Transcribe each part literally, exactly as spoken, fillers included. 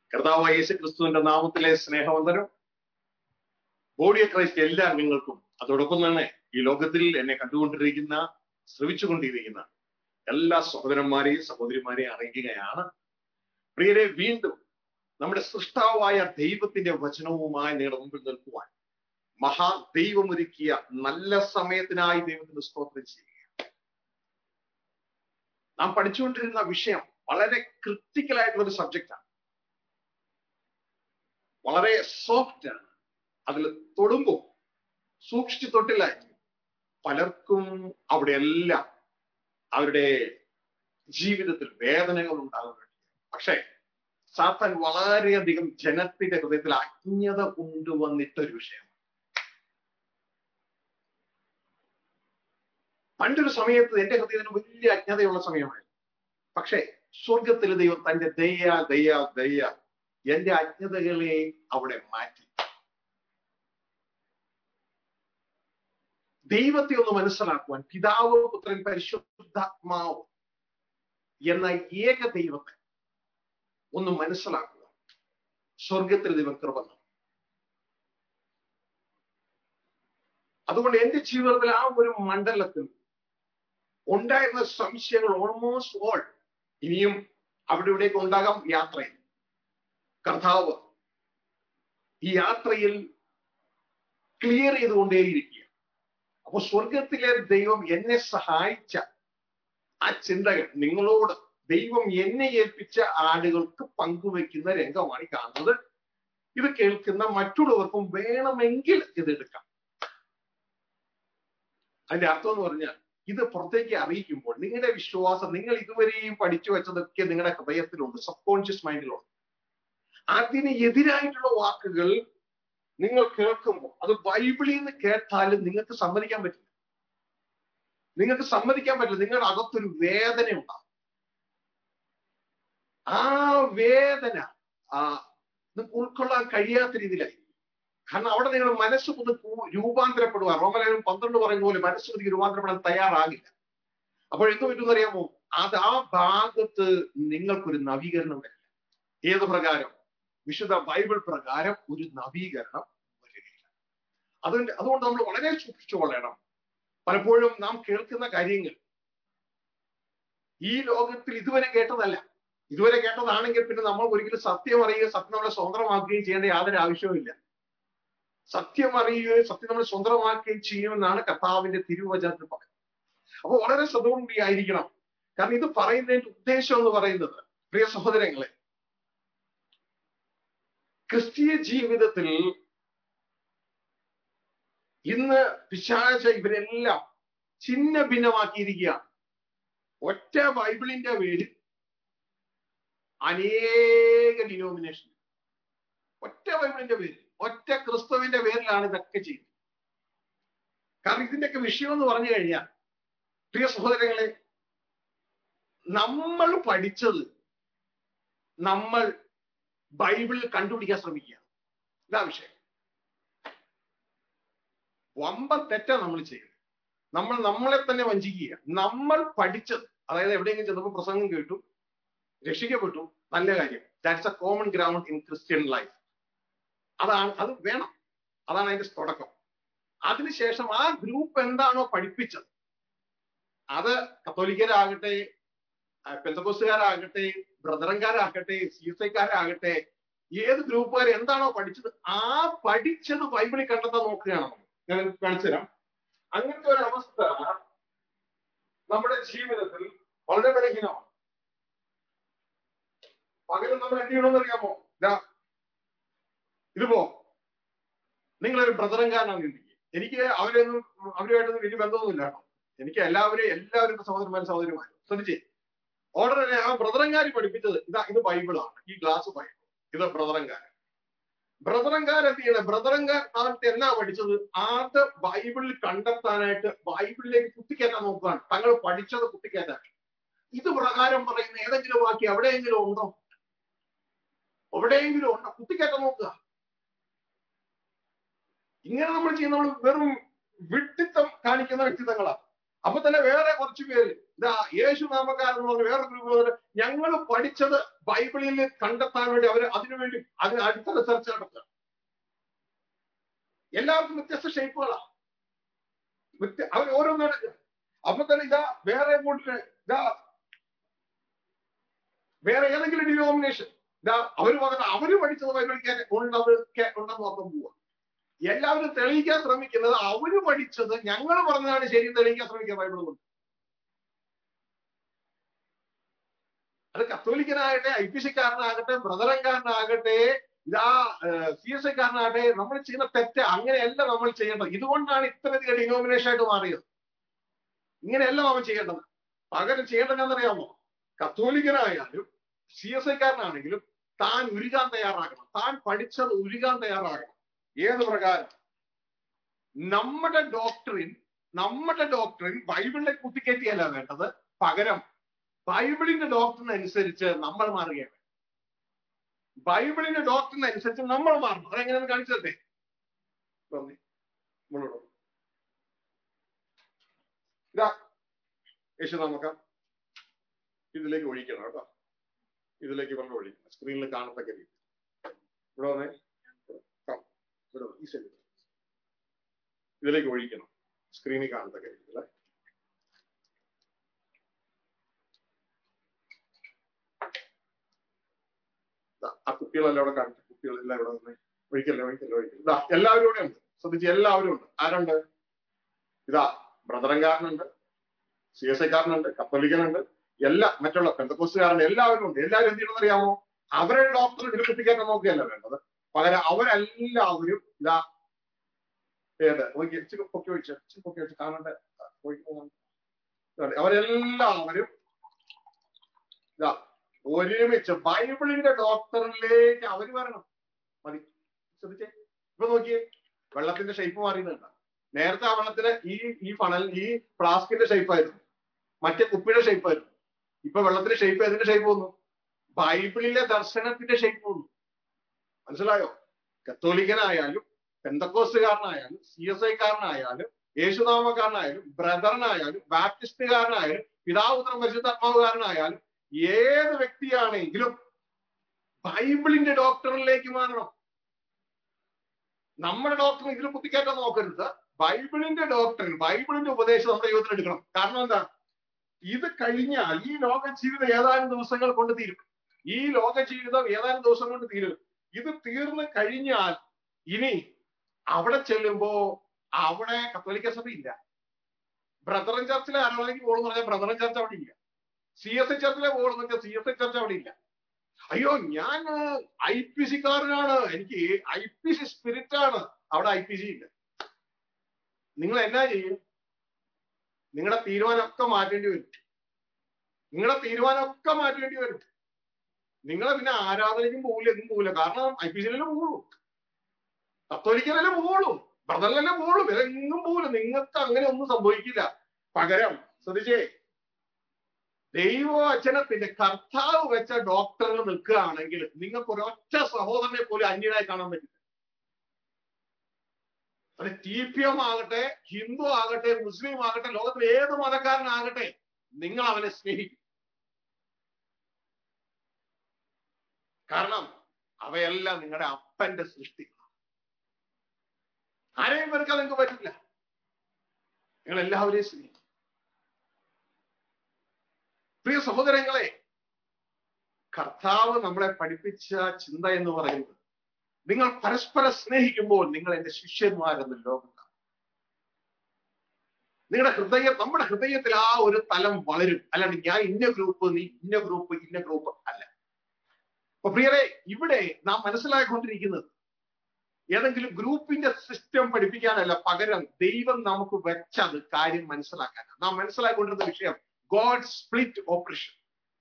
കർത്താവായ യേശു ക്രിസ്തുവിന്റെ നാമത്തിലെ സ്നേഹവന്ദനം ബോഡി ഓഫ് ക്രൈസ്റ്റ് എല്ലാ അംഗങ്ങൾക്കും, അതോടൊപ്പം തന്നെ ഈ ലോകത്തിൽ എന്നെ കണ്ടുകൊണ്ടിരിക്കുന്ന ശ്രവിച്ചുകൊണ്ടിരിക്കുന്ന എല്ലാ സഹോദരന്മാരെയും സഹോദരിമാരെയും അറിയിക്കുകയാണ്. പ്രിയരെ, വീണ്ടും നമ്മുടെ സൃഷ്ടാവായ ദൈവത്തിന്റെ വചനവുമായി നിങ്ങളുടെ മുമ്പിൽ നിൽക്കുവാൻ മഹാ ദൈവമൊരുക്കിയ നല്ല സമയത്തിനായി ദൈവത്തിന് സ്തോത്രം ചെയ്യുക. നാം പഠിച്ചുകൊണ്ടിരുന്ന വിഷയം വളരെ ക്രിട്ടിക്കൽ ആയിട്ടുള്ള ഒരു സബ്ജക്റ്റാണ്, വളരെ സോഫ്റ്റ് ആണ്. അതിൽ തൊടുമ്പോൾ സൂക്ഷിച്ചു തൊട്ടില്ലായിരിക്കും. പലർക്കും അവിടെ എല്ലാം അവരുടെ ജീവിതത്തിൽ വേദനകൾ ഉണ്ടാകുന്നുണ്ട്. പക്ഷേ സാത്താൻ വളരെയധികം ജനത്തിന്റെ ഹൃദയത്തിൽ അജ്ഞത കൊണ്ടുവന്നിട്ടൊരു വിഷയം. പണ്ടൊരു സമയത്ത് എന്റെ ഹൃദയത്തിന് വലിയ അജ്ഞതയുള്ള സമയമായിരുന്നു. പക്ഷേ സ്വർഗത്തിലെ ദൈവം തന്റെ ദയ ദയ ദയ എന്റെ അജ്ഞതകളെ അവിടെ മാറ്റി. ദൈവത്തെ ഒന്ന് മനസ്സിലാക്കുവാൻ പിതാവ് പുത്രൻ പരിശുദ്ധാത്മാവ് എന്ന ഏക ദൈവത്തെ ഒന്ന് മനസ്സിലാക്കുക. സ്വർഗത്തിൽ ദൈവം കൃപ നൽകും. അതുകൊണ്ട് എന്റെ ജീവിതത്തിൽ ആ ഒരു മണ്ഡലത്തിൽ ഉണ്ടായിരുന്ന സംശയങ്ങൾ ഓൾമോസ്റ്റ് ഓൾ ഇനിയും അവിടെ ഇവിടേക്ക് ഉണ്ടാകാം. യാത്രയിൽ കർത്താവ് ഈ യാത്രയിൽ ക്ലിയർ ചെയ്തുകൊണ്ടേയിരിക്കുക. അപ്പൊ സ്വർഗത്തിലെ ദൈവം എന്നെ സഹായിച്ച ആ ചിന്തകൾ നിങ്ങളോട് ദൈവം എന്നെ ഏൽപ്പിച്ച ആളുകൾക്ക് പങ്കുവെക്കുന്ന രംഗമാണ് കാണുന്നത്. ഇത് കേൾക്കുന്ന മറ്റുള്ളവർക്കും വേണമെങ്കിൽ ഇതെടുക്കാം. അതിന്റെ അർത്ഥം എന്ന് പറഞ്ഞാൽ ഇത് പുറത്തേക്ക് അറിയിക്കുമ്പോൾ നിങ്ങളുടെ വിശ്വാസം, നിങ്ങൾ ഇതുവരെയും പഠിച്ചു വെച്ചതൊക്കെ നിങ്ങളുടെ ഹൃദയത്തിലുണ്ട്, സബ് കോൺഷ്യസ് മൈൻഡിലുണ്ട്. അതിന് എതിരായിട്ടുള്ള വാക്കുകൾ നിങ്ങൾ കേൾക്കുമ്പോൾ അത് ബൈബിളിൽ നിന്ന് കേട്ടാലും നിങ്ങൾക്ക് സമ്മതിക്കാൻ പറ്റില്ല. നിങ്ങൾക്ക് സമ്മതിക്കാൻ പറ്റില്ല. നിങ്ങളുടെ അകത്തൊരു വേദന ഉണ്ടാകും. ആ വേദന ആ നിങ്ങൾക്ക് ഉൾക്കൊള്ളാൻ കഴിയാത്ത രീതിയിലായി. കാരണം അവിടെ നിങ്ങൾ മനസ്സ് ഒന്ന് രൂപാന്തരപ്പെടുക. റോമലേഖനം പന്ത്രണ്ട് പറയുന്ന പോലെ മനസ്സ് ഒതുക്കി രൂപാന്തരപ്പെടാൻ തയ്യാറാകില്ല. അപ്പോൾ എന്ത് പറ്റുമെന്ന് അറിയാമോ? അത് ആ ഭാഗത്ത് നിങ്ങൾക്കൊരു നവീകരണം വരില്ല. ഏത് പ്രകാരം? വിശുദ്ധ ബൈബിൾ പ്രകാരം ഒരു നവീകരണം വരികയില്ല. അതുകൊണ്ട് അതുകൊണ്ട് നമ്മൾ വളരെ സൂക്ഷിച്ചു കൊള്ളണം. പലപ്പോഴും നാം കേൾക്കുന്ന കാര്യങ്ങൾ ഈ ലോകത്തിൽ ഇതുവരെ കേട്ടതല്ല. ഇതുവരെ കേട്ടതാണെങ്കിൽ പിന്നെ നമ്മൾ ഒരിക്കലും സത്യം അറിയുക, സത്യം നമ്മളെ സ്വതന്ത്രമാക്കുകയും ചെയ്യേണ്ട യാതൊരു ആവശ്യവുമില്ല. സത്യം അറിയുകയും സത്യം നമ്മൾ സ്വതന്ത്രമാക്കുകയും ചെയ്യുമെന്നാണ് കർത്താവിന്റെ തിരുവചനത്തിൽ പറയുന്നത്. അപ്പൊ വളരെ ശ്രദ്ധയോടുകൂടിയായിരിക്കണം. കാരണം ഇത് പറയുന്നതിന്റെ ഉദ്ദേശം എന്ന് പറയുന്നത്, പ്രിയ സഹോദരങ്ങളെ, ക്രിസ്തീയ ജീവിതത്തിൽ ഇന്ന് പിശാച ഇവരെല്ലാം ചിഹ്ന ഭിന്നമാക്കിയിരിക്കുകയാണ്. ഒറ്റ ബൈബിളിന്റെ പേരിൽ അനേക ഡിനോമിനേഷൻ, ഒറ്റ ബൈബിളിന്റെ പേരിൽ, ഒറ്റ ക്രിസ്തുവിന്റെ പേരിലാണ് ഇതൊക്കെ ചെയ്യുന്നത്. കാരണം ഇതിന്റെയൊക്കെ വിഷയം എന്ന് പറഞ്ഞു കഴിഞ്ഞാൽ, പ്രിയ സഹോദരങ്ങളെ, നമ്മൾ പഠിച്ചത് നമ്മൾ ബൈബിളിൽ കണ്ടുപിടിക്കാൻ ശ്രമിക്കുകയാണ്. ഇതാ വിഷയം. വമ്പൻ തെറ്റാ നമ്മൾ ചെയ്യുന്നത്. നമ്മൾ നമ്മളെ തന്നെ വഞ്ചിക്കുക. നമ്മൾ പഠിച്ചത്, അതായത് എവിടെയെങ്കിലും ചെന്നപ്പോൾ പ്രസംഗം കേട്ടു, രക്ഷിക്കപ്പെട്ടു, നല്ല കാര്യം. That's a common ground in Christian life. അതാണ്, അത് വേണം. അതാണ് അതിന്റെ തുടക്കം. അതിനുശേഷം ആ ഗ്രൂപ്പ് എന്താണോ പഠിപ്പിച്ചത്, അത് കത്തോലിക്കരാകട്ടെ, പെന്തക്കോസ്തുകാരാകട്ടെ, ബ്രദറൻകാരാകട്ടെ, സി എസ് ഐക്കാരാകട്ടെ, ഏത് ഗ്രൂപ്പുകാർ എന്താണോ പഠിച്ചത്, ആ പഠിച്ചത് ബൈബിളിൽ കണ്ടെത്താൻ നോക്കുകയാണ്. ഞാൻ കാണിച്ചു തരാം. അങ്ങനത്തെ ഒരു അവസ്ഥ നമ്മുടെ ജീവിതത്തിൽ വളരെ ബലഹീനമാണ്. പകരം നമ്മൾ എന്ത് ചെയ്യണമെന്ന് അറിയാമോ? ഇതാ ഇതുപോ നിങ്ങളൊരു ബ്രദറൻകാരനാണ് ചിന്തിക്കുക. എനിക്ക് അവരൊന്നും അവരുമായിട്ടൊന്നും വലിയ ബന്ധമൊന്നുമില്ല കേട്ടോ. എനിക്ക് എല്ലാവരെയും എല്ലാവരും സഹോദരന്മാരും സഹോദരിമാരും ശ്രദ്ധിച്ചേ. ഓർഡർ തന്നെ ആ ബ്രദറൻകാരി പഠിപ്പിച്ചത് ഇതാ, ഇത് ബൈബിളാണ്, ഈ ഗ്ലാസ് ബൈബിൾ, ഇത് ബ്രദറൻകാരൻ. ബ്രദറൻകാർ എന്ത് ചെയ്യണം? ബ്രദറൻകാർ നാളത്തെ എന്നാ പഠിച്ചത്? അത് ബൈബിളിൽ കണ്ടെത്താനായിട്ട് ബൈബിളിലേക്ക് കുത്തിക്കയറ്റാൻ നോക്കുകയാണ്. തങ്ങൾ പഠിച്ചത് കുത്തിക്കയറ്റാൻ. ഇത് പ്രകാരം പറയുന്ന ഏതെങ്കിലും വാക്കി എവിടെയെങ്കിലും ഉണ്ടോ? എവിടെയെങ്കിലും ഉണ്ടോ? കുത്തിക്കയറ്റാൻ നോക്കുക. ഇങ്ങനെ നമ്മൾ ചെയ്യുന്ന നമ്മൾ വെറും വിഡ്ഢിത്തം കാണിക്കുന്ന വ്യക്തിത്വങ്ങളാണ്. അപ്പൊ തന്നെ വേറെ കുറച്ച് പേര് ഇതാ യേശു നാമക്കാരെന്ന് പറഞ്ഞ വേറെ ഗ്രൂപ്പ് ഞങ്ങൾ പഠിച്ചത് ബൈബിളിൽ കണ്ടെത്താൻ വേണ്ടി അവര് അതിനുവേണ്ടി അതിന് അടുത്ത റിസർച്ച് നടത്തുക. എല്ലാവർക്കും വ്യത്യസ്ത ഷേപ്പുകളാ, അവർ ഓരോന്നും എടുക്കുക. അപ്പൊ തന്നെ ഇതാ വേറെ കൂട്ടിന് ഇതാ വേറെ ഏതെങ്കിലും ഡിനോമിനേഷൻ ഇതാ അവര് പറഞ്ഞ അവര് പഠിച്ചത് ബൈബിളിൽ ഉണ്ടത് ഉണ്ടെന്ന് മാത്രം പോവുക. എല്ലാവരും തെളിയിക്കാൻ ശ്രമിക്കുന്നത് അവര് പഠിച്ചത് ഞങ്ങൾ പറഞ്ഞതാണ് ശരി തെളിയിക്കാൻ ശ്രമിക്കുക ബൈബിൾ കൊണ്ട്. അത് കത്തോലിക്കനാകട്ടെ, ഐ പി സിക്കാരനാകട്ടെ, ബ്രദറൻകാരനാകട്ടെ, ഇതാ സി എസ് ഐക്കാരനാകട്ടെ, നമ്മൾ ചെയ്യുന്ന തെറ്റ് അങ്ങനെയല്ല നമ്മൾ ചെയ്യേണ്ടത്. ഇതുകൊണ്ടാണ് ഇത്രയധികം ഡിനോമിനേഷൻ ആയിട്ട് മാറിയത്. ഇങ്ങനെയല്ല നമ്മൾ ചെയ്യേണ്ടത്. പകരം ചെയ്യേണ്ടത് എന്നറിയാമോ? കത്തോലിക്കനായാലും സി എസ് ഐക്കാരനാണെങ്കിലും താൻ ഉരുകാൻ തയ്യാറാകണം. താൻ പഠിച്ചത് ഉരുകാൻ തയ്യാറാകണം. ഏത് പ്രകാരം? നമ്മുടെ ഡോക്ടറിൻ നമ്മുടെ ഡോക്ടറിൻ ബൈബിളിനെ കുത്തിക്കയറ്റിയല്ല വേണ്ടത്. പകരം ബൈബിളിന്റെ ഡോക്ടറിനനുസരിച്ച് നമ്മൾ മാറുകയാണ്. ബൈബിളിന്റെ ഡോക്ടറിനനുസരിച്ച് നമ്മൾ മാറണം. അതെങ്ങനെയാണെന്ന് കാണിച്ചു തരട്ടെ. ഇതാ യേശു നമുക്ക് ഇതിലേക്ക് ഒഴിക്കണം കേട്ടോ. ഇതിലേക്ക് വെള്ളം ഒഴിക്കണം. സ്ക്രീനിൽ കാണത്തക്ക രീതി. ഇവിടെ വന്നേ, ഇവിടെ ഈ സൈഡ് ഇതിലേക്ക് ഒഴിക്കണം. സ്ക്രീനിൽ കാണത്തക്ക രീതി അല്ലേ. ആ കുട്ടികളെല്ലാം ഇവിടെ കാണിച്ചു. കുട്ടികളെല്ലാം ഇവിടെ വന്നേ. ഒഴിക്കല്ലേ ഒഴിക്കല്ലേ ഒഴിക്കല്ലേ. ഇതാ എല്ലാവരും ഇവിടെ ഉണ്ട്. ശ്രദ്ധിച്ച് എല്ലാവരും ഉണ്ട്. ആരുണ്ട്? ഇതാ ബ്രദറൻകാരനുണ്ട്, സി എസ് ഐക്കാരനുണ്ട്, കത്തോലിക്കനുണ്ട്, എല്ലാ മറ്റുള്ള പെന്തക്കോസ്തുകാരുണ്ട്. എല്ലാവരും ഉണ്ട്. എല്ലാവരും എന്ത് ചെയ്യണമെന്ന് അറിയാമോ? അവരുടെ ഡോക്ടറെ വിളിപ്പിക്കാൻ നോക്കുകയല്ല വേണ്ടത്. പകരം അവരെല്ലാവരും ഇതാ ഏത് ഇച്ചിരി പൊക്കി ഒഴിച്ച് ഇച്ചിരി പൊക്കി ഒഴിച്ച് കാണണ്ട. അവരെല്ലാവരും ഇതാ ഒരുമിച്ച് ബൈബിളിന്റെ ഡോക്ടറിലേക്ക് അവര് വരണം. മതി. ശ്രദ്ധിച്ചേ. ഇപ്പൊ നോക്കിയേ, വെള്ളത്തിന്റെ ഷേപ്പ് മാറിയുന്നുണ്ട്. നേരത്തെ ആ വെള്ളത്തിന് ഈ ഈ ഫണൽ ഈ ഫ്ലാസ്കിന്റെ ഷേപ്പായിരുന്നു, മറ്റേ കുപ്പിയുടെ ഷേപ്പായിരുന്നു. ഇപ്പൊ വെള്ളത്തിന്റെ ഷേപ്പ് ഏതിന്റെ ഷേപ്പ് വന്നു? ബൈബിളിലെ ദർശനത്തിന്റെ ഷേപ്പ് വന്നു. മനസ്സിലായോ? കത്തോലിക്കനായാലും പെന്തക്കോസ്തുകാരനായാലും സി എസ് ഐക്കാരനായാലും യേശുനാമക്കാരനായാലും ബ്രദറിനായാലും ബാപ്റ്റിസ്റ്റുകാരനായാലും പിതാപുത്രൻ പരിശുദ്ധാത്മാവുകാരനായാലും ഏത് വ്യക്തിയാണെങ്കിലും ബൈബിളിന്റെ ഡോക്ടറിലേക്ക് മാറണം. നമ്മുടെ ഡോക്ടറിന് ഇതിൽ കുത്തിക്കയറ്റാൻ നോക്കരുത്. ബൈബിളിന്റെ ഡോക്ടറിൻ ബൈബിളിന്റെ ഉപദേശം നമ്മുടെ ജീവിതത്തിൽ എടുക്കണം. കാരണം എന്താ? ഇത് കഴിഞ്ഞാൽ ഈ ലോക ജീവിതം ഏതാനും ദിവസങ്ങൾ കൊണ്ട് തീരും. ഈ ലോക ജീവിതം ഏതാനും ദിവസം കൊണ്ട് തീരും. ഇത് തീർന്നു കഴിഞ്ഞാൽ ഇനി അവിടെ ചെല്ലുമ്പോ അവിടെ കത്തോലിക്ക സഭ ഇല്ല. ബ്രദറൻ ചർച്ചിലെ ആരാധനയ്ക്ക് പോകണമെന്ന് പറഞ്ഞാൽ ബ്രദറൻ ചർച്ച് അവിടെ ഇല്ല. സി എസ് ഐ ചർച്ചിലെ പോകണമെന്ന് വെച്ചാൽ സി എസ് ഐ ചർച്ച് അവിടെ ഇല്ല. അയ്യോ ഞാൻ ഐ പി സിക്കാരനാണ്, എനിക്ക് ഐ പി സി സ്പിരിറ്റ് ആണ്, അവിടെ ഐ പി സി ഇല്ല. നിങ്ങൾ എന്നാ ചെയ്യും? നിങ്ങളുടെ തീരുമാനമൊക്കെ മാറ്റേണ്ടി വരും. നിങ്ങളുടെ തീരുമാനമൊക്കെ മാറ്റേണ്ടി വരും. നിങ്ങളെ പിന്നെ ആരാധനയ്ക്കും പോകില്ല, എന്നും പോകില്ല. കാരണം ഐ പി സിയിലെല്ലാം പോകുള്ളൂ, കത്തോലിക്കലെല്ലാം പോകുള്ളൂ, ബ്രദറിലെല്ലാം പോകുള്ളൂ, ഇവരെങ്ങും പോകില്ല. നിങ്ങൾക്ക് അങ്ങനെ ഒന്നും സംഭവിക്കില്ല. പകരം ശ്രദ്ധിച്ചേ, ദൈവവചനത്തിന്റെ കർത്താവ് വെച്ച ഡോക്ടറിൽ നിൽക്കുകയാണെങ്കിൽ നിങ്ങൾക്ക് ഒരൊറ്റ സഹോദരനെ പോലും അന്യനായി കാണാൻ പറ്റില്ല. അത് ടി പി എം ആകട്ടെ, ഹിന്ദു ആകട്ടെ, മുസ്ലിം ആകട്ടെ, ലോകത്തിലെ ഏത് മതക്കാരനാകട്ടെ, നിങ്ങൾ അവനെ സ്നേഹിക്കും. കാരണം അവയെല്ലാം നിങ്ങളുടെ അപ്പന്റെ സൃഷ്ടികളാണ്. ആരെയും വെറുക്കാൻ നിങ്ങൾക്ക് പറ്റില്ല. നിങ്ങൾ എല്ലാവരെയും സ്നേഹിക്കും. പ്രിയ സഹോദരങ്ങളെ, കർത്താവ് നമ്മളെ പഠിപ്പിച്ച ചിന്ത എന്ന് പറയുന്നത്, നിങ്ങൾ പരസ്പരം സ്നേഹിക്കുമ്പോൾ നിങ്ങൾ എന്റെ ശിഷ്യന്മാരെന്ന് ലോകത്താണ്. നിങ്ങളുടെ ഹൃദയം, നമ്മുടെ ഹൃദയത്തിൽ ആ ഒരു തലം വളരും. അല്ലാണ്ട് ഞാൻ ഇന്ന ഗ്രൂപ്പ്, നീ ഇന്ന ഗ്രൂപ്പ്, ഇന്ന ഗ്രൂപ്പ് അല്ല. അപ്പൊ പ്രിയരെ, ഇവിടെ നാം മനസ്സിലാക്കിക്കൊണ്ടിരിക്കുന്നത് ഏതെങ്കിലും ഗ്രൂപ്പിന്റെ സിസ്റ്റം പഠിപ്പിക്കാനല്ല, പകരം ദൈവം നമുക്ക് വെച്ചത് കാര്യം മനസ്സിലാക്കാനാണ്. നാം മനസ്സിലാക്കിക്കൊണ്ടിരുന്ന വിഷയം ഗോഡ് സ്പ്ലിറ്റ് ഓപ്പറേഷൻ.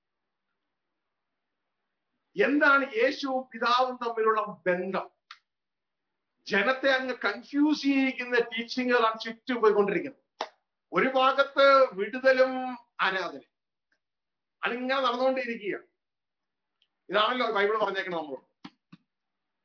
എന്താണ് യേശുവും പിതാവും തമ്മിലുള്ള ബന്ധം? ജനത്തെ അങ്ങ് കൺഫ്യൂസ് ചെയ്യിക്കുന്ന ടീച്ചിങ്ങുകളാണ് ചുറ്റും പോയിക്കൊണ്ടിരിക്കുന്നത്. ഒരു ഭാഗത്ത് വിടുതലും ആരാധനയും അതിങ്ങനെ നടന്നുകൊണ്ടിരിക്കുക. ഇതാണല്ലോ ബൈബിൾ പറഞ്ഞേക്കണം നമ്മളോട്.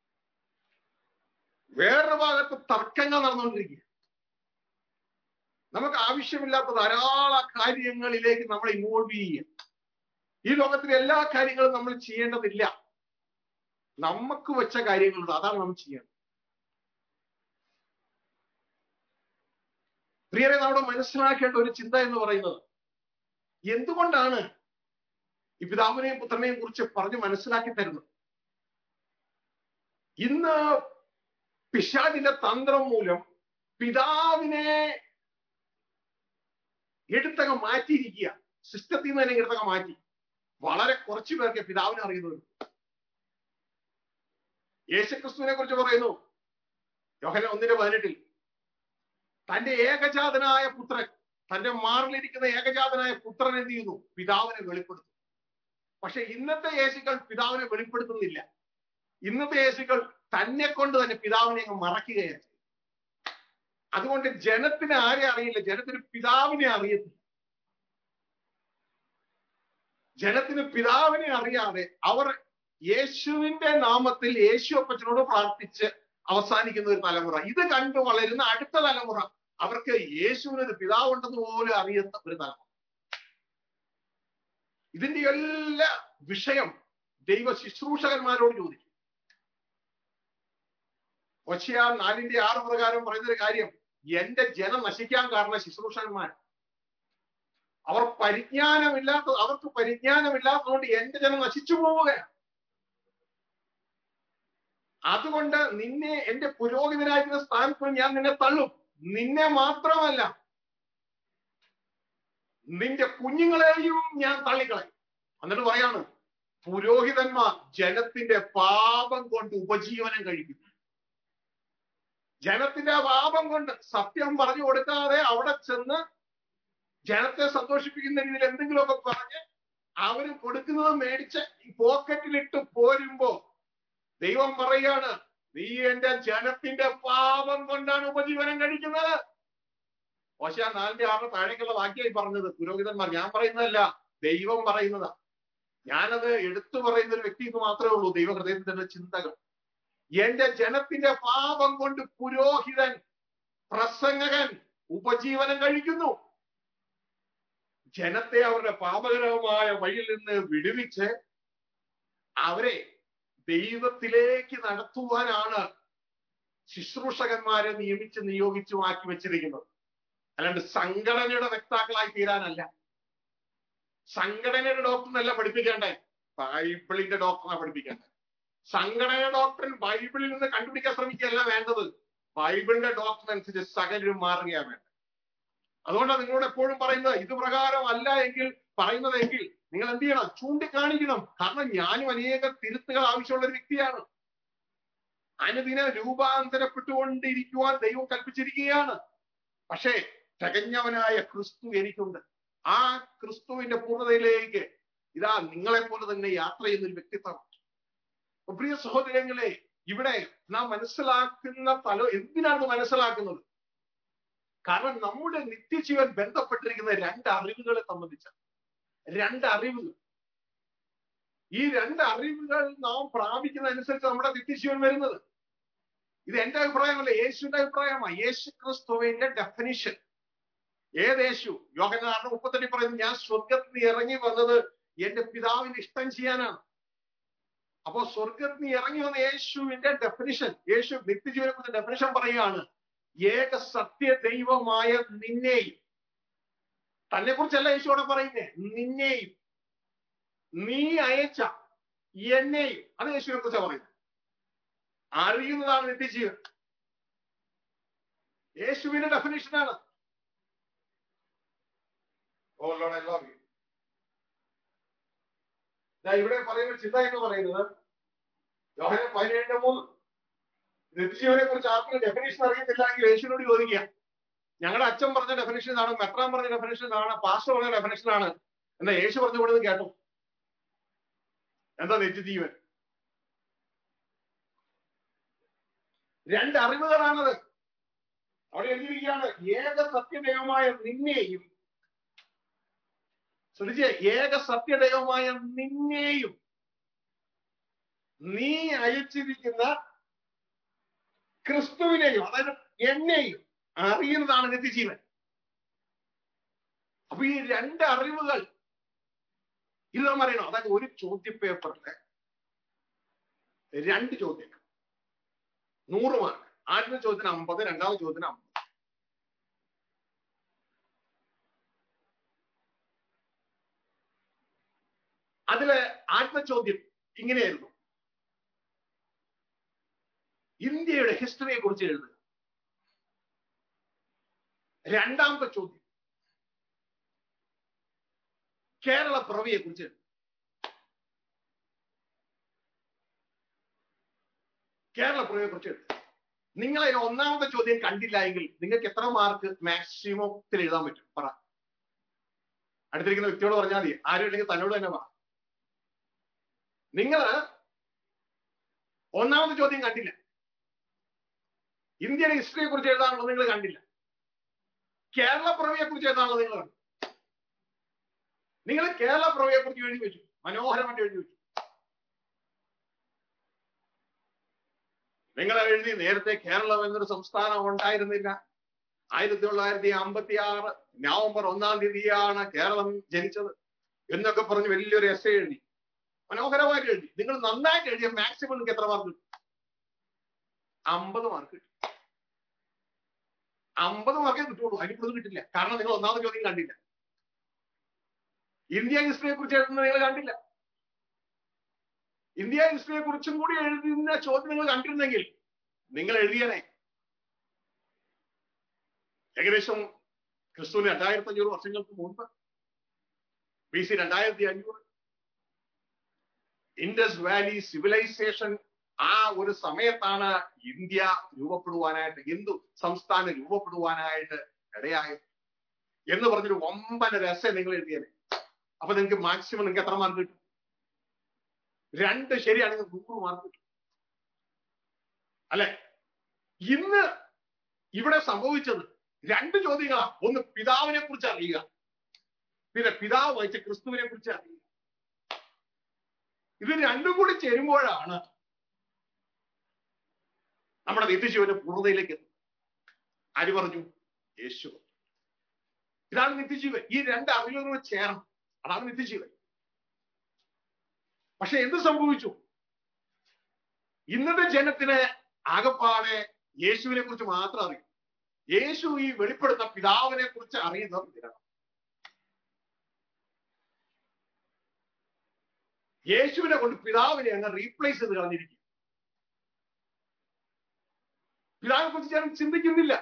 വേറൊരു ഭാഗത്ത് തർക്കങ്ങൾ നടന്നുകൊണ്ടിരിക്കുക. നമുക്ക് ആവശ്യമില്ലാത്ത ധാരാളം കാര്യങ്ങളിലേക്ക് നമ്മൾ ഇൻവോൾവ് ചെയ്യുക. ഈ ലോകത്തിലെ എല്ലാ കാര്യങ്ങളും നമ്മൾ ചെയ്യേണ്ടതില്ല. നമുക്ക് വെച്ച കാര്യങ്ങളുണ്ട്, അതാണ് നമ്മൾ ചെയ്യേണ്ടത്. പ്രിയരെ, നമ്മുടെ മനസ്സിലാക്കേണ്ട ഒരു ചിന്ത എന്ന് പറയുന്നത്, എന്തുകൊണ്ടാണ് ഈ പിതാവിനെയും പുത്രനെയും കുറിച്ച് പറഞ്ഞ് മനസ്സിലാക്കി തരുന്നത്? ഇന്ന് പിശാചിന്റെ തന്ത്രം മൂലം പിതാവിനെ എടുത്തങ്ങ് മാറ്റിയിരിക്കുക. സിസ്റ്റത്തിൽ നിന്ന് തന്നെ എടുത്തങ്ങ് മാറ്റി. വളരെ കുറച്ചു പേർക്ക് പിതാവിനെ അറിയുന്നുള്ളൂ. യേശുക്രിസ്തുവിനെ കുറിച്ച് പറയുന്നു യോഹന്നാൻ ഒന്നിന്റെ പതിനെട്ടിൽ, തന്റെ ഏകജാതനായ പുത്രൻ, തന്റെ മാറിലിരിക്കുന്ന ഏകജാതനായ പുത്രൻ എന്ത് ചെയ്യുന്നു? പിതാവിനെ വെളിപ്പെടുത്തും. പക്ഷെ ഇന്നത്തെ യേശുക്കൾ പിതാവിനെ വെളിപ്പെടുത്തുന്നില്ല. ഇന്നത്തെ യേശുക്കൾ തന്നെ കൊണ്ട് തന്നെ പിതാവിനെ അങ്ങ് മറക്കുകയാണ്. അതുകൊണ്ട് ജനത്തിന് ആരെ അറിയില്ല, ജനത്തിന് പിതാവിനെ അറിയത്തില്ല. ജനത്തിന് പിതാവിനെ അറിയാതെ അവർ യേശുവിന്റെ നാമത്തിൽ യേശു അപ്പച്ചനോട് പ്രാർത്ഥിച്ച് അവസാനിക്കുന്ന ഒരു തലമുറ. ഇത് കണ്ടു വളരുന്ന അടുത്ത തലമുറ അവർക്ക് യേശുവിനൊരു പിതാവുണ്ടെന്ന് പോലും അറിയുന്ന ഒരു തലമുറ. ഇതിന്റെ എല്ലാ വിഷയം ദൈവ ശുശ്രൂഷകന്മാരോട് ചോദിക്കും. ഹോശേയ നാലിന്റെ ആറ് പ്രകാരം പറയുന്നൊരു കാര്യം, എന്റെ ജനം നശിക്കാൻ കാരണം ശുശ്രൂഷകന്മാർ. അവർ പരിജ്ഞാനമില്ലാത്ത അവർക്ക് പരിജ്ഞാനമില്ലാത്തതുകൊണ്ട് എന്റെ ജനം നശിച്ചു പോവുകയാണ്. അതുകൊണ്ട് നിന്നെ എന്റെ പുരോഹിതനായിരുന്ന സ്ഥാനത്ത് ഞാൻ നിന്നെ തള്ളും. നിന്നെ മാത്രമല്ല, നിന്റെ കുഞ്ഞുങ്ങളെയും ഞാൻ തള്ളിക്കളയും. എന്നിട്ട് പറയാണ്, പുരോഹിതന്മാർ ജനത്തിന്റെ പാപം കൊണ്ട് ഉപജീവനം കഴിക്കും. ജനത്തിന്റെ പാപം കൊണ്ട് സത്യം പറഞ്ഞു കൊടുക്കാതെ അവിടെ ചെന്ന് ജനത്തെ സന്തോഷിപ്പിക്കുന്ന രീതിയിൽ എന്തെങ്കിലുമൊക്കെ പറഞ്ഞ് അവര് കൊടുക്കുന്നത് മേടിച്ച് ഈ പോക്കറ്റിലിട്ട് പോരുമ്പോ ദൈവം പറയാണ്, നീ എന്റെ ജനത്തിന്റെ പാപം കൊണ്ടാണ് ഉപജീവനം കഴിക്കുന്നത്. ഹോശേയ നാലിന്റെ ആറ് താഴേക്കുള്ള വാക്യമായി പറഞ്ഞത് പുരോഹിതന്മാർ. ഞാൻ പറയുന്നതല്ല, ദൈവം പറയുന്നതാ. ഞാനത് എടുത്തു പറയുന്ന ഒരു വ്യക്തിക്ക് മാത്രമേ ഉള്ളൂ ദൈവഹൃദയത്തിന്റെ ചിന്തകൾ. എന്റെ ജനത്തിന്റെ പാപം കൊണ്ട് പുരോഹിതൻ, പ്രസംഗകൻ ഉപജീവനം കഴിക്കുന്നു. ജനത്തെ അവരുടെ പാപകരമായ വഴിയിൽ നിന്ന് വിടുവിച്ച് അവരെ ദൈവത്തിലേക്ക് നടത്തുവാനാണ് ശുശ്രൂഷകന്മാരെ നിയമിച്ച് നിയോഗിച്ചു മാറ്റി വെച്ചിരിക്കുന്നത്. അല്ലാണ്ട് സംഘടനയുടെ വക്താക്കളായി തീരാനല്ല. സംഘടനയുടെ ഡോക്ടറിനല്ല പഠിപ്പിക്കേണ്ടേ, ബൈബിളിന്റെ ഡോക്ടറിനെ പഠിപ്പിക്കേണ്ടത്. സംഘടന ഡോക്ടർ ബൈബിളിൽ നിന്ന് കണ്ടുപിടിക്കാൻ ശ്രമിക്കുകയല്ല വേണ്ടത്, ബൈബിളിന്റെ ഡോക്ടറിനനുസരിച്ച് സകലരും മാറുകയാണ് വേണ്ടത്. അതുകൊണ്ടാണ് നിങ്ങളോട് എപ്പോഴും പറയുന്നത്, ഇത് പ്രകാരം അല്ല എങ്കിൽ പറയുന്നതെങ്കിൽ നിങ്ങൾ എന്ത് ചെയ്യണം? ചൂണ്ടിക്കാണിക്കണം. കാരണം ഞാനും അനേക തിരുത്തുകൾ ആവശ്യമുള്ള ഒരു വ്യക്തിയാണ്. അനുദിനം രൂപാന്തരപ്പെട്ടുകൊണ്ടിരിക്കുവാൻ ദൈവം കൽപ്പിച്ചിരിക്കുകയാണ്. പക്ഷേ തികഞ്ഞവനായ ക്രിസ്തു എനിക്കുണ്ട്. ആ ക്രിസ്തുവിന്റെ പൂർണ്ണതയിലേക്ക് ഇതാ നിങ്ങളെപ്പോലെ തന്നെ യാത്ര ചെയ്യുന്ന ഒരു വ്യക്തിത്വമാണ്. പ്രിയ സഹോദരങ്ങളെ, ഇവിടെ നാം മനസ്സിലാക്കുന്ന തല എന്തിനാണ് മനസ്സിലാക്കുന്നത്? കാരണം നമ്മുടെ നിത്യജീവൻ ബന്ധപ്പെട്ടിരിക്കുന്ന രണ്ട് അറിവുകളെ സംബന്ധിച്ച രണ്ട് അറിവുകൾ. ഈ രണ്ട് അറിവുകൾ നാം പ്രാപിക്കുന്ന അനുസരിച്ച് നമ്മുടെ നിത്യജീവൻ വരുന്നത്. ഇത് എന്റെ അഭിപ്രായമല്ല, യേശുവിന്റെ അഭിപ്രായമാണ്. യേശു ക്രിസ്തുവിന്റെ ഡെഫിനിഷൻ. ഏത് യേശു? യോഹന്നാൻ മുപ്പത്തെട്ടിൽ പറയുന്നത്, ഞാൻ സ്വർഗത്തിൽ നിന്ന് ഇറങ്ങി വന്നത് എന്റെ പിതാവിന്റെ ഇഷ്ടം ചെയ്യാനാണ്. അപ്പോ സ്വർഗത്തിൽ നിന്ന് ഇറങ്ങി വന്ന യേശുവിന്റെ ഡെഫിനിഷൻ, യേശു നിത്യജീവനെ കുറിച്ച് ഡെഫിനിഷൻ പറയുകയാണ്, ഏക സത്യ ദൈവമായ നിന്നെയും, തന്നെ കുറിച്ചല്ല യേശു അവിടെ പറയുന്നേ, നിന്നെയും നീ അയച്ച എന്നെയും, അത് യേശുവിനെ കുറിച്ചാണ് പറയുന്നത്. അറിയുന്നതാണ് നിത്യജീവൻ. യേശുവിന്റെ ഡെഫിനിഷനാണ്. O Lord, I love you. ഇവിടെ പറയുന്ന ചിന്ത എന്ന് പറയുന്നത് യോഹന്നാൻ പതിനേഴിന്റെ മൂന്ന്. നിത്യജീവനെ കുറിച്ച് ആർക്കും ഡെഫിനേഷൻ അറിയത്തില്ലെങ്കിൽ യേശുവിനോട് ചോദിക്കുക. ഞങ്ങളുടെ അച്ഛൻ പറഞ്ഞ ഡെഫിനേഷൻ ഇതാണ്, മെത്രാൻ പറഞ്ഞ ഡെഫിനേഷൻ ഇതാണ്, പാസ്റ്റർ പറഞ്ഞ ഡെഫിനേഷനാണ്. എന്താ യേശു പറഞ്ഞു കൊടുത്ത് കേട്ടോ? എന്താ നിത്യജീവൻ? രണ്ട് അറിവുകളാണത്. അവിടെ എഴുതിയിരിക്കുകയാണ്, ഏക സത്യദൈവമായ നിന്നെയും, ശ്രദ്ധിച്ചേ, ഏക സത്യദൈവമായ നിന്നെയും നീ അയച്ചിരിക്കുന്ന ക്രിസ്തുവിനെയും, അതായത് എന്നെയും അറിയുന്നതാണ് നിത്യജീവൻ. അപ്പൊ ഈ രണ്ട് അറിവുകൾ ഇത് നാം അറിയണം. അതായത് ഒരു ചോദ്യ പേപ്പറില് രണ്ട് ചോദ്യങ്ങൾ, നൂറ് മാർക്ക്. ആദ്യത്തെ ചോദ്യത്തിന് അമ്പത്, രണ്ടാമത്തെ ചോദ്യത്തിന് അമ്പത്. അതില് ആദ്യത്തെ ചോദ്യം ഇങ്ങനെയായിരുന്നു: ഇന്ത്യയുടെ ഹിസ്റ്ററിയെ കുറിച്ച് എഴുതുക. രണ്ടാമത്തെ ചോദ്യം കേരള പിറവിയെ കുറിച്ച് എഴുതുക. കേരള പിറവിയെ കുറിച്ച് എഴുതുക. നിങ്ങൾ അതിന് ഒന്നാമത്തെ ചോദ്യം കണ്ടില്ല എങ്കിൽ നിങ്ങൾക്ക് എത്ര മാർക്ക് മാക്സിമത്തിൽ എഴുതാൻ പറ്റും? പറ. അടുത്തിരിക്കുന്ന വ്യക്തിയോട് പറഞ്ഞാൽ മതി, ആരും ഇല്ലെങ്കിൽ തന്നോട് തന്നെ പറ. നിങ്ങൾ ഒന്നാമത്തെ ചോദ്യം കണ്ടില്ല, ഇന്ത്യയുടെ ഹിസ്റ്ററിയെ കുറിച്ച് എഴുതാനുള്ളത് നിങ്ങൾ കണ്ടില്ല, കേരള പിറവിയെ കുറിച്ച് എഴുതാനുള്ളത് നിങ്ങൾ കണ്ടു. നിങ്ങൾ കേരള പിറവിയെ കുറിച്ച് എഴുതി വെച്ചു, മനോഹരമായിട്ട് എഴുതി വെച്ചു. നിങ്ങൾ എഴുതി നേരത്തെ കേരളം എന്നൊരു സംസ്ഥാനം ഉണ്ടായിരുന്നില്ല, ആയിരത്തി തൊള്ളായിരത്തി അമ്പത്തി ആറ് നവംബർ ഒന്നാം തീയതിയാണ് കേരളം ജനിച്ചത് എന്നൊക്കെ പറഞ്ഞ് വലിയൊരു എസ്സേ എഴുതി, മനോഹരമായിട്ട് എഴുതി. നിങ്ങൾ നന്നായിട്ട് എഴുതിയ മാക്സിമം നിങ്ങൾക്ക് എത്ര മാർക്ക് കിട്ടും? അമ്പത് മാർക്ക് കിട്ടും. അമ്പത് മാർക്കേ കിട്ടുള്ളൂ, അതിന് കൂടുതൽ കിട്ടില്ല. കാരണം നിങ്ങൾ ഒന്നാമത്തെ ചോദ്യം കണ്ടില്ല. ഇന്ത്യ ഹിസ്റ്ററിയെ കുറിച്ച് എഴുതുന്നത് നിങ്ങൾ കണ്ടില്ല. ഇന്ത്യ ഹിസ്റ്ററിയെ കുറിച്ചും കൂടി എഴുതുന്ന ചോദ്യം നിങ്ങൾ കണ്ടിരുന്നെങ്കിൽ നിങ്ങൾ എഴുതിയനെ. ഏകദേശം ക്രിസ്തുവിന് രണ്ടായിരത്തി അഞ്ഞൂറ് വർഷങ്ങൾക്ക് മുൻപ്, ബി സി രണ്ടായിരത്തി അഞ്ഞൂറ്, ഇൻഡസ് വാലി സിവിലൈസേഷൻ, ആ ഒരു സമയത്താണ് ഇന്ത്യ രൂപപ്പെടുവാനായിട്ട്, ഹിന്ദു സംസ്ഥാനം രൂപപ്പെടുവാനായിട്ട് ഇടയായത് എന്ന് പറഞ്ഞൊരു വമ്പന രസം നിങ്ങൾ എഴുതിയത്. അപ്പൊ നിങ്ങൾക്ക് മാക്സിമം നിങ്ങൾക്ക് എത്ര മാർക്ക് കിട്ടും? രണ്ട് ശരിയാണെങ്കിൽ നൂറ് മാർക്ക് കിട്ടും അല്ലെ? ഇന്ന് ഇവിടെ സംഭവിച്ചത് രണ്ട് ചോദ്യങ്ങളാ. ഒന്ന് പിതാവിനെ കുറിച്ച് അറിയുക, പിന്നെ പിതാവ് വഹിച്ച ക്രിസ്തുവിനെ കുറിച്ച് അറിയുക. ഇത് രണ്ടും കൂടി ചേരുമ്പോഴാണ് നമ്മുടെ നിത്യജീവന്റെ പൂർണ്ണതയിലേക്ക് എത്തുന്നത്. ആര് പറഞ്ഞു? യേശു. ഇതാണ് നിത്യജീവൻ. ഈ രണ്ട് അറിവുകൾ ചേരണം, അതാണ് നിത്യജീവൻ. പക്ഷെ എന്ത് സംഭവിച്ചു? ഇന്നത്തെ ജനത്തിന് ആകപ്പാടെ യേശുവിനെ കുറിച്ച് മാത്രം അറിയും. യേശു ഈ വെളിപ്പെടുന്ന പിതാവിനെ കുറിച്ച് അറിയുന്നത് ഇതിനാണ്. യേശുവിനെ കൊണ്ട് പിതാവിനെ അങ്ങ് റീപ്ലേസ് ചെയ്ത് കളഞ്ഞിരിക്കും. പിതാവിനെ കുറിച്ച് ഞാൻ ചിന്തിക്കുന്നില്ല.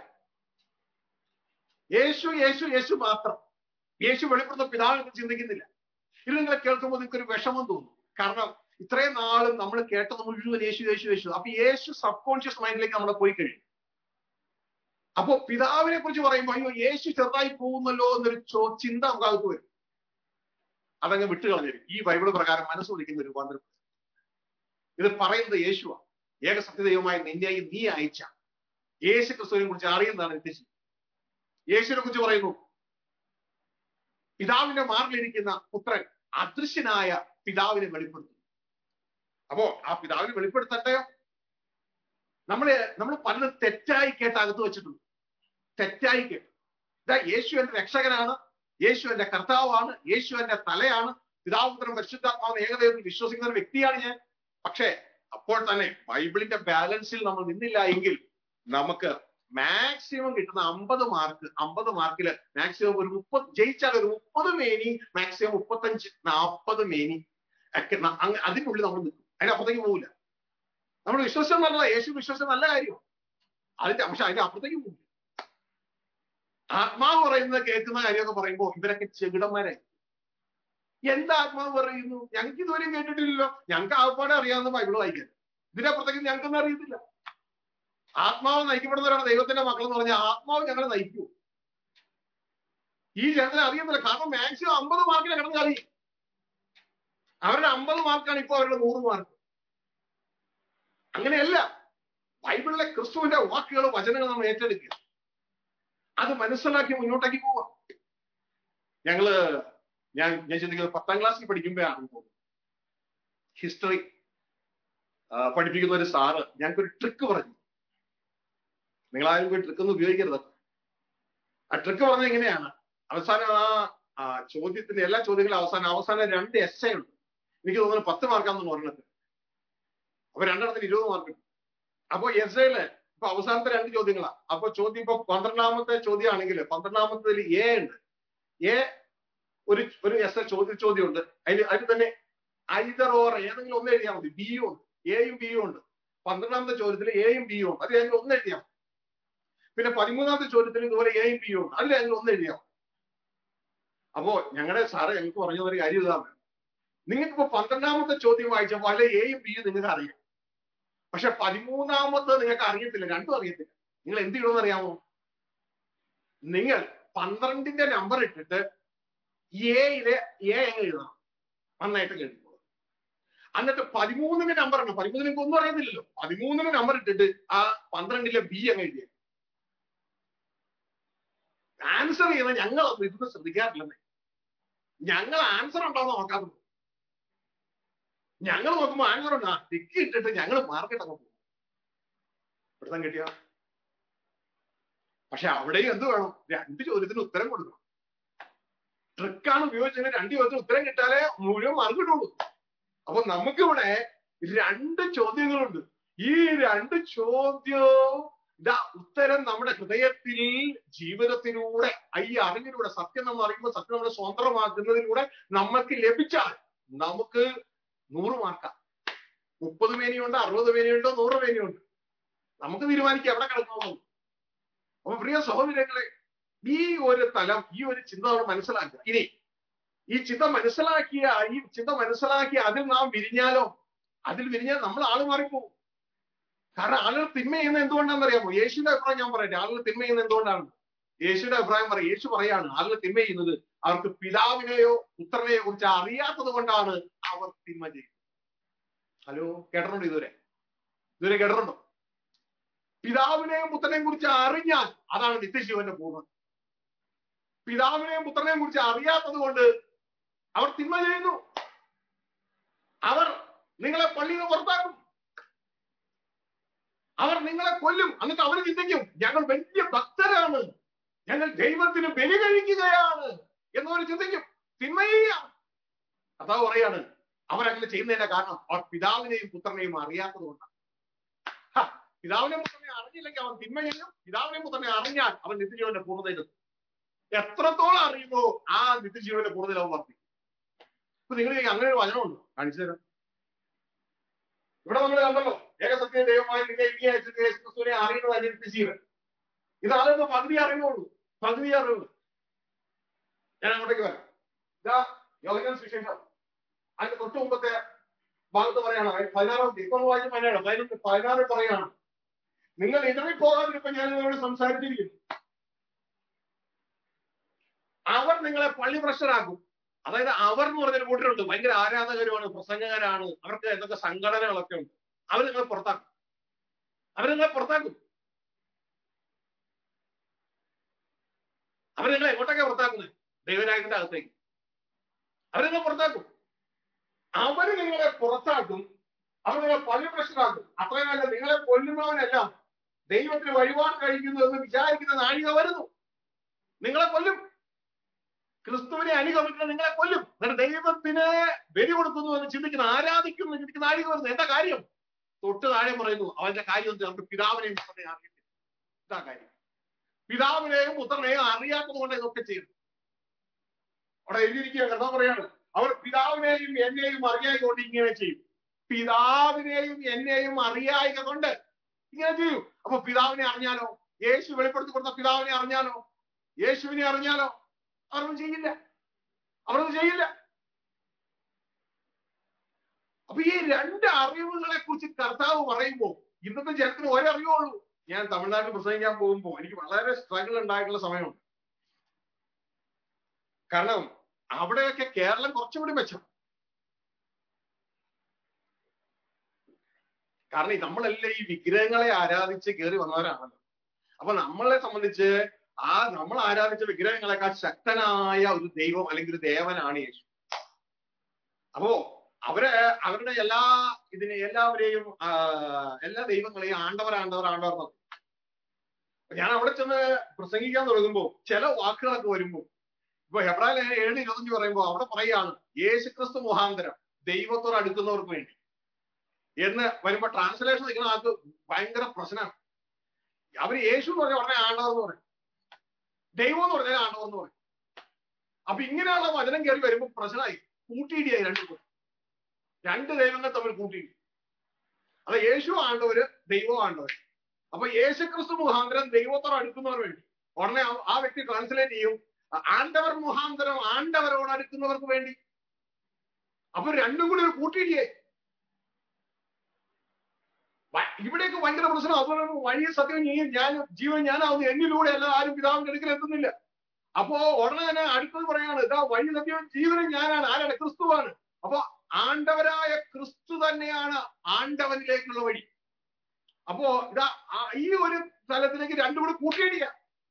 യേശു യേശു യേശു മാത്രം. യേശു വെളിപ്പെടുന്ന പിതാവിനെ കുറിച്ച് ചിന്തിക്കുന്നില്ല. ഇത് നിങ്ങളെ കേൾക്കുമ്പോൾ നിങ്ങൾക്ക് ഒരു വിഷമം തോന്നും. കാരണം ഇത്രയും നാളും നമ്മൾ കേട്ടത് മുഴുവൻ യേശു യേശു യേശു. അപ്പൊ യേശു സബ് കോൺഷ്യസ് മൈൻഡിലേക്ക് നമ്മളെ പോയി കഴിയും. അപ്പോ പിതാവിനെ കുറിച്ച് പറയുമ്പോൾ അയ്യോ യേശു ചെറുതായി പോകുന്നല്ലോ എന്നൊരു ചോ ചിന്ത നമുക്ക് അകത്ത് വരും. അതങ്ങ് വിട്ടുകളഞ്ഞിരും. ഈ ബൈബിള് പ്രകാരം മനസ്സ് വിളിക്കുന്ന രൂപാന്തരം. ഇത് പറയുന്നത് യേശുവാ. ഏക സത്യദൈവമായ നിന്നെയും നീ അയച്ച യേശു ക്രിസ്തുവിനെ കുറിച്ച് അറിയുന്നതാണ് നിത്യജീവൻ. യേശുവിനെ കുറിച്ച് പറയുന്നു, പിതാവിന്റെ മാറിലിരിക്കുന്ന പുത്രൻ അദൃശ്യനായ പിതാവിനെ വെളിപ്പെടുത്തുന്നു. അപ്പോ ആ പിതാവിനെ വെളിപ്പെടുത്തട്ടെയോ? നമ്മള് നമ്മൾ പലരും തെറ്റായി കേട്ട് അകത്ത് വെച്ചിട്ടുണ്ട്. തെറ്റായി കേട്ടു. ഇതാ യേശു എന്റെ രക്ഷകനാണ്, യേശു എന്റെ കർത്താവാണ്, യേശു എന്റെ തലയാണ്, പിതാവ് പുത്രൻ പരിശുദ്ധാത്മാവ് ഏകദൈവത്തിൽ വിശ്വസിക്കുന്ന ഒരു വ്യക്തിയാണ് ഞാൻ. പക്ഷേ അപ്പോൾ തന്നെ ബൈബിളിന്റെ ബാലൻസിൽ നമ്മൾ നിന്നില്ല എങ്കിൽ നമുക്ക് മാക്സിമം കിട്ടുന്ന അമ്പത് മാർക്ക്, അമ്പത് മാർക്കില് മാക്സിമം ഒരു മുപ്പത് ജയിച്ചാൽ ഒരു മുപ്പത് മേനി, മാക്സിമം മുപ്പത്തഞ്ച് നാൽപ്പത് മേനി ഒക്കെ അതിനുള്ളിൽ നമ്മൾ നിൽക്കും. അതിനപ്പുറത്തേക്ക് പോകില്ല. നമ്മൾ വിശ്വസിച്ചത് നല്ലതാ, യേശു വിശ്വസിച്ചത് നല്ല കാര്യമാണ്. അതിന്റെ പക്ഷെ അതിന്റെ അപ്പുറത്തേക്ക് പോകില്ല. ആത്മാവ് പറയുന്നത് കേൾക്കുന്ന കാര്യമൊക്കെ പറയുമ്പോൾ ഇവരൊക്കെ ചെകിടന്മാരായി. എന്താ ആത്മാവ് പറയുന്നു? ഞങ്ങൾക്ക് ഇതുവരെയും കേട്ടിട്ടില്ലല്ലോ. ഞങ്ങൾക്ക് ആപ്പാടെ അറിയാവുന്ന ബൈബിൾ വായിക്കാൻ, ഇതിനപ്പുറത്തേക്ക് ഞങ്ങൾക്കൊന്നും അറിയത്തില്ല. ആത്മാവ് നയിക്കപ്പെടുന്നവരാണ് ദൈവത്തിന്റെ മക്കൾ എന്ന് പറഞ്ഞാൽ ആത്മാവ് ഞങ്ങളെ നയിക്കൂ. ഈ ജനത്തിനെ അറിയുന്നില്ല. കാരണം മാക്സിമം അമ്പത് മാർക്കിനെ കിടന്ന് കളി. അവരുടെ അമ്പത് മാർക്കാണ് ഇപ്പൊ അവരുടെ നൂറ് മാർക്ക്. അങ്ങനെയല്ല. ബൈബിളിലെ ക്രിസ്തുവിന്റെ വാക്കുകൾ, വചനങ്ങൾ നമ്മൾ ഏറ്റെടുക്കുക, അത് മനസ്സിലാക്കി മുന്നോട്ടേക്ക് പോവാം. ഞങ്ങള് ഞാൻ ഞാൻ ചിന്തിക്കുന്നത് പത്താം ക്ലാസ്സിൽ പഠിക്കുമ്പോഴാണ് പോകുന്നത്. ഹിസ്റ്ററി പഠിപ്പിക്കുന്ന ഒരു സാറ് ഞങ്ങൾക്കൊരു ട്രിക്ക് പറഞ്ഞു. നിങ്ങളാരും പോയി ട്രിക്ക് ഒന്നും ഉപയോഗിക്കരുത്. ആ ട്രിക്ക് പറഞ്ഞത് എങ്ങനെയാണ്? അവസാനം ആ ആ ചോദ്യത്തിന്റെ എല്ലാ ചോദ്യങ്ങളും അവസാനം അവസാനം രണ്ട് എസ് എ ഉണ്ട്. എനിക്ക് തോന്നുന്നു പത്ത് മാർക്കാണെന്ന് പറഞ്ഞത്. അപ്പൊ രണ്ടെണ്ണത്തിന് ഇരുപത് മാർക്ക്. അപ്പൊ എസ് എയില് ഇപ്പൊ അവസാനത്തെ രണ്ട് ചോദ്യങ്ങളാ. അപ്പൊ ചോദ്യം ഇപ്പൊ പന്ത്രണ്ടാമത്തെ ചോദ്യമാണെങ്കിൽ പന്ത്രണ്ടാമത്തിൽ എ ഉണ്ട്. എ ഒരു ഒരു എസ് എ ചോദ്യ ചോദ്യം ഉണ്ട്. അതിൽ അതിൽ തന്നെ ഐദർ ഓർ ഏതെങ്കിലും ഒന്ന് എഴുതിയാൽ മതി. ബിയും ഉണ്ട്, എയും ബിയും ഉണ്ട്. പന്ത്രണ്ടാമത്തെ ചോദ്യത്തിൽ എയും ബിയും ഉണ്ട്. അത് ഏതെങ്കിലും ഒന്ന് എഴുതിയാൽ മതി. പിന്നെ പതിമൂന്നാമത്തെ ചോദ്യത്തിൽ ഇതുപോലെ എയും ബിയും ഉണ്ട്. അതിൽ ഏതെങ്കിലും ഒന്ന് എഴുതിയാൽ മതി. അപ്പോ ഞങ്ങളുടെ സാറ് ഞങ്ങൾക്ക് പറഞ്ഞ ഒരു കാര്യം ഇതാണ്, നിങ്ങൾക്ക് ഇപ്പൊ പന്ത്രണ്ടാമത്തെ ചോദ്യം വായിച്ചപ്പോൾ അല്ലെ എയും ബിയും നിങ്ങൾക്ക് അറിയാം, പക്ഷെ പതിമൂന്നാമത്തെ നിങ്ങൾക്ക് അറിയത്തില്ല, രണ്ടും അറിയത്തില്ല. നിങ്ങൾ എന്ത് ചെയ്യണമെന്ന് അറിയാമോ? നിങ്ങൾ പന്ത്രണ്ടിന്റെ നമ്പർ ഇട്ടിട്ട് എയിലെ എ എങ്ങനെ എഴുതണം, നന്നായിട്ട് എഴുതുന്നത്. എന്നിട്ട് പതിമൂന്നിന്റെ നമ്പർ ഉണ്ട്, പതിമൂന്നിന് നിങ്ങൾക്ക് ഒന്നും അറിയത്തില്ലല്ലോ, പതിമൂന്നിന് നമ്പർ ഇട്ടിട്ട് ആ പന്ത്രണ്ടിലെ ബി അങ്ങ് എഴുതിയ ആൻസർ ചെയ്യുന്നത് ഞങ്ങൾ ഇതൊന്നും ശ്രദ്ധിക്കാറില്ലെന്നേ. ഞങ്ങൾ ആൻസർ ഉണ്ടോന്ന് നോക്കാതെ ഞങ്ങൾ നോക്കുമ്പോ ആൻസർ ഉണ്ടാ ടിക്ക് ഇട്ടിട്ട് ഞങ്ങൾ മാർക്കറ്റൊക്കെ പോകും, പിടുത്തം കിട്ടിയ. പക്ഷെ അവിടെയും എന്ത് വേണം? രണ്ട് ചോദ്യത്തിന് ഉത്തരം കൊടുക്കണം. ട്രിക്കാണ് ഉപയോഗിച്ചത്. രണ്ട് ചോദ്യത്തിന് ഉത്തരം കിട്ടാലേ മുഴുവൻ മാർക്ക് കിട്ടുള്ളൂ. അപ്പൊ നമുക്കിവിടെ രണ്ട് ചോദ്യങ്ങളുണ്ട്. ഈ രണ്ട് ചോദ്യവും ഇതാ ഉത്തരം നമ്മുടെ ഹൃദയത്തിൽ ജീവിതത്തിലൂടെ ഈ അറിവിലൂടെ സത്യം നമ്മൾ അറിയുമ്പോൾ സത്യം നമ്മളെ സ്വതന്ത്രമാക്കുന്നതിലൂടെ നമ്മൾക്ക് ലഭിച്ചാൽ നമുക്ക് നൂറ് മാർക്കാം. മുപ്പത് മേനിയുണ്ട്, അറുപത് മേനിയുണ്ടോ, നൂറ് മേനിയുണ്ട്, നമുക്ക് തീരുമാനിക്കാം എവിടെ കിടക്കണമെന്ന്. അപ്പൊ പ്രിയ സഹോദരങ്ങളെ, ഈ ഒരു തലം, ഈ ഒരു ചിന്ത നമ്മൾ മനസ്സിലാക്കുക. ഇനി ഈ ചിന്ത മനസ്സിലാക്കിയ ഈ ചിന്ത മനസ്സിലാക്കി അതിൽ നാം വിരിഞ്ഞാലോ, അതിൽ വിരിഞ്ഞാൽ നമ്മൾ ആള് മാറിപ്പോകും. കാരണം ആളുകൾ തിന്മ ചെയ്യുന്നത് എന്തുകൊണ്ടാണെന്ന് അറിയാമോ? യേശുവിന്റെ അഭിപ്രായം ഞാൻ പറയട്ടെ. ആളുകൾ തിന്മ ചെയ്യുന്നത് എന്തുകൊണ്ടാണ്? യേശുവിന്റെ അഭിപ്രായം പറയും. യേശു പറയാണ് ആളുകൾ തിന്മ ചെയ്യുന്നത് അവർക്ക് പിതാവിനെയോ പുത്രനെയോ കുറിച്ച് അറിയാത്തത് കൊണ്ടാണ് അവർ തിന്മ ചെയ്യുന്നത്. ഹലോ, കേട്ടിട്ടുണ്ടോ? ഇതുവരെ ഇതുവരെ കേട്ടിട്ടുണ്ടോ? പിതാവിനെയും പുത്രനെയും കുറിച്ച് അറിഞ്ഞാൽ അതാണ് നിത്യജീവന്റെ പൂർണ്ണത. പിതാവിനെയും പുത്രനെയും കുറിച്ച് അറിയാത്തത് കൊണ്ട് അവർ തിന്മ ചെയ്യുന്നു. അവർ നിങ്ങളെ പള്ളിയിൽ നിന്ന് പുറത്താക്കും, അവർ നിങ്ങളെ കൊല്ലും. എന്നിട്ട് അവർ ചിന്തിക്കും ഞങ്ങൾ വലിയ ഭക്തരാണ്, ഞങ്ങൾ ദൈവത്തിന് ബലി കഴിക്കുകയാണ് എന്നവർ ചിന്തിക്കും. തിന്മ ചെയ്യാം. കർത്താവ് പറയാണ് അവരങ്ങനെ ചെയ്യുന്നതിന്റെ കാരണം അവർ പിതാവിനെയും പുത്രനെയും അറിയാത്തത് കൊണ്ടാണ്. പിതാവിനെയും പുത്രനെ അറിഞ്ഞില്ലെങ്കിൽ അവൻ തിന്മ ചെയ്യും. പിതാവിനെയും പുത്രനെ അറിഞ്ഞാൽ അവൻ നിത്യജീവന്റെ പൂർണ്ണതയിലെത്തും. എത്രത്തോളം അറിയുമോ ആ നിത്യജീവന്റെ പൂർണ്ണതയിൽ അവൻ വർദ്ധിക്കും. ഇപ്പൊ നിങ്ങൾ അങ്ങനെ ഒരു വചനമുണ്ടോ? കാണിച്ചു തരാം. ഇവിടെ നമ്മൾ കണ്ടല്ലോ, ഏകസത്യ ദൈവമായി ക്രിസ്തുവിനെ അറിയുന്നത് അതിന്റെ ജീവൻ. ഇതാണെന്ന് പകുതി അറിയുള്ളൂ, പകുതി അറിവ്. ഞാൻ അങ്ങോട്ടേക്ക് വരാം. ഇതാ യോഹന്നാൻ സുവിശേഷം അതിന്റെ തൊട്ട് മുമ്പത്തെ ഭാഗത്ത് പറയാണ്, പതിനാറാം തീയതി ഇപ്പൊ വായിച്ച പതിനേഴ് പതിനൊന്ന് പതിനാറ് പറയാണ്, നിങ്ങൾ ഇടറി പോകാതിരിപ്പം ഞാൻ നിങ്ങളോട് സംസാരിച്ചിരിക്കുന്നു. അവർ നിങ്ങളെ പള്ളി പ്രശ്നരാക്കും. അതായത് അവർ എന്ന് പറഞ്ഞൊരു കൂട്ടരുണ്ട്, ഭയങ്കര ആരാധകരുമാണ്, പ്രസംഗകരാണ്, അവർക്ക് എന്തൊക്കെ സംഘടനകളൊക്കെ ഉണ്ട്. അവർ നിങ്ങളെ പുറത്താക്കും. അവർ നിങ്ങളെ പുറത്താക്കും. അവർ നിങ്ങളെ എങ്ങോട്ടൊക്കെ പുറത്താക്കുന്നത്? ദൈവരാജ്യത്തിന്റെ അകത്തേക്ക് അവർ നിങ്ങളെ പുറത്താക്കും. അവര് നിങ്ങളെ പുറത്താക്കും, അവർ നിങ്ങളെ പള്ളി പ്രശ്നരാക്കും. അത്രയുമല്ല, നിങ്ങളെ കൊല്ലുന്നവനെല്ലാം ദൈവത്തിന് വഴിപാട് കഴിക്കുന്നു എന്ന് വിചാരിക്കുന്ന നാഴിക വരുന്നു, നിങ്ങളെ കൊല്ലും. ക്രിസ്തുവിനെ അനുഗമിക്കുന്ന നിങ്ങളെ കൊല്ലും. എന്നിട്ട് ദൈവത്തിന് ബലി കൊടുക്കുന്നു എന്ന് ചിന്തിക്കുന്ന, ആരാധിക്കുന്നു എന്ന് ചിന്തിക്കുന്ന നാഴിക വരുന്നു. എന്താ കാര്യം? തൊട്ട് താഴെ പറയുന്നു അവന്റെ കാര്യം നമുക്ക് പിതാവിനെയും പുത്രനെയും അറിയത്തില്ല. ഇതാ കാര്യം. പിതാവിനെയും പുത്രനെയും അറിയാത്തത് കൊണ്ട് ഇതൊക്കെ ചെയ്യുന്നു. അവിടെ എഴുതിയിരിക്കുക, കർത്താവ് പറയാണ് അവർ പിതാവിനെയും എന്നെയും അറിയായ കൊണ്ട് ഇങ്ങനെ ചെയ്യും. പിതാവിനെയും എന്നെയും അറിയായ കൊണ്ട് ഇങ്ങനെ ചെയ്യും. അപ്പൊ പിതാവിനെ അറിഞ്ഞാലോ, യേശു വെളിപ്പെടുത്തി കൊടുത്ത പിതാവിനെ അറിഞ്ഞാലോ, യേശുവിനെ അറിഞ്ഞാലോ, അവരൊന്നും ചെയ്യില്ല, അവരൊന്നും ചെയ്യില്ല. അപ്പൊ ഈ രണ്ട് അറിവുകളെ കുറിച്ച് കർത്താവ് പറയുമ്പോൾ ഇന്നത്തെ ജനത്തിന് ഒരേ അറിവുള്ളൂ. ഞാൻ തമിഴ്നാട്ടിൽ പ്രസംഗിക്കാൻ പോകുമ്പോൾ എനിക്ക് വളരെ സ്ട്രഗിൾ ഉണ്ടായിട്ടുള്ള സമയമുണ്ട്. കാരണം അവിടെയൊക്കെ കേരളം കുറച്ചുകൂടി മെച്ചം. കാരണം നമ്മളെല്ലാം ഈ വിഗ്രഹങ്ങളെ ആരാധിച്ച് കയറി വന്നവരാണല്ലോ. അപ്പൊ നമ്മളെ സംബന്ധിച്ച് ആ നമ്മൾ ആരാധിച്ച വിഗ്രഹങ്ങളെക്കാൾ ശക്തനായ ഒരു ദൈവം അല്ലെങ്കിൽ ഒരു ദേവനാണ് യേശു. അപ്പോ അവര് അവരുടെ എല്ലാ ഇതിനെ എല്ലാവരെയും എല്ലാ ദൈവങ്ങളെയും ആണ്ടവർ ആണ്ടവർ ആണ്ടവർ നോക്കും. ഞാൻ അവിടെ ചെന്ന് പ്രസംഗിക്കാൻ തുടങ്ങുമ്പോൾ ചില വാക്കുകളൊക്കെ വരുമ്പോൾ ഇപ്പൊ ഹെബ്രായ ലേഖനം ഏഴ് ഇരുപത്തഞ്ച് പറയുമ്പോൾ അവിടെ പറയാണ് യേശുക്രിസ്തു മുഖാന്തരം ദൈവത്തോട് അടുക്കുന്നവർക്ക് വേണ്ടി എന്ന് വരുമ്പോ ട്രാൻസ്ലേഷൻ നിൽക്കുന്ന ആൾക്ക് ഭയങ്കര പ്രശ്നമാണ്. അവര് യേശു എന്ന് പറഞ്ഞാൽ ഉടനെ ആണ്ടവർ എന്ന് പറയും, ദൈവം എന്ന് പറഞ്ഞാൽ ആണ്ടവർ എന്ന് പറയും. അപ്പൊ ഇങ്ങനെയുള്ള വചനം കയറി വരുമ്പോ പ്രശ്നമായി, കൂട്ടിയിടിയായി രണ്ടു കൂടെ, രണ്ട് ദൈവങ്ങൾ തമ്മിൽ കൂട്ടിയിടി. അത് യേശു ആണ്ടവര്, ദൈവം ആണ്ടവര്. അപ്പൊ യേശുക്രിസ്തു മുഖാന്തരം ദൈവത്തോട് അടുക്കുന്നവർ വേണ്ടി ഉടനെ ആ വ്യക്തി ട്രാൻസ്ലേറ്റ് ചെയ്യും ആണ്ടവർ മുഖാന്തരം ആണ്ടവരോട് അടുക്കുന്നവർക്ക് വേണ്ടി. അപ്പൊ രണ്ടും കൂടി ഒരു കൂട്ടിയിടിയായി. ഇവിടേക്ക് ഭയങ്കര പ്രശ്നം. അതുപോലെ വഴി സത്യം ഞാൻ ജീവൻ ഞാനാവുന്നു, എന്നിലൂടെ അല്ല ആരും പിതാവിന്റെ അടുക്കൽ എത്തുന്നില്ല. അപ്പോ ഉടനെ തന്നെ അടുത്തത് പറയാണ് ഇതാ വഴി സത്യവും ജീവനും ഞാനാണ്. ആരാണ്? ക്രിസ്തുവാണ്. അപ്പൊ ആണ്ടവരായ ക്രിസ്തു തന്നെയാണ് ആണ്ടവനിലേക്കുള്ള വഴി. അപ്പോ ഇതാ ഈ ഒരു തലത്തിലേക്ക് രണ്ടും കൂടി കൂട്ടിയിടിയ.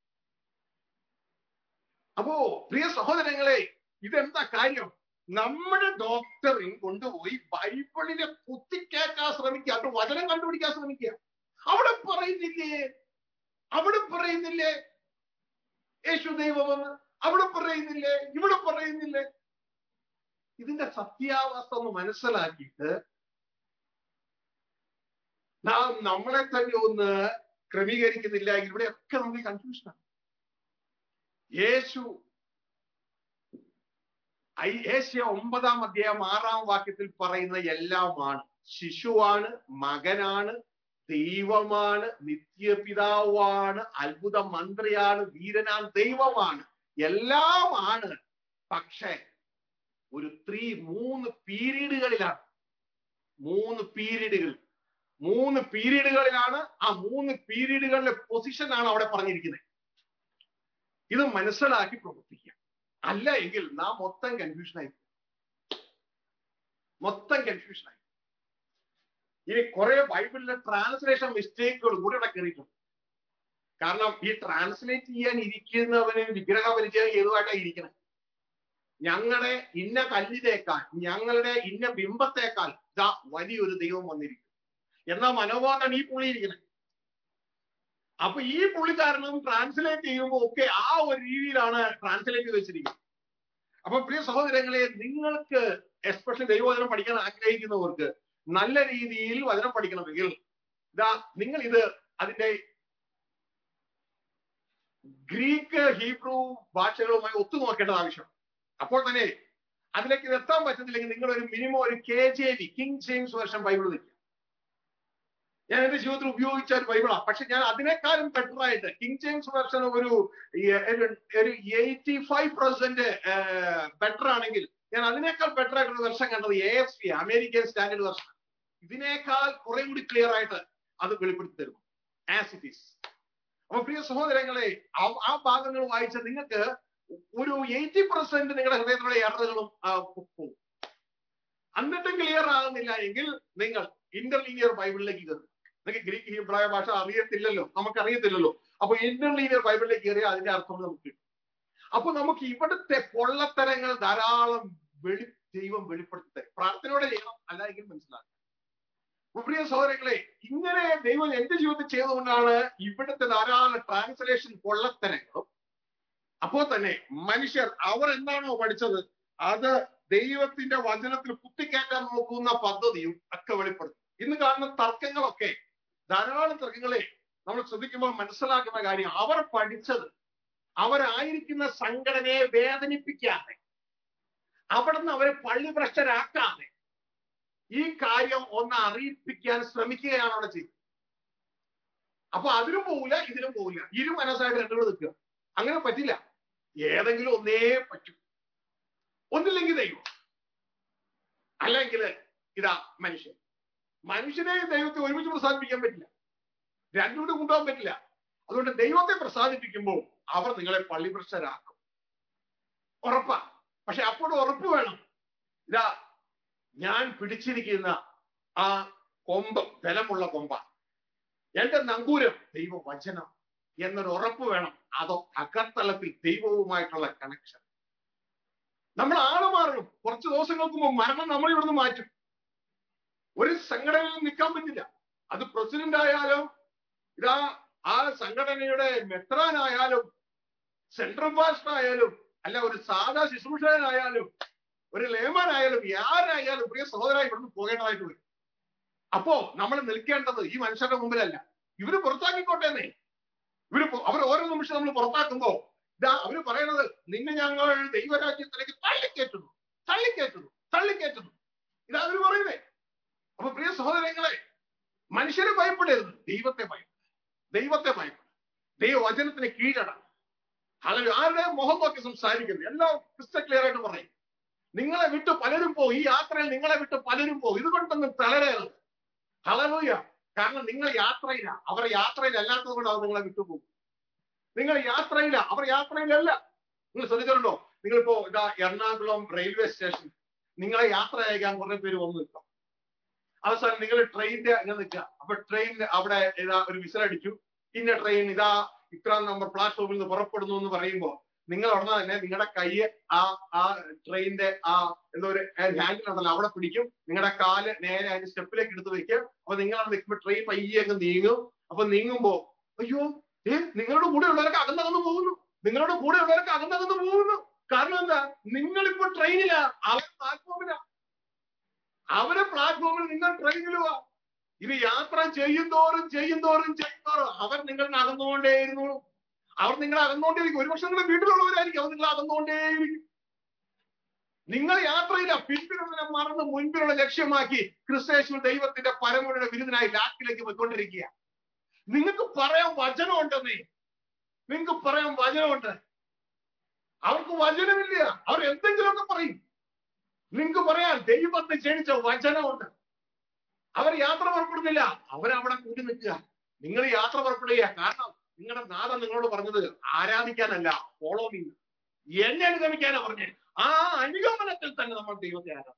അപ്പോ പ്രിയ സഹോദരങ്ങളെ, ഇതെന്താ കാര്യം? നമ്മുടെ ഡോക്ടറിൻ കൊണ്ടുപോയി ബൈബിളിനെ കുത്തിക്കേറ്റാൻ ശ്രമിക്കുക, അത് വചനം കണ്ടുപിടിക്കാൻ ശ്രമിക്കുക. അവിടെ പറയുന്നില്ലേ, അവിടെ പറയുന്നില്ലേ യേശു ദൈവമെന്ന്, അവിടെ പറയുന്നില്ലേ, ഇവിടെ പറയുന്നില്ലേ? ഇതിന്റെ സത്യാവസ്ഥ ഒന്ന് മനസ്സിലാക്കിയിട്ട് നാം നമ്മളെ തന്നെ ഒന്ന് ക്രമീകരിക്കുന്നില്ല എങ്കിൽ ഇവിടെയൊക്കെ നമുക്ക് കൺഫ്യൂഷനാണ്. യേശു ഏഷ്യ ഒമ്പതാം അധ്യായം ആറാം വാക്യത്തിൽ പറയുന്ന എല്ലാമാണ്. ശിശുവാണ്, മകനാണ്, ദൈവമാണ്, നിത്യപിതാവാണ്, അത്ഭുത മന്ത്രിയാണ്, വീരനാൻ ദൈവമാണ്, എല്ലാമാണ്. പക്ഷേ ഒരു ത്രീ മൂന്ന് പീരീഡുകളിലാണ്, മൂന്ന് പീരീഡുകൾ മൂന്ന് പീരീഡുകളിലാണ് ആ മൂന്ന് പീരീഡുകളിലെ പൊസിഷനാണ് അവിടെ പറഞ്ഞിരിക്കുന്നത്. ഇത് മനസ്സിലാക്കി പ്രവർത്തിക്കുക. അല്ല എങ്കിൽ നാം മൊത്തം കൺഫ്യൂഷനായി മൊത്തം കൺഫ്യൂഷനായി ഇനി കുറെ ബൈബിളിലെ ട്രാൻസ്ലേഷൻ മിസ്റ്റേക്കുകൾ കൂടി ഇവിടെ കയറിയിട്ടുണ്ട്. കാരണം ഈ ട്രാൻസ്ലേറ്റ് ചെയ്യാൻ ഇരിക്കുന്നവന് വിഗ്രഹ പരിചയം ഏതുമായിട്ടാണ് ഇരിക്കണം. ഞങ്ങളുടെ ഇന്ന കല്ലിനേക്കാൾ, ഞങ്ങളുടെ ഇന്ന ബിംബത്തേക്കാൾ ഇതാ വലിയൊരു ദൈവം വന്നിരിക്കും എന്നാ മനോഭാവമാണ് ഈ പുള്ളി ഇരിക്കുന്നത്. അപ്പൊ ഈ പുള്ളിക്കാരനും ട്രാൻസ്ലേറ്റ് ചെയ്യുമ്പോൾ ഒക്കെ ആ ഒരു രീതിയിലാണ് ട്രാൻസ്ലേറ്റ് ചെയ്ത് വെച്ചിരിക്കുന്നത്. അപ്പൊ പ്രിയ സഹോദരങ്ങളെ, നിങ്ങൾക്ക് എസ്പെഷ്യലി ദൈവവചനം പഠിക്കാൻ ആഗ്രഹിക്കുന്നവർക്ക് നല്ല രീതിയിൽ വചനം പഠിക്കണമെങ്കിൽ ഇതാ നിങ്ങൾ ഇത് അതിന്റെ ഗ്രീക്ക്, ഹീബ്രു ഭാഷകളുമായി ഒത്തുനോക്കേണ്ടത് ആവശ്യമാണ്. അപ്പോൾ തന്നെ അതിലേക്ക് ഇത് എത്താൻ പറ്റുന്നില്ലെങ്കിൽ നിങ്ങൾ ഒരു മിനിമം ഒരു K J V King James version bible നിൽക്കുക. ഞാൻ എന്റെ ജീവിതത്തിൽ ഉപയോഗിച്ച ഒരു ബൈബിളാണ്. പക്ഷെ ഞാൻ അതിനേക്കാളും ബെറ്റർ ആയിട്ട് കിങ് ജെയിംസ് വേർഷൻ ഒരു ഒരു എയ്റ്റി ഫൈവ് പെർസെന്റ് ബെറ്റർ ആണെങ്കിൽ ഞാൻ അതിനേക്കാൾ ബെറ്റർ ആയിട്ടൊരു വെർഷൻ കണ്ടത് A S P American standard version. ഇതിനേക്കാൾ കുറെ കൂടി ക്ലിയർ ആയിട്ട് അത് വെളിപ്പെടുത്തി തരുന്നു ആസ് ഇറ്റ് ഈസ്. അപ്പൊ പ്രിയ സഹോദരങ്ങളെ, ആ ഭാഗങ്ങൾ വായിച്ച നിങ്ങൾക്ക് ഒരു എയ്റ്റി പെർസെന്റ് നിങ്ങളുടെ ഹൃദയത്തിലുള്ള യാത്രകളും പോകും. എന്നിട്ടും ക്ലിയർ ആകുന്നില്ല എങ്കിൽ നിങ്ങൾ ഇന്റർലീനിയർ ബൈബിളിലേക്ക് കയറും. നിങ്ങൾക്ക് ഗ്രീക്ക്, ഹീബ്രായ ഭാഷ അറിയത്തില്ലല്ലോ, നമുക്കറിയത്തില്ലല്ലോ. അപ്പൊ ഇന്റർലീനിയർ ബൈബിളിലേക്ക് കയറിയാൽ അതിന്റെ അർത്ഥം നമുക്ക് കിട്ടും. അപ്പൊ നമുക്ക് ഇവിടുത്തെ പൊള്ളത്തരങ്ങൾ ധാരാളം വെളി ദൈവം വെളിപ്പെടുത്തി തരും. പ്രാർത്ഥനയോടെ ചെയ്യണം, അല്ലെങ്കിൽ മനസ്സിലാക്കണം. പ്രിയ സഹോദരങ്ങളെ, ഇങ്ങനെ ദൈവം എന്റെ ജീവിതത്തിൽ ചെയ്തുകൊണ്ടാണ് ഇവിടുത്തെ ധാരാളം ട്രാൻസ്ലേഷൻ പൊള്ളത്തരങ്ങളും അപ്പോൾ തന്നെ മനുഷ്യർ അവർ എന്താണോ പഠിച്ചത് അത് ദൈവത്തിന്റെ വചനത്തിൽ കുത്തിക്കയറ്റാൻ നോക്കുന്ന പദ്ധതിയും ഒക്കെ വെളിപ്പെടുത്തും. ഇന്ന് കാണുന്ന തർക്കങ്ങളൊക്കെ, ധാരാളം തർക്കങ്ങളെ നമ്മൾ ശ്രദ്ധിക്കുമ്പോൾ മനസ്സിലാക്കുന്ന കാര്യം, അവർ പഠിച്ചത് അവരായിരിക്കുന്ന സംഘടനയെ വേദനിപ്പിക്കാതെ, അവിടുന്ന് അവരെ പള്ളിഭ്രഷ്ടരാക്കാതെ ഈ കാര്യം ഒന്ന് അറിയിപ്പിക്കാൻ ശ്രമിക്കുകയാണ് അവിടെ ചെയ്യുന്നത്. അപ്പൊ അതിലും പോവില്ല, ഇതിലും പോവില്ല, ഇരു മനസ്സായിട്ട് രണ്ടുകൂടെ നിൽക്കുക. അങ്ങനെ പറ്റില്ല. ഏതെങ്കിലും ഒന്നേ പറ്റൂ. ഒന്നില്ലെങ്കിൽ ദൈവം, അല്ലെങ്കിൽ ഇതാ മനുഷ്യൻ. മനുഷ്യനെ ദൈവത്തെ ഒരുമിച്ച് പ്രസാദിപ്പിക്കാൻ പറ്റില്ല, രണ്ടുകൂടെ കൊണ്ടുപോകാൻ പറ്റില്ല. അതുകൊണ്ട് ദൈവത്തെ പ്രസാദിപ്പിക്കുമ്പോൾ അവർ നിങ്ങളെ പള്ളിഭ്രഷ്ടരാക്കും, ഉറപ്പാ. പക്ഷെ അപ്പോഴും ഉറപ്പ് വേണം, ഇതാ ഞാൻ പിടിച്ചിരിക്കുന്ന ആ കൊമ്പ് ബലമുള്ള കൊമ്പാണ്, എന്റെ നങ്കൂരം ദൈവവചനം എന്നൊരു ഉറപ്പ് വേണം. അതോ അകത്തലത്തിൽ ദൈവവുമായിട്ടുള്ള കണക്ഷൻ. നമ്മൾ ആള് മാറും. കുറച്ച് ദിവസങ്ങൾക്ക് മുമ്പ് മരണം നമ്മൾ ഇവിടുന്ന് മാറ്റും. ഒരു സംഘടനയിൽ നിൽക്കാൻ പറ്റില്ല. അത് പ്രസിഡന്റ് ആയാലും ഇതാ ആ സംഘടനയുടെ മെത്രാനായാലും സെൻട്രൽ പാസ്റ്റർ ആയാലും അല്ല ഒരു സാധാ ശുശ്രൂഷകനായാലും ഒരു ലേമാനായാലും ആരായാലും പ്രിയ സഹോദരായി ഇവിടുന്ന് പോകേണ്ടതായിട്ട് വരും. അപ്പോ നമ്മൾ നിൽക്കേണ്ടത് ഈ മനുഷ്യരുടെ മുമ്പിലല്ല. ഇവര് പുറത്താക്കിക്കോട്ടേന്നേ. ഇവര് അവർ ഓരോ നിമിഷം നമ്മൾ പുറത്താക്കുമ്പോ ഇതാ അവര് പറയണത് നിന്നെ ഞങ്ങൾ ദൈവരാജ്യത്തിലേക്ക് തള്ളിക്കയറ്റുന്നു തള്ളിക്കയറ്റുന്നു തള്ളിക്കയറ്റുന്നു ഇതാ അവര് പറയുന്നേ. അപ്പൊ പ്രിയ സഹോദരങ്ങളെ, മനുഷ്യരെ ഭയപ്പെടരുത്, ദൈവത്തെ ഭയപ്പെടും. ദൈവത്തെ ഭയപ്പെടും. ദൈവവചനത്തിന് കീഴടങ്ങും. അല്ലെങ്കിൽ ആരുടെ മുഖം നോക്കി സംസാരിക്കുന്നത് എല്ലാം ക്രിസ്റ്റൽ ക്ലിയർ ആയിട്ട് പറയും. നിങ്ങളെ വിട്ട് പലരും പോകും. ഈ യാത്രയിൽ നിങ്ങളെ വിട്ട് പലരും പോകും. ഇതുകൊണ്ടൊന്നും തളരരുത്. ഹല്ലേലൂയ. കാരണം നിങ്ങൾ യാത്രയില്ല, അവർ യാത്രയിലല്ലാത്തത് കൊണ്ട് അവർ നിങ്ങളെ വിട്ടുപോകും. നിങ്ങൾ യാത്രയില്ല, അവർ യാത്രയിലല്ല. നിങ്ങൾ ശ്രദ്ധിച്ചിട്ടുണ്ടോ? നിങ്ങളിപ്പോ ഇതാ എറണാകുളം റെയിൽവേ സ്റ്റേഷൻ നിങ്ങളെ യാത്ര അയക്കാൻ കുറെ പേര് വന്നു നിൽക്കാം. അവസാനം നിങ്ങൾ ട്രെയിനിന്റെ ഇങ്ങനെ നിൽക്കുക. അപ്പൊ ട്രെയിനിൽ അവിടെ ഇതാ ഒരു വിസിലടിച്ചു, ഇന്ന ട്രെയിൻ ഇതാ ഇത്രാം നമ്പർ പ്ലാറ്റ്ഫോമിൽ നിന്ന് പുറപ്പെടുന്നു എന്ന് പറയുമ്പോ നിങ്ങൾ ഉടനെ തന്നെ നിങ്ങളുടെ കൈ ആ ആ ട്രെയിനിന്റെ ആ എന്തോ ഒരു ഹാൻഡിൽ ഉണ്ടല്ലോ അവിടെ പിടിക്കും. നിങ്ങളുടെ കാല് നേരെ അതിന്റെ സ്റ്റെപ്പിലേക്ക് എടുത്ത് വെക്കുക. അപ്പൊ നിങ്ങൾ നിൽക്കുമ്പോ ട്രെയിൻ പയ്യെ അങ്ങ് നീങ്ങും. അപ്പൊ നീങ്ങുമ്പോ അയ്യോ ഏ നിങ്ങളുടെ കൂടെ ഉള്ളവരൊക്കെ അകന്നകന്ന് പോകുന്നു. നിങ്ങളുടെ കൂടെ ഉള്ളവരൊക്കെ അകന്നകന്ന് പോകുന്നു. കാരണം എന്താ? നിങ്ങളിപ്പോ ട്രെയിനിലാ, അവർ പ്ലാറ്റ്ഫോമിലാ. അവരെ പ്ലാറ്റ്ഫോമിൽ നിങ്ങൾ ട്രെയിനിലുവാ. ഇത് യാത്ര ചെയ്യുന്തോറും ചെയ്യുന്തോറും ചെയ്യുന്തോറും അവർ നിങ്ങളിൽ അകന്നുകൊണ്ടേയിരുന്നു. അവർ നിങ്ങളെ അകന്നുകൊണ്ടേയിരിക്കും. ഒരുപക്ഷെ നിങ്ങളുടെ വീട്ടിലുള്ളവരായിരിക്കും അവർ നിങ്ങളെ അകന്നുകൊണ്ടേയിരിക്കും. നിങ്ങൾ യാത്രയില്ല, പിൻപിലുള്ളവരെ മറന്ന് മുൻപിലുള്ള ലക്ഷ്യമാക്കി ക്രിസ്തയേശു ദൈവത്തിന്റെ പരമയുടെ വിരുദ്ധനായി ലാക്കിലേക്ക് പോയിക്കൊണ്ടിരിക്കുക. നിങ്ങൾക്ക് പറയാൻ വചനമുണ്ടെന്നേ, നിങ്ങൾക്ക് പറയാൻ വചനമുണ്ട്. അവർക്ക് വചനമില്ല, അവർ എന്തെങ്കിലുമൊക്കെ പറയും. നിങ്ങൾക്ക് പറയാൻ ദൈവത്തെ ക്ഷണിച്ച വചനമുണ്ട്. അവർ യാത്ര പുറപ്പെടുന്നില്ല, അവരവിടെ കൂടി നിൽക്കുക. നിങ്ങൾ യാത്ര പുറപ്പെടുക. കാരണം നിങ്ങളുടെ നാഥൻ നിങ്ങളോട് പറഞ്ഞത് ആരാധിക്കാനല്ല, ഫോളോ മീ, എന്നെ അനുഗമിക്കാനാ പറഞ്ഞത്. ആ അനുഗമനത്തിൽ തന്നെ നമ്മൾ ദൈവത്തെ ആരാധിക്കും.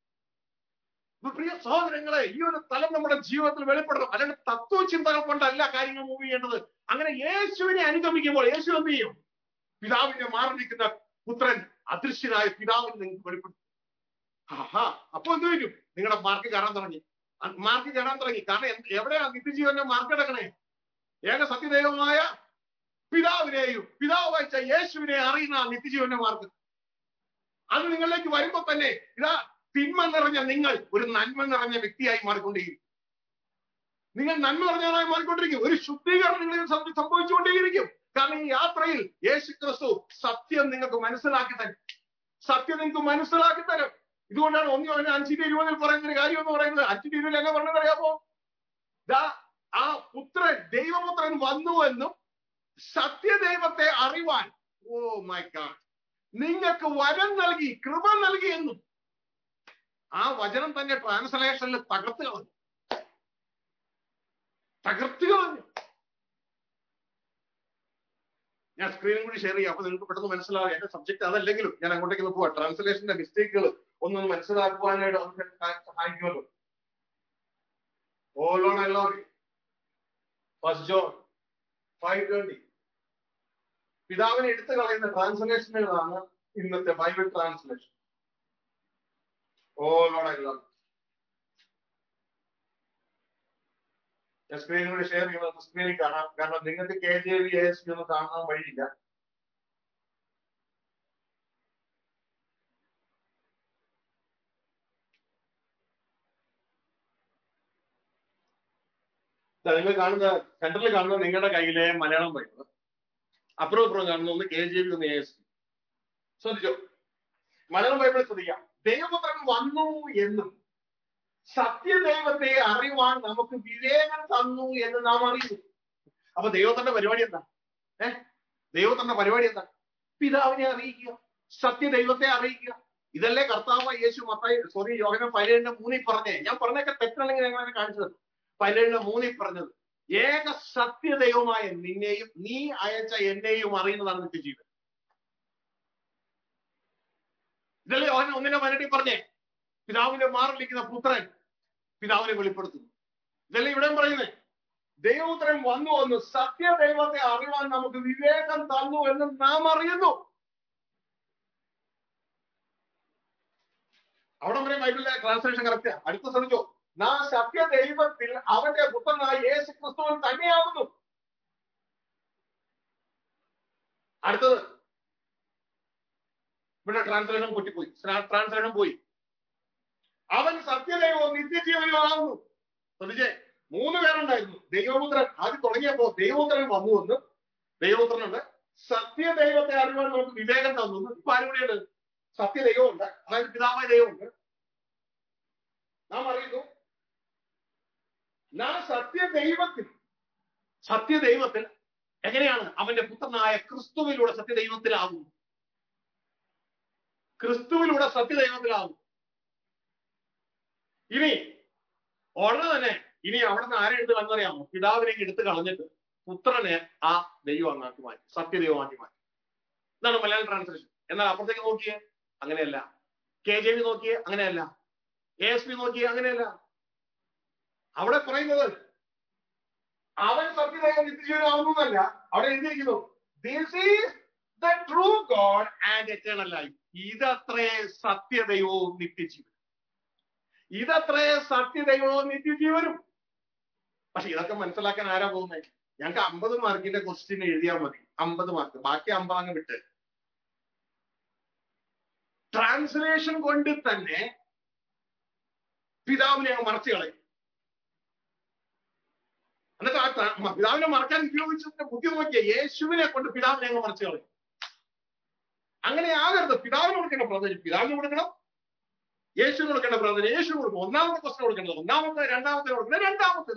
പ്രിയ സഹോദരങ്ങളെ, ഈ ഒരു തലം നമ്മുടെ ജീവിതത്തിൽ വെളിപ്പെടണം. അല്ലെങ്കിൽ തത്വചിന്തകൾ കൊണ്ടല്ല കാര്യങ്ങൾ മൂവ് ചെയ്യേണ്ടത്. അങ്ങനെ യേശുവിനെ അനുഗമിക്കുമ്പോൾ യേശു എന്ത് ചെയ്യും? പിതാവിനെ മാറി നിൽക്കുന്ന പുത്രൻ അദൃശ്യനായ പിതാവിനെ നിങ്ങൾക്ക് വെളിപ്പെടുത്തും. ആഹാ, അപ്പൊ എന്ത് വരും? നിങ്ങളുടെ മാർക്ക് കയറാൻ തുടങ്ങി, മാർക്ക് കയറാൻ തുടങ്ങി. കാരണം എവിടെയാ നിത്യജീവന്റെ മാർക്ക് കിടക്കണേ? ഏക സത്യദൈവമായ പിതാവിനെയും പിതാവ് വായിച്ച യേശുവിനെ അറിയുന്ന നിത്യജീവന്റെ മാർക്ക്. അത് നിങ്ങളിലേക്ക് വരുമ്പോ തന്നെ ഇതാ തിന്മ നിറഞ്ഞ നിങ്ങൾ ഒരു നന്മ നിറഞ്ഞ വ്യക്തിയായി മാറിക്കൊണ്ടിരിക്കും. നിങ്ങൾ നന്മ നിറഞ്ഞവരായി മാറിക്കൊണ്ടിരിക്കും. ഒരു ശുദ്ധീകരണം നിങ്ങളിൽ സംഭവിച്ചുകൊണ്ടേയിരിക്കും. കാരണം ഈ യാത്രയിൽ യേശു ക്രിസ്തു സത്യം നിങ്ങൾക്ക് മനസ്സിലാക്കി തരും. സത്യം നിങ്ങൾക്ക് മനസ്സിലാക്കി തരും. ഇതുകൊണ്ടാണ് ഒന്നോ അതിന് അഞ്ചിന്റെ ഇരുപതിൽ പറയുന്ന ഒരു കാര്യം എന്ന് പറയുന്നത്. അഞ്ചിന്റെ ഇരുപതിൽ എന്നെ പറഞ്ഞത് അറിയാമോ? ദാ ആ പുത്രൻ ദൈവപുത്രൻ വന്നു എന്നും സത്യദൈവത്തെ അറിവാൻ, ഓ മൈ ഗോഡ്, നിങ്ങൾക്ക് വരം നൽകി, കൃപ നൽകി എന്നും. ആ വചനം തന്നെ ട്രാൻസ്ലേഷനിൽ തകർത്ത് കളഞ്ഞു, തകർത്ത് കളഞ്ഞു. ഞാൻ സ്ക്രീനും കൂടി ഷെയർ ചെയ്യാം, അപ്പൊ നിങ്ങൾക്ക് പെട്ടെന്ന് മനസ്സിലാവും. എന്റെ സബ്ജക്ട് അതല്ലെങ്കിലും ഞാൻ അങ്ങോട്ടേക്ക് ഒന്ന് പോവാം. ട്രാൻസ്ലേഷന്റെ മിസ്റ്റേക്കുകൾ ഒന്നൊന്ന് മനസ്സിലാക്കുവാനായിട്ട് നമുക്ക് സഹായിക്കുമല്ലോ. O Lord, I love you. First John five twenty. പിതാവിനെ എടുത്തു കളയുന്ന ട്രാൻസ്ലേഷനുകളാണ് ഇന്നത്തെ bible translation. O Lord, I love you. ഞാൻ സ്ക്രീനും കൂടി ഷെയർ ചെയ്യുന്നത് സ്ക്രീനിൽ കാണാം. കാരണം നിങ്ങൾക്ക് K J V A S ഒന്നും കാണാൻ വഴിയില്ല. നിങ്ങൾ കാണുന്ന സെന്ററിൽ കാണുന്ന നിങ്ങളുടെ കയ്യിലെ മലയാളം ബൈബിൾ, അപ്പുറം അപ്പുറം കാണുന്ന ഒന്ന് കെ ജെ വി ഒന്ന് എ എസ്. ശ്രദ്ധിച്ചോ, മലയാളം ബൈബിൾ ശ്രദ്ധിക്കാം. ദൈവപുത്രൻ വന്നു എന്നും സത്യദൈവത്തെ അറിവാൻ നമുക്ക് വിവേകം തന്നു എന്ന് നാം അറിയുന്നു. അപ്പൊ ദൈവത്തിന്റെ പരിപാടി എന്താ? ഏഹ് ദൈവത്തിന്റെ പരിപാടി എന്താ? പിതാവിനെ അറിയിക്കുക, സത്യദൈവത്തെ അറിയിക്കുക. ഇതല്ലേ കർത്താവ് യേശു മത്തായി സോറി യോഹന്നാൻ പതിനേഴിന്റെ മൂന്നിൽ പറഞ്ഞേ. ഞാൻ പറഞ്ഞൊക്കെ തെറ്റല്ലെങ്കിൽ ഞങ്ങൾ കാണിച്ചത്. പതിനേഴിന്റെ മൂന്നിൽ പറഞ്ഞത് ഏക സത്യദൈവമായ നിന്നെയും നീ അയച്ച എന്നെയും അറിയുന്നതാണ് നിത്യജീവൻ. ഇതല്ലേ യോഹന്നാൻ ഒന്നിന്റെ പതിനെട്ടിൽ പറഞ്ഞേ? പിതാവിന്റെ മാറിലിരിക്കുന്ന പുത്രൻ പിതാവിനെ വെളിപ്പെടുത്തുന്നു. ഇതല്ലേ ഇവിടെ പറയുന്നത്? ദൈവപുത്രൻ വന്നു വന്നു സത്യദൈവത്തെ അറിവാൻ നമുക്ക് വിവേകം തന്നു എന്ന് നാം അറിയുന്നു. അവിടെ വരെ ബൈബിളിലെ ട്രാൻസ്ലേഷൻ കറക്റ്റ്. അടുത്ത ശ്രമിച്ചോ, നാം സത്യദൈവത്തിൽ അവന്റെ പുത്രനായ യേശു ക്രിസ്തുവിൽ തന്നെയാകുന്നു. അടുത്തത് ഇവിടെ ട്രാൻസ്ലേഷൻ പൊട്ടിപ്പോയി, ട്രാൻസ്ലേഷൻ പോയി. അവൻ സത്യദൈവവും നിത്യജീവനും ആകുന്നു. ശ്രദ്ധിച്ചേ, മൂന്ന് പേരുണ്ടായിരുന്നു. ദൈവപുത്രൻ ആദ്യം തുടങ്ങിയപ്പോ ദൈവപുത്രൻ വന്നു എന്ന്, ദൈവപുത്രനുണ്ട്. സത്യദൈവത്തെ അറിയുവാൻ നമുക്ക് വിവേകം തന്നു. ഇപ്പൊ ആരുകൂടിയുണ്ട്? സത്യദൈവമുണ്ട്, അതായത് പിതാവായ ദൈവമുണ്ട്. നാം അറിയുന്നു നാം സത്യദൈവത്തിൽ സത്യദൈവത്തിൽ എങ്ങനെയാണ് അവന്റെ പുത്രനായ ക്രിസ്തുവിലൂടെ സത്യദൈവത്തിലാകുന്നു. ക്രിസ്തുവിലൂടെ സത്യദൈവത്തിലാകുന്നു. ഇനി ഉടനെ തന്നെ ഇനി അവിടെ നിന്ന് ആരെ എടുത്ത് കളഞ്ഞറിയാമോ? പിതാവിനേക്ക് എടുത്ത് കളഞ്ഞിട്ട് പുത്രനെ ആ ദൈവമാക്കി മാറ്റി, സത്യദൈവമാക്കി മാറ്റി. ഇതാണ് മലയാളം ട്രാൻസ്ലേഷൻ. എന്നാൽ അപ്പുറത്തേക്ക് നോക്കിയേ, അങ്ങനെയല്ല. കെ ജെ വി നോക്കിയേ, അങ്ങനെയല്ല. എ എസ് പി നോക്കിയേ, അങ്ങനെയല്ല. അവിടെ പറയുന്നത് അവൻ സത്യദൈവം നിത്യജീവനാവുന്നതല്ല. അവിടെ എഴുതിയിരിക്കുന്നു this is the true God and eternal life. ഇതത്രേ സത്യദൈവവും നിത്യജീവനും. ഇതത്രേ സത്യദൈവവും നിത്യജീവനും. പക്ഷെ ഇതൊക്കെ മനസ്സിലാക്കാൻ ആരാ പോകുന്നത്? ഞങ്ങൾക്ക് അമ്പത് മാർക്കിന്റെ ക്വസ്റ്റ്യൻ എഴുതിയാൽ മതി, അമ്പത് മാർക്ക്, ബാക്കി അമ്പത് അങ്ങ് വിട്ട്. ട്രാൻസ്ലേഷൻ കൊണ്ട് തന്നെ പിതാവിനെ അങ്ങ് മറച്ചു കളയും. എന്നിട്ട് ആ പിതാവിനെ മറക്കാൻ ഉപയോഗിച്ചതിന്റെ ബുദ്ധി നോക്കിയ യേശുവിനെ കൊണ്ട് പിതാവിനെ അങ്ങ് മറച്ചു കളയും. അങ്ങനെ ആകരുത്. പിതാവിന് കൊടുക്കേണ്ട പ്രാധാന്യം പിതാവിന് കൊടുക്കണം, യേശുവിന് കൊടുക്കേണ്ട പ്രാധാന്യം യേശു കൊടുക്കും. ഒന്നാമത്തെ ക്വസ്റ്റ്യൻ കൊടുക്കേണ്ടത് ഒന്നാമത്തെ, രണ്ടാമത്തെ കൊടുക്കുന്നത് രണ്ടാമത്തെ.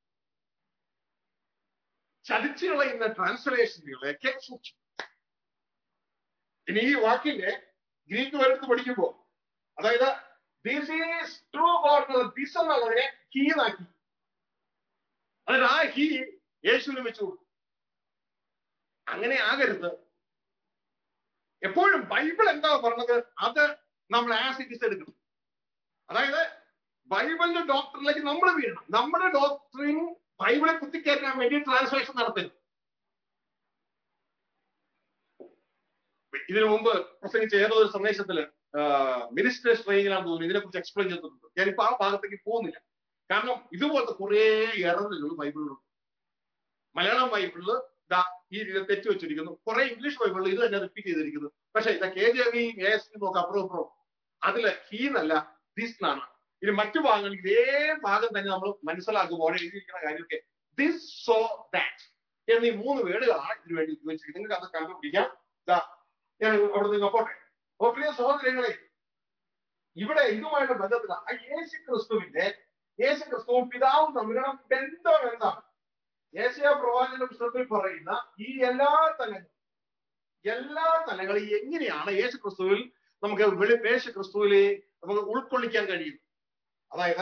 ചതിച്ചു കളയുന്ന ട്രാൻസ്ലേഷനുകളെയൊക്കെ സൂക്ഷിച്ചു. ഇനി ഈ വാക്കിന്റെ ഗ്രീക്ക് വരെടുത്ത് പഠിക്കുമ്പോ, അതായത് this is true God, this എന്നുള്ളതിനെ ഹീ എന്നാക്കി. അതായത് ആ ഹീ യേശുവിന് വെച്ചു. അങ്ങനെ ആകരുത്. എപ്പോഴും ബൈബിൾ എന്താ പറഞ്ഞത് അത് നമ്മൾ ആസ് ഇറ്റ് ഈസ് എടുക്കണം. അതായത് ബൈബിളിന്റെ ഡോക്ടറിലേക്ക് നമ്മൾ വീഴണം. നമ്മുടെ ഡോക്ടറിൻ ബൈബിളെ കുത്തിക്കയറ്റാൻ വേണ്ടി ട്രാൻസ്ലേഷൻ നടത്തരുത്. ഇതിനു മുമ്പ് പ്രസംഗിച്ച ഏതോ ഒരു സന്ദേശത്തില് മിനിസ്റ്റേഴ്സ് ട്രെയിനിങ്ങിലാണെന്ന് തോന്നുന്നു ഇതിനെ കുറിച്ച് എക്സ്പ്ലെയിൻ ചെയ്തിട്ടുണ്ട്. ഞാനിപ്പോ ആ ഭാഗത്തേക്ക് പോകുന്നില്ല. കാരണം ഇതുപോലത്തെ കുറെ എററുകൾ ബൈബിളിലുണ്ട്. മലയാളം ബൈബിളില് ഇതാ ഈ രീതിയിൽ തെറ്റ് വെച്ചിരിക്കുന്നു. കുറെ ഇംഗ്ലീഷ് ബൈബിളിൽ ഇത് തന്നെ റിപ്പീറ്റ് ചെയ്തിരിക്കുന്നു. പക്ഷെ ഇതാ K J V A S P നോക്കാം, അപ്പുറം അപ്പുറം അതില് ഹീന്നല്ല ദിസ് എന്നാണ്. ഇനി മറ്റു ഭാഗങ്ങളിൽ ഇതേ ഭാഗം തന്നെ നമ്മൾ മനസ്സിലാക്കുമ്പോൾ എഴുതിയിരിക്കുന്ന കാര്യമൊക്കെ ദിസ് സോ ദാറ്റ് എന്നീ മൂന്ന് വേർഡുകളാണ് ഇതിനു വേണ്ടി ഉപയോഗിച്ചിരിക്കുന്നത്. നിങ്ങൾക്ക് അത് കണ്ടുപിടിക്കാം. ഇതാ ഞാൻ അവിടെ നിന്ന് പോട്ടെ. ഓ പ്രിയ സഹോദരങ്ങളെ, ഇവിടെ ഇതുമായിട്ട് ബന്ധത്തിലാണ് ആ യേശു ക്രിസ്തുവിന്റെ യേശു ക്രിസ്തുവും പിതാവും തമ്മിലുള്ള ബന്ധം എന്താണ്? യേശയ്യാ പ്രവാചകന്റെ പുസ്തകത്തിൽ പറയുന്ന ഈ എല്ലാ തലങ്ങളും എല്ലാ തലങ്ങളും എങ്ങനെയാണ് യേശു ക്രിസ്തുവിൽ നമുക്ക് വെളി യേശു ക്രിസ്തുവിലെ നമുക്ക് ഉൾക്കൊള്ളിക്കാൻ കഴിയും? അതായത്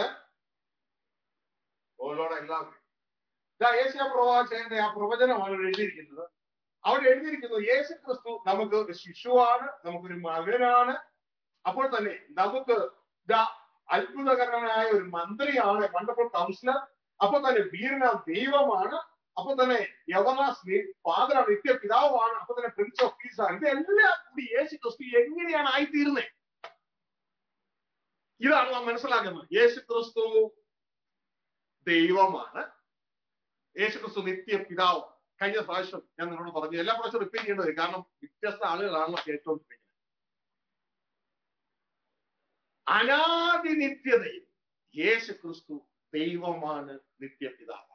ഓരോടെ എല്ലാവരും യേശയ്യാ പ്രവാചകന്റെ ആ പ്രവചനമാണ് എഴുതിയിരിക്കുന്നത്. അവിടെ എഴുതിയിരിക്കുന്നത് യേശു ക്രിസ്തു നമുക്ക് ഒരു ശിശുവാണ്, നമുക്കൊരു മകനാണ്. അപ്പോൾ തന്നെ നമുക്ക് അത്ഭുതകരനായ ഒരു മന്ത്രിയാണ്, വണ്ടർഫുൾ കൗൺസിലർ. അപ്പോൾ തന്നെ വീരനാ ദൈവമാണ്. അപ്പൊ തന്നെ യവനാസ് ഫാദറാണ്, നിത്യ പിതാവാണ്. അപ്പൊ തന്നെ പ്രിൻസ് ഓഫ് പീസ് ആണ്. ഇതെല്ലാം കൂടി യേശു ക്രിസ്തു എങ്ങനെയാണ് ആയിത്തീരുന്നത്? ഇതാണ് നാം മനസ്സിലാക്കുന്നത്. യേശു ക്രിസ്തു ദൈവമാണ്, യേശു ക്രിസ്തു നിത്യ പിതാവ്. കഴിഞ്ഞ പ്രാവശ്യം ഞാൻ നിങ്ങളോട് പറഞ്ഞു, എല്ലാ പ്രാവശ്യം റിപ്പീറ്റ് ചെയ്യേണ്ടത്, കാരണം വ്യത്യസ്ത ആളുകളാണല്ലോ കേട്ടോണ്ടിരിക്കുന്നത്. അനാദി നിത്യതയിൽ യേശു ക്രിസ്തു ദൈവമാണ്, നിത്യപിതാവാണ്.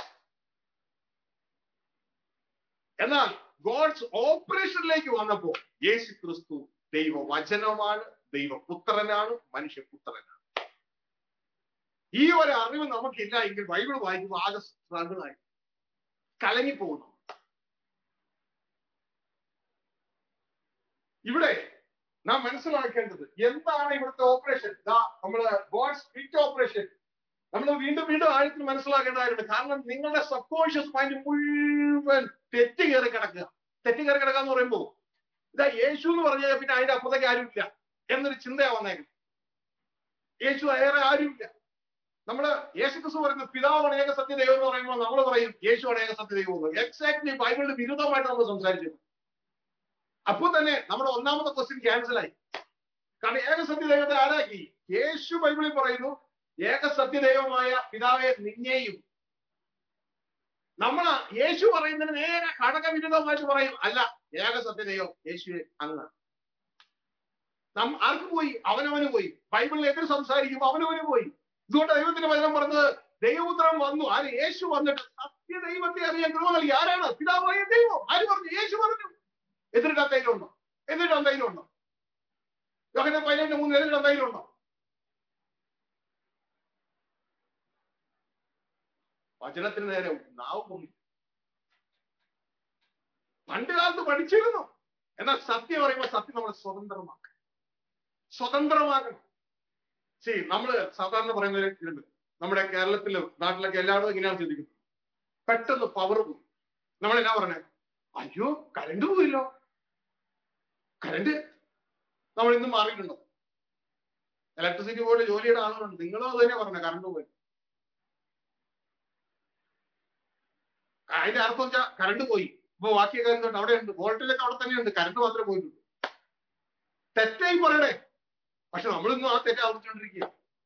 എന്നാൽ ഗോഡ്സ് ഓപ്പറേഷനിലേക്ക് വന്നപ്പോൾ യേശു ക്രിസ്തു ദൈവവചനമാണ്, ദൈവപുത്രനാണ്, മനുഷ്യപുത്രനാണ്. ഈ ഒരു അറിവ് നമുക്കില്ല എങ്കിൽ ബൈബിൾ വായിക്കുമ്പോൾ ആകെ സ്ട്രഗിളായി കലങ്ങിപ്പോകുന്നു. ഇവിടെ നാം മനസ്സിലാക്കേണ്ടത് എന്താണ് ഇവിടുത്തെ ഓപ്പറേഷൻ? നമ്മള് ഗോഡ്സ് സ്പിരിറ്റ് ഓപ്പറേഷൻ നമ്മൾ വീണ്ടും വീണ്ടും ആഴത്തിൽ മനസ്സിലാക്കേണ്ട കാര്യമുണ്ട്. കാരണം നിങ്ങളുടെ സബ് കോൺഷ്യസ് മൈൻഡ് മുഴുവൻ തെറ്റ് കയറി കിടക്കുക. തെറ്റ് കയറി കിടക്കുക എന്ന് പറയുമ്പോൾ ഇതാ യേശു എന്ന് പറഞ്ഞാൽ പിന്നെ അതിന്റെ അപ്പുറത്തേക്ക് ആരുമില്ല എന്നൊരു ചിന്തയാ വന്നേക്കുന്നത്. യേശു വേറെ ആരുമില്ല. നമ്മള് യേശു ക്രിസ്തു പറയുന്ന പിതാവാണ് ഏക സത്യദൈവം എന്ന് പറയുമ്പോൾ നമ്മൾ പറയും യേശുവാണ് ഏക സത്യദൈവം എന്ന്. എക്സാക്ട്ലി ബൈബിളിന് വിരുദ്ധമായിട്ട് നമ്മൾ സംസാരിച്ചു. അപ്പോൾ തന്നെ നമ്മുടെ ഒന്നാമത്തെ ക്വസ്റ്റ്യൻ ക്യാൻസൽ ആയി. കാരണം ഏക സത്യദൈവത്തെ ആരാക്കി? യേശു ബൈബിളിൽ പറയുന്നു ഏക സത്യദൈവമായ പിതാവെ നിന്നെയും. നമ്മൾ യേശു പറയുന്നതിന് നേരെ ഘടകവിരുദ്ധമായിട്ട് പറയും, അല്ല ഏക സത്യദൈവം യേശുവെ അങ്ങ്. നം ആർക്ക് പോയി? അവനവന് പോയി. ബൈബിളിൽ എതിർ സംസാരിക്കും അവനവന് പോയി. ഇതുകൊണ്ട് ദൈവത്തിന്റെ വചനം പറഞ്ഞത് ദൈവപുത്രൻ വന്നു. ആര്? യേശു വന്നിട്ട് സത്യ ദൈവത്തെ അറിയാൻ കൃപ നൽകി. ആരാണ്? പിതാവായ ദൈവം. ആര് പറഞ്ഞു? യേശു പറഞ്ഞു. എതിരിട്ട് എന്തെങ്കിലും ഉണ്ടോ? എതിരിട്ട് എന്തെങ്കിലും ഉണ്ടോ? യോഹന്നാൻ പതിനേഴ് മൂന്ന് എതിരിട്ട് എന്തെങ്കിലും ഉണ്ടോ? വചനത്തിന് നേരെ നാവ് പൊങ്ങി. പണ്ട് കാലത്ത് പഠിച്ചിരുന്നു. എന്നാൽ സത്യം പറയുമ്പോൾ സത്യം നമ്മളെ സ്വതന്ത്രമാക്കണം. സ്വതന്ത്രമാക്കണം. ശരി, നമ്മള് സാധാരണ പറയുന്നത് നമ്മുടെ കേരളത്തിലും നാട്ടിലൊക്കെ എല്ലായിടും ഇങ്ങനെയാണ് ചിന്തിക്കുന്നത്. പെട്ടെന്ന് പവർ പോയി. നമ്മളെന്നാ പറഞ്ഞേ? അയ്യോ കരണ്ട് പോയില്ലോ. കരണ്ട് നമ്മൾ ഇന്ന് മാറിയിട്ടുണ്ടോ? ഇലക്ട്രിസിറ്റി ബോർഡ് ജോലിയുടെ ആളുകളുണ്ട്. നിങ്ങളും അത് തന്നെ പറഞ്ഞ കറണ്ട് പോയി. അതിന്റെ അർത്ഥം വെച്ചാൽ കറണ്ട് പോയി. ഇപ്പൊ ബാക്കിയ കാര്യം അവിടെ ഉണ്ട്, വോൾട്ടേജൊക്കെ അവിടെ തന്നെയുണ്ട്, കറണ്ട് മാത്രമേ പോയിട്ടുള്ളൂ. തെറ്റായി പറയണേ. പക്ഷെ നമ്മളിന്നും ആ തെറ്റ് ആവർത്തിച്ചോണ്ടിരിക്കുക.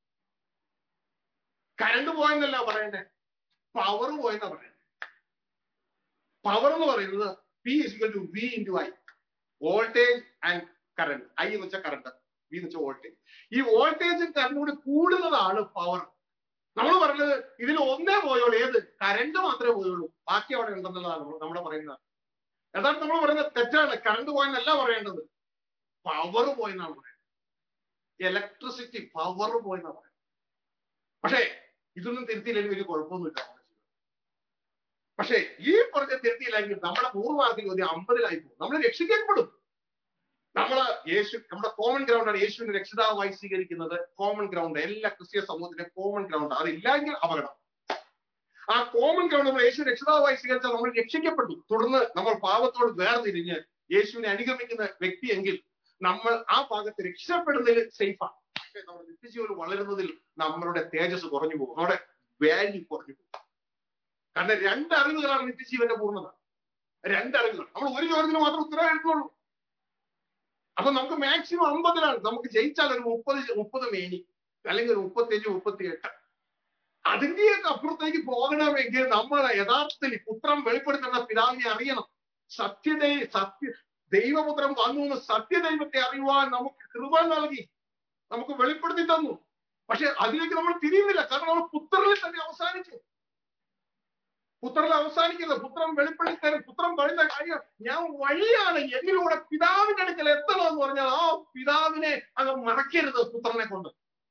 കറണ്ട് പോയെന്നല്ല പറയണ്ടേ, പവർ പോയെന്നാ പറയണ്ടേ. പവർ എന്ന് പറയുന്നത് P is equal to V into I. Voltage and current. I എന്ന് വെച്ചാൽ കറണ്ട്, വി എന്ന് വെച്ചാൽ വോൾട്ടേജ്. ഈ വോൾട്ടേജും കറണ്ടും കൂടി കൂടുന്നതാണ് പവർ. നമ്മൾ പറഞ്ഞത് ഇതിൽ ഒന്നേ പോയുള്ളൂ. ഏത്? കറണ്ട് മാത്രമേ പോയുള്ളൂ, ബാക്കി അവിടെ ഉണ്ടെന്നുള്ളതാണ് നമ്മുടെ പറയുന്നത്. യഥാർത്ഥം നമ്മൾ പറയുന്നത് തെറ്റാണ്. കറണ്ട് പോയെന്നല്ല പറയേണ്ടത്, പവർ പോയെന്നാണ് പറയുന്നത്. ഇലക്ട്രിസിറ്റി പവർ പോയെന്നാണ് പറയുന്നത്. പക്ഷേ ഇതൊന്നും തിരുത്തിയില്ലെങ്കിൽ വലിയ കുഴപ്പമൊന്നുമില്ല. പക്ഷേ ഈ പറഞ്ഞ തിരുത്തിയില്ലെങ്കിൽ നമ്മുടെ നൂറ് മാർക്കിൽ ഒരു അമ്പതിലായി പോകും. നമ്മൾ രക്ഷിക്കപ്പെടും. നമ്മള് യേശു നമ്മുടെ കോമൺ ഗ്രൗണ്ടാണ്. യേശുവിനെ രക്ഷിതാവായി സ്വീകരിക്കുന്നത് കോമൺ ഗ്രൗണ്ട്, എല്ലാ ക്രിസ്തീയ സമൂഹത്തിന്റെ കോമൺ ഗ്രൗണ്ട്. അതില്ലെങ്കിൽ അപകടം. ആ കോമൺ ഗ്രൗണ്ട് നമ്മൾ യേശു രക്ഷിതാവായി സ്വീകരിച്ചാൽ നമ്മൾ രക്ഷിക്കപ്പെട്ടു. തുടർന്ന് നമ്മൾ പാപത്തോട് വേർതിരിഞ്ഞ് യേശുവിനെ അനുഗമിക്കുന്ന വ്യക്തിയെങ്കിൽ നമ്മൾ ആ ഭാഗത്ത് രക്ഷപ്പെടുന്നതിൽ സേഫാണ്. പക്ഷേ നമ്മുടെ നിത്യജീവൻ വളരുന്നതിൽ നമ്മളുടെ തേജസ് കുറഞ്ഞു പോകും, നമ്മുടെ വാല്യൂ കുറഞ്ഞു പോകും. കാരണം രണ്ടറിവുകളാണ് നിത്യജീവന്റെ പൂർണ്ണത. രണ്ടറിവുകൾ. നമ്മൾ ഒരു ചോദ്യത്തിന് മാത്രം ഉത്തരം എഴുതുന്നുള്ളൂ. അപ്പൊ നമുക്ക് മാക്സിമം അമ്പതിലാണ്. നമുക്ക് ജയിച്ചാൽ ഒരു മുപ്പത് മുപ്പത് മേനി, അല്ലെങ്കിൽ ഒരു മുപ്പത്തിയഞ്ച് മുപ്പത്തി എട്ട്. അതിന്റെയൊക്കെ അപ്പുറത്തേക്ക് പോകണമെങ്കിൽ നമ്മൾ യഥാർത്ഥത്തിൽ പുത്രം വെളിപ്പെടുത്തുന്ന പിതാവിനെ അറിയണം. സത്യത സത്യ ദൈവപുത്രം വന്നു എന്ന് സത്യദൈവത്തെ അറിയുവാൻ നമുക്ക് കൃപ നൽകി, നമുക്ക് വെളിപ്പെടുത്തി തന്നു. പക്ഷെ അതിലേക്ക് നമ്മൾ തിരിയുന്നില്ല. കാരണം നമ്മൾ പുത്രനിൽ തന്നെ അവസാനിച്ചു. പുത്രനിൽ അവസാനിക്കുന്നത് പുത്രൻ വെളിപ്പെടുത്തി തരും. പുത്രൻ പറയുന്ന കാര്യം, ഞാൻ വഴിയാണ്, എന്നിലൂടെ പിതാവിന്റെ അടുക്കൽ എത്തണം എന്ന് പറഞ്ഞാൽ ആ പിതാവിനെ അങ്ങ് മറക്കരുത് പുത്രനെ കൊണ്ട്.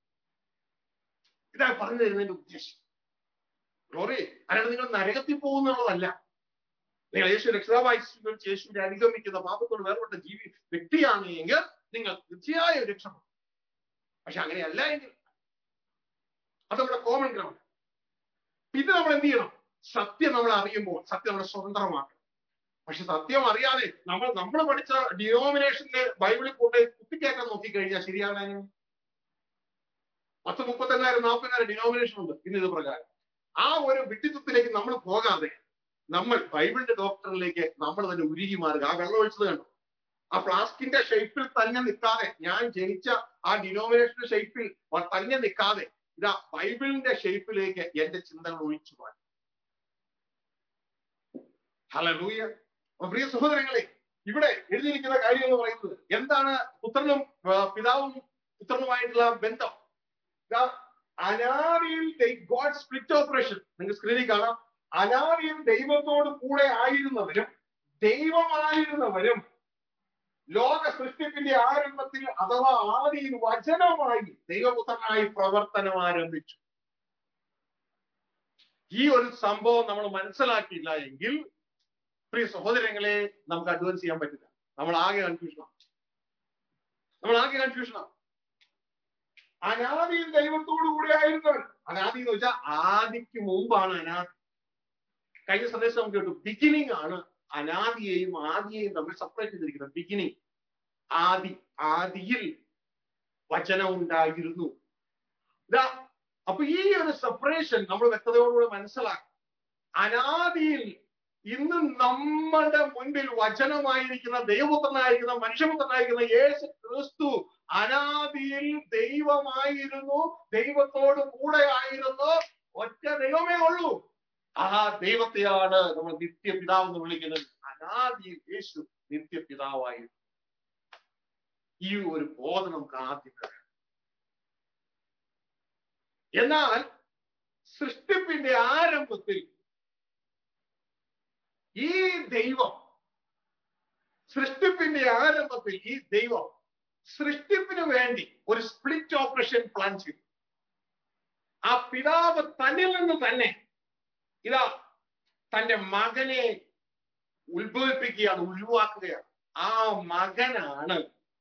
ഇതാ പറഞ്ഞു തരുന്നതിന്റെ ഉദ്ദേശം. ഗ്ലോറി. അല്ലാതെ നിങ്ങൾ നരകത്തിൽ പോകുന്നുള്ളതല്ല. നിങ്ങൾ യേശു രക്ഷിതാവായി യേശുവിനെ അനുഗമിക്കുന്ന പാപത്തോട് വേർപെട്ട ജീവി വ്യക്തിയാണ് എങ്കിൽ നിങ്ങൾ തീർച്ചയായും രക്ഷപ്പെടും. പക്ഷെ അങ്ങനെയല്ല എങ്കിൽ അത് നമ്മുടെ കോമൺ ഗ്രൗണ്ട്. ഇത് നമ്മൾ എന്ത് ചെയ്യണം? സത്യം നമ്മൾ അറിയുമ്പോൾ സത്യം നമ്മുടെ സ്വതന്ത്രമാക്കണം. പക്ഷെ സത്യം അറിയാതെ നമ്മൾ നമ്മൾ പഠിച്ച ഡിനോമിനേഷനിലെ ബൈബിളിൽ കൊണ്ട് കുത്തിക്കയറ്റാൻ നോക്കിക്കഴിഞ്ഞാൽ ശരിയാണ്. പത്ത് മുപ്പത്തെണ്ണായിരം നാൽപ്പതിനായിരം ഡിനോമിനേഷൻ ഉണ്ട് ഇന്ന് ഇത് പ്രകാരം. ആ ഒരു വിട്ടിത്വത്തിലേക്ക് നമ്മൾ പോകാതെ നമ്മൾ ബൈബിളിന്റെ ഡോക്ടറിലേക്ക് നമ്മൾ തന്നെ ഉരുകി മാറുക. ആ വെള്ളം ഒഴിച്ചത് കണ്ടു, ആ ഫ്ലാസ്കിന്റെ ഷേപ്പിൽ തന്നെ നിൽക്കാതെ, ഞാൻ ജനിച്ച ആ ഡിനോമിനേഷന്റെ ഷേപ്പിൽ തന്നെ നിൽക്കാതെ ഇതാ ബൈബിളിന്റെ ഷേപ്പിലേക്ക് എന്റെ ചിന്തകൾ ഒഴിച്ചു മാറ്റി. ഹല്ലേലൂയ. പ്രിയ സഹോദരങ്ങളെ, ഇവിടെ എഴുതിയിരിക്കുന്ന കാര്യം എന്ന് പറയുന്നത് എന്താണ്? പുത്രനും പിതാവും പുത്രനുമായിട്ടുള്ള ബന്ധം. അനാദിയിൽ ഗോഡ് സ്പ്ലിറ്റ് ഓപ്പറേഷൻ നിങ്ങൾക്ക് സ്ക്രീനിൽ കാണാം. അനാദിയിൽ ദൈവത്തോട് കൂടെ ആയിരുന്നവരും ദൈവമായിരുന്നവരും ലോക സൃഷ്ടിപ്പിന്റെ ആരംഭത്തിൽ അഥവാ ആദിയിൽ വചനമായി ദൈവപുത്രനായി പ്രവർത്തനം ആരംഭിച്ചു. ഈ ഒരു സംഭവം നമ്മൾ മനസ്സിലാക്കിയില്ല എങ്കിൽ പ്രിയ സഹോദരങ്ങളെ നമുക്ക് അഡ്വാൻസ് ചെയ്യാൻ പറ്റില്ല. നമ്മൾ ആകെ കൺഫ്യൂഷനാണ്. നമ്മൾ ആകെ കൺഫ്യൂഷനാണ്. അനാദിയിൽ ദൈവത്തോടു കൂടെ ആയിരുന്നവൻ. അനാദി എന്ന് വെച്ചാൽ ആദിക്ക് മുമ്പാണ് അനാദി. കഴിഞ്ഞ സന്ദേശം നമുക്ക് കേട്ടു, ബിഗിനിങ് ആണ് അനാദിയെയും ആദിയെയും തമ്മിൽ സെപ്പറേറ്റ് ചെയ്തിരിക്കുന്നത്. ബിഗിനിങ്, ആദി. ആദിയിൽ വചനം ഉണ്ടായിരുന്നു. ഇതാ അപ്പൊ ഈ ഒരു സെപ്പറേഷൻ നമ്മൾ വ്യക്തതയോടുകൂടി മനസ്സിലാക്കും. അനാദിയിൽ ഇന്ന് നമ്മുടെ മുൻപിൽ വചനമായിരിക്കുന്ന ദൈവപുത്രനായിരിക്കുന്ന മനുഷ്യപുത്രനായിരിക്കുന്ന യേശു ക്രിസ്തു അനാദിയിൽ ദൈവമായിരുന്നു, ദൈവത്തോട് കൂടെ ആയിരുന്നു. ഒറ്റ ദൈവമേ ഉള്ളൂ. ആ ദൈവത്തെയാണ് നമ്മൾ നിത്യപിതാവ് എന്ന് വിളിക്കുന്നത്. അനാദിയിൽ യേശു നിത്യപിതാവായിരുന്നു. ഈ ഒരു ബോധം നമുക്ക് ആദ്യം വേണം. എന്നാൽ സൃഷ്ടിപ്പിന്റെ ആരംഭത്തിൽ ഈ ദൈവം സൃഷ്ടിപ്പിന്റെ ആരംഭത്തിൽ ഈ ദൈവം സൃഷ്ടിപ്പിന് വേണ്ടി ഒരു സ്പ്ലിറ്റ് ഓപ്പറേഷൻ പ്ലാൻ ചെയ്തു. ആ പിതാവ് തന്നിൽ നിന്ന് തന്നെ ഇതാ തന്റെ മകനെ ഉത്ഭവിപ്പിക്കുകയാണ്, ഉരുവാക്കുകയാണ്. ആ മകനാണ്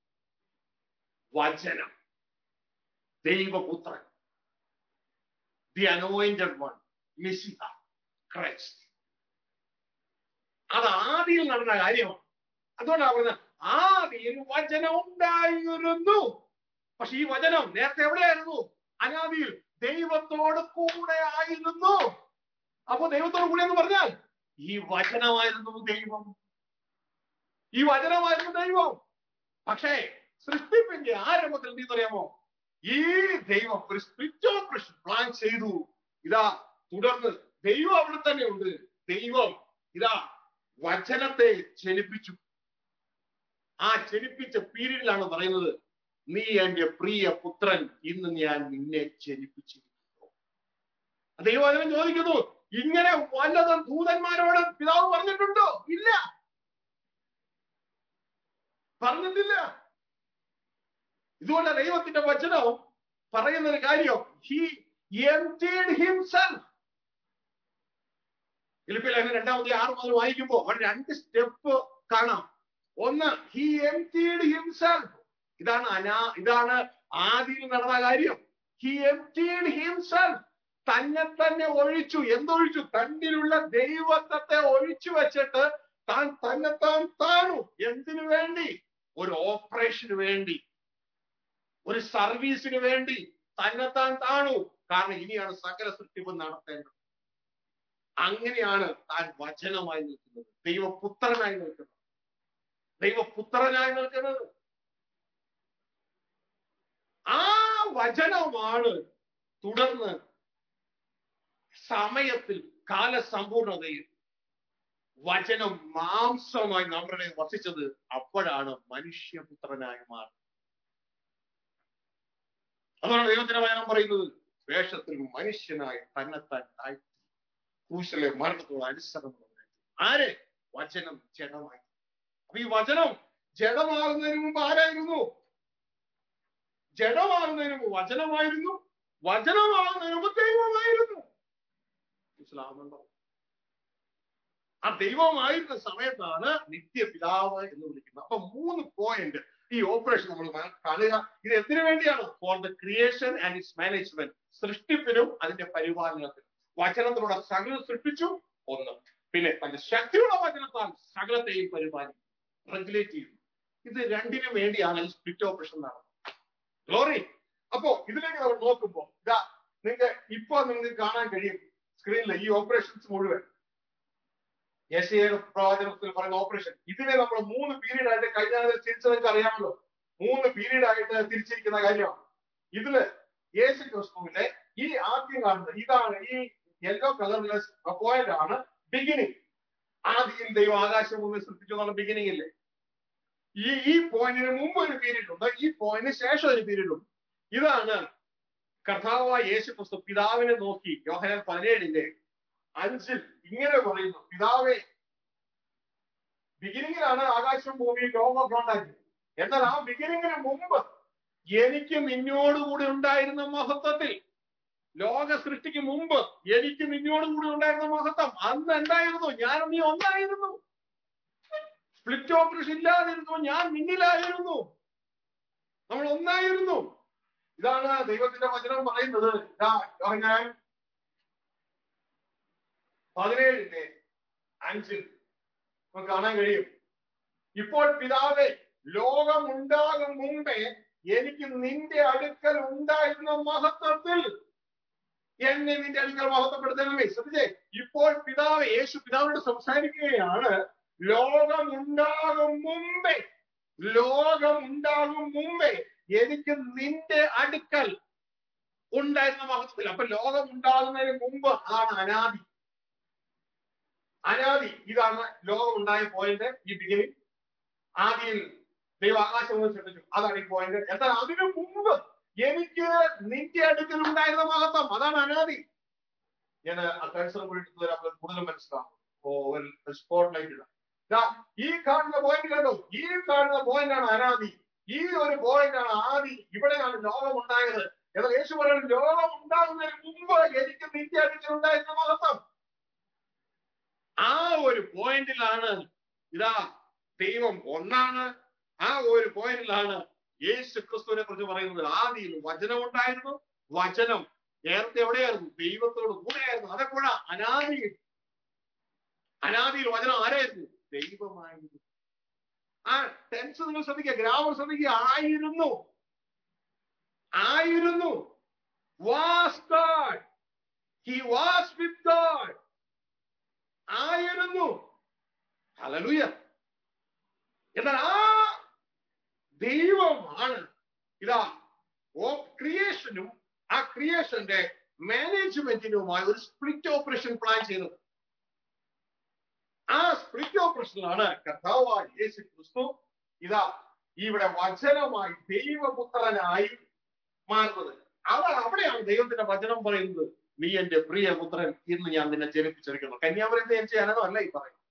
വചനം, ദൈവപുത്രൻ, ദി അനോയിന്റഡ് വൺ, മിശിഹ, ക്രൈസ്റ്റ്. അത് ആദിയിൽ നടന്ന കാര്യമാണ്. അതുകൊണ്ടാണ് പറയുന്നത് ആദിയിൽ വചനം ഉണ്ടായിരുന്നു. പക്ഷെ ഈ വചനം നേരത്തെ എവിടെയായിരുന്നു? അനാദിയിൽ ദൈവത്തോട് കൂടെ ആയിരുന്നു. അപ്പൊ ദൈവത്തോട് കൂടെ എന്ന് പറഞ്ഞാൽ ഈ വചനമായിരുന്നു ദൈവം, ഈ വചനമായിരുന്നു ദൈവം. പക്ഷേ സൃഷ്ടിപ്പിന്റെ ആരംഭത്തിൽ എന്ത് അറിയാമോ? ഈ ദൈവം ഒരു സ്പ്ലിറ്റ് ഓപ്പറേഷൻ പ്ലാൻ ചെയ്തു. ഇതാ തുടർന്ന് ദൈവം അവിടെ തന്നെ ഉണ്ട്. ദൈവം ഇതാ വചനത്തെ ജനിപ്പിച്ചു. ആ ജനിപ്പിച്ച പീരീഡിലാണ് പറയുന്നത്, നീ എന്റെ പ്രിയ പുത്രൻ, ഇന്ന് ഞാൻ നിന്നെ ജനിപ്പിച്ചിരിക്കുന്നു. ദൈവവചനം ചോദിക്കുന്നു, ഇങ്ങനെ വല്ലതും ദൂതന്മാരോട് പിതാവ് പറഞ്ഞിട്ടുണ്ടോ? ഇല്ല, പറഞ്ഞിട്ടില്ല. ഇതുകൊണ്ട് ദൈവത്തിന്റെ വചനം പറയുന്ന ഒരു കാര്യം, he emptied himself. ഫിലിപ്പിയർ ലേഖനം രണ്ടാമത്തെ ആറ് മുതൽ വായിക്കുമ്പോൾ അവിടെ രണ്ട് സ്റ്റെപ്പ് കാണാം. ഒന്ന്, he emptied himself. ഇതാണ് അനാ ഇതാണ് ആദിയിൽ നടന്ന കാര്യം. he emptied himself. തന്നെ തന്നെ ഒഴിച്ചു. എന്തൊഴിച്ചു? തന്നിലുള്ള ദൈവത്വത്തെ ഒഴിച്ചു വെച്ചിട്ട് താൻ തന്നെത്താൻ താണു. എന്തിനു വേണ്ടി? ഒരു ഓപ്പറേഷന് വേണ്ടി, ഒരു സർവീസിന് വേണ്ടി തന്നെത്താൻ താണു. കാരണം ഇനിയാണ് സകല സൃഷ്ടിപ്പ് നടത്തേണ്ടത്. അങ്ങനെയാണ് താൻ വചനമായി നിൽക്കുന്നത്, ദൈവപുത്രനായി നിൽക്കുന്നത്, ദൈവപുത്രനായി നിൽക്കുന്നത്. ആ വചനമാണ് തുടർന്ന് സമയത്തിൽ കാലസമ്പൂർണതയിൽ വചനം മാംസമായി നമ്മുടെ വസിച്ചത്. അപ്പോഴാണ് മനുഷ്യപുത്രനായി മാറുന്നത്. അതാണ് ദൈവത്തിന്റെ വചനം പറയുന്നത്, വേഷത്തിൽ മനുഷ്യനായി തന്നെത്താൻ താഴ്ത്തി ക്രൂശിലെ മരണത്തോട് അനുസരണം. ആര്? വചനം ജഡമായി. അപ്പൊ ഈ വചനം ജഡമാകുന്നതിന് മുമ്പ് ആരായിരുന്നു? ജഡമാകുന്നതിന് മുമ്പ് വചനമായിരുന്നു, വചനമാകുന്നതിന് മുമ്പ് ദൈവമായിരുന്നു. മനസ്സിലാവുന്നുണ്ടോ? ആ ദൈവമായിരുന്ന സമയത്താണ് നിത്യപിതാവ് എന്ന് വിളിക്കുന്നത്. അപ്പൊ മൂന്ന് പോയിന്റ് ഈ ഓപ്പറേഷൻ നമ്മൾ കാണുക. ഇത് എന്തിനു വേണ്ടിയാണ്? For the creation and its management. സൃഷ്ടിപ്പിനും അതിന്റെ പരിപാലനത്തിനും. വചനത്തിലൂടെ സകലം സൃഷ്ടിച്ചു, ഒന്ന്. പിന്നെ തന്റെ ശക്തിയുള്ള വചനത്താൽ സകലത്തെയും പരിപാലിക്കും, റെഗുലേറ്റ് ചെയ്യും. ഇത് രണ്ടിനും വേണ്ടിയാണ് ഈ സ്പ്ലിറ്റ് ഓപ്പറേഷൻ നടന്നത്. ഗ്ലോറി. അപ്പോ ഇതിലേക്ക് നമ്മൾ നോക്കുമ്പോൾ ഇതാ നിങ്ങൾക്ക് ഇപ്പൊ നിങ്ങൾക്ക് കാണാൻ കഴിയും സ്ക്രീനിൽ ഈ ഓപ്പറേഷൻസ് മുഴുവൻ. യെശയ്യാ പ്രവാചകത്തിൽ പറയുന്ന ഓപ്പറേഷൻ, ഇതിനെ നമ്മൾ മൂന്ന് പീരീഡ് ആയിട്ട് കഴിഞ്ഞ തിരിച്ച് നിങ്ങൾക്ക് അറിയാമല്ലോ, മൂന്ന് പീരീഡ് ആയിട്ട് തിരിച്ചിരിക്കുന്ന കാര്യമാണ്. ഇതില് യേശു ക്രിസ്തുവിന്റെ ഈ ആദ്യം കാണുന്നത് ഇതാണ്, ഈ യെല്ലോ കളറിലെ പോയിന്റ് ആണ് ബിഗിനിങ്. ആദ്യം ദൈവം ആകാശം ഭൂമി സൃഷ്ടിച്ചു എന്നുള്ള ബിഗിനിങ് ഇല്ലേ? ഈ ഈ പോയിന്റിന് മുമ്പ് ഒരു പീരീഡ് ഉണ്ട്, ഈ പോയിന്റിന് ശേഷം ഒരു പീരീഡ് ഉണ്ട്. ഇതാണ് കർത്താവായ യേശു ക്രിസ്തു പിതാവിനെ നോക്കി യോഹന്നാൻ പതിനേഴിന്റെ അഞ്ചിൽ ഇങ്ങനെ പറയുന്നു, പിതാവേ, ബിഗിനിങ്ങിലാണ് ആകാശവും ഭൂമിയും ലോകമൊക്കെ ഉണ്ടാക്കിയത്. എന്നാൽ ആ ബിഗിനിങ്ങിന് മുമ്പ് എനിക്ക് നിന്നോടുകൂടി ഉണ്ടായിരുന്ന മഹത്വത്തിൽ, ലോക സൃഷ്ടിക്ക് മുമ്പ് എനിക്ക് നിന്നോടുകൂടി ഉണ്ടായിരുന്ന മഹത്വം അന്ന് എന്തായിരുന്നു? ഞാൻ നീ ഒന്നായിരുന്നു. സ്പ്ലിറ്റ് ഓപ്പറേഷൻ ഇല്ലാതിരുന്നു, ഞാൻ നിന്നിലായിരുന്നു, നമ്മൾ ഒന്നായിരുന്നു. ഇതാണ് ദൈവത്തിന്റെ വചനം പറയുന്നത്. ഞാൻ പതിനേഴിന്റെ അഞ്ചിൽ നമുക്ക് കാണാൻ കഴിയും, ഇപ്പോൾ പിതാവേ, ലോകം ഉണ്ടാകും മുമ്പേ എനിക്ക് നിന്റെ അടുക്കൽ ഉണ്ടായിരുന്ന മഹത്വത്തിൽ എന്നെ നിന്റെ അടുക്കൽ മഹത്വപ്പെടുത്തണമേ. ശ്രദ്ധിച്ചേ, ഇപ്പോൾ പിതാവ്, യേശു പിതാവിനോട് സംസാരിക്കുകയാണ്. ലോകം ഉണ്ടാകും മുമ്പേ, ലോകം ഉണ്ടാകും മുമ്പേ എനിക്ക് നിന്റെ അടുക്കൽ ഉണ്ടായിരുന്ന മഹത്വത്തിൽ. അപ്പൊ ലോകം ഉണ്ടാകുന്നതിന് മുമ്പ് അതാണ് അനാദി. അനാദി ഇതാണ് ലോകം ഉണ്ടായ പോയിന്റ്, ഈ ബിഗിനിങ്. ആദിയിൽ ദൈവം ആകാശം സൃഷ്ടിച്ചു. അതാണ് ഈ പോയിന്റ്. എന്നാൽ അതിനു മുമ്പ് എനിക്ക് നിന്റെ അടുക്കൽ ഉണ്ടായിരുന്ന മഹത്വം, അതാണ് അനാദി. ഞാൻ ആ കഴ്സർ കൂടിയിട്ട് തരാം, കൂടുതൽ മനസ്സിലാവും. ഓ, ഒരു സ്പോട്ട് ലൈറ്റ് ഇടാം. ഈ കാണുന്ന പോയിന്റ് കണ്ടോ, ഈ കാണുന്ന പോയിന്റ് ആണ് അനാദി. ഈ ഒരു പോയിന്റ് ആണ് ആദി. ഇവിടെയാണ് ലോകം ഉണ്ടായത്. എന്നാൽ യേശു പറയുന്നത് ലോകം ഉണ്ടാകുന്നതിന് മുമ്പ് എനിക്ക് നിന്റെ അടുക്കൽ ഉണ്ടായിരുന്ന മഹത്വം. ആ ഒരു പോയിന്റിലാണ് ഇതാ ദൈവം ഒന്നാണ്. ആ ഒരു പോയിന്റിലാണ് യേശു ക്രിസ്തുവിനെ കുറിച്ച് പറയുന്നത്. ആദിയിൽ വചനം ഉണ്ടായിരുന്നു. വചനം നേരത്തെ എവിടെയായിരുന്നു? ദൈവത്തോട് കൂടെയായിരുന്നു. അതെപ്പോഴാ? അനാദിയിൽ. അനാദിയിൽ വചനം ആരായിരുന്നു? ദൈവമായിരുന്നു. ആ ടെൻസ് നിങ്ങൾ ശ്രദ്ധിക്കുക, ഗ്രാമർ ശ്രദ്ധിക്കുക. ആയിരുന്നു, ആയിരുന്നു. Was God. He was with God. ആയിരുന്നു. ഹല്ലേലൂയ. എന്നാൽ ആ ദൈവമാണ് ഇതാ ഓ ക്രിയേഷനും ആ ക്രിയേഷന്റെ മാനേജ്മെന്റിനുമായി ഒരു സ്പ്ലിറ്റ് ഓപ്പറേഷൻ പ്ലാൻ ചെയ്തത്. ആ സ്പ്ലിറ്റ് ഓപ്പറേഷനിലാണ് കർത്താവായ യേശു ക്രിസ്തു ഇതാ ഇവിടെ വചനമായി ദൈവപുത്രനായി മാറുന്നത്. അത് അവിടെയാണ് ദൈവത്തിന്റെ വചനം പറയുന്നത്, നീ എന്റെ പ്രിയപുത്രൻ, ഇന്ന് ഞാൻ നിന്നെ ജനിപ്പിച്ചിരിക്കുന്നു. കന്യാമറിയത്തെ ഞാൻ ചെയ്യാനോ അല്ല ഈ പറയുന്നത്.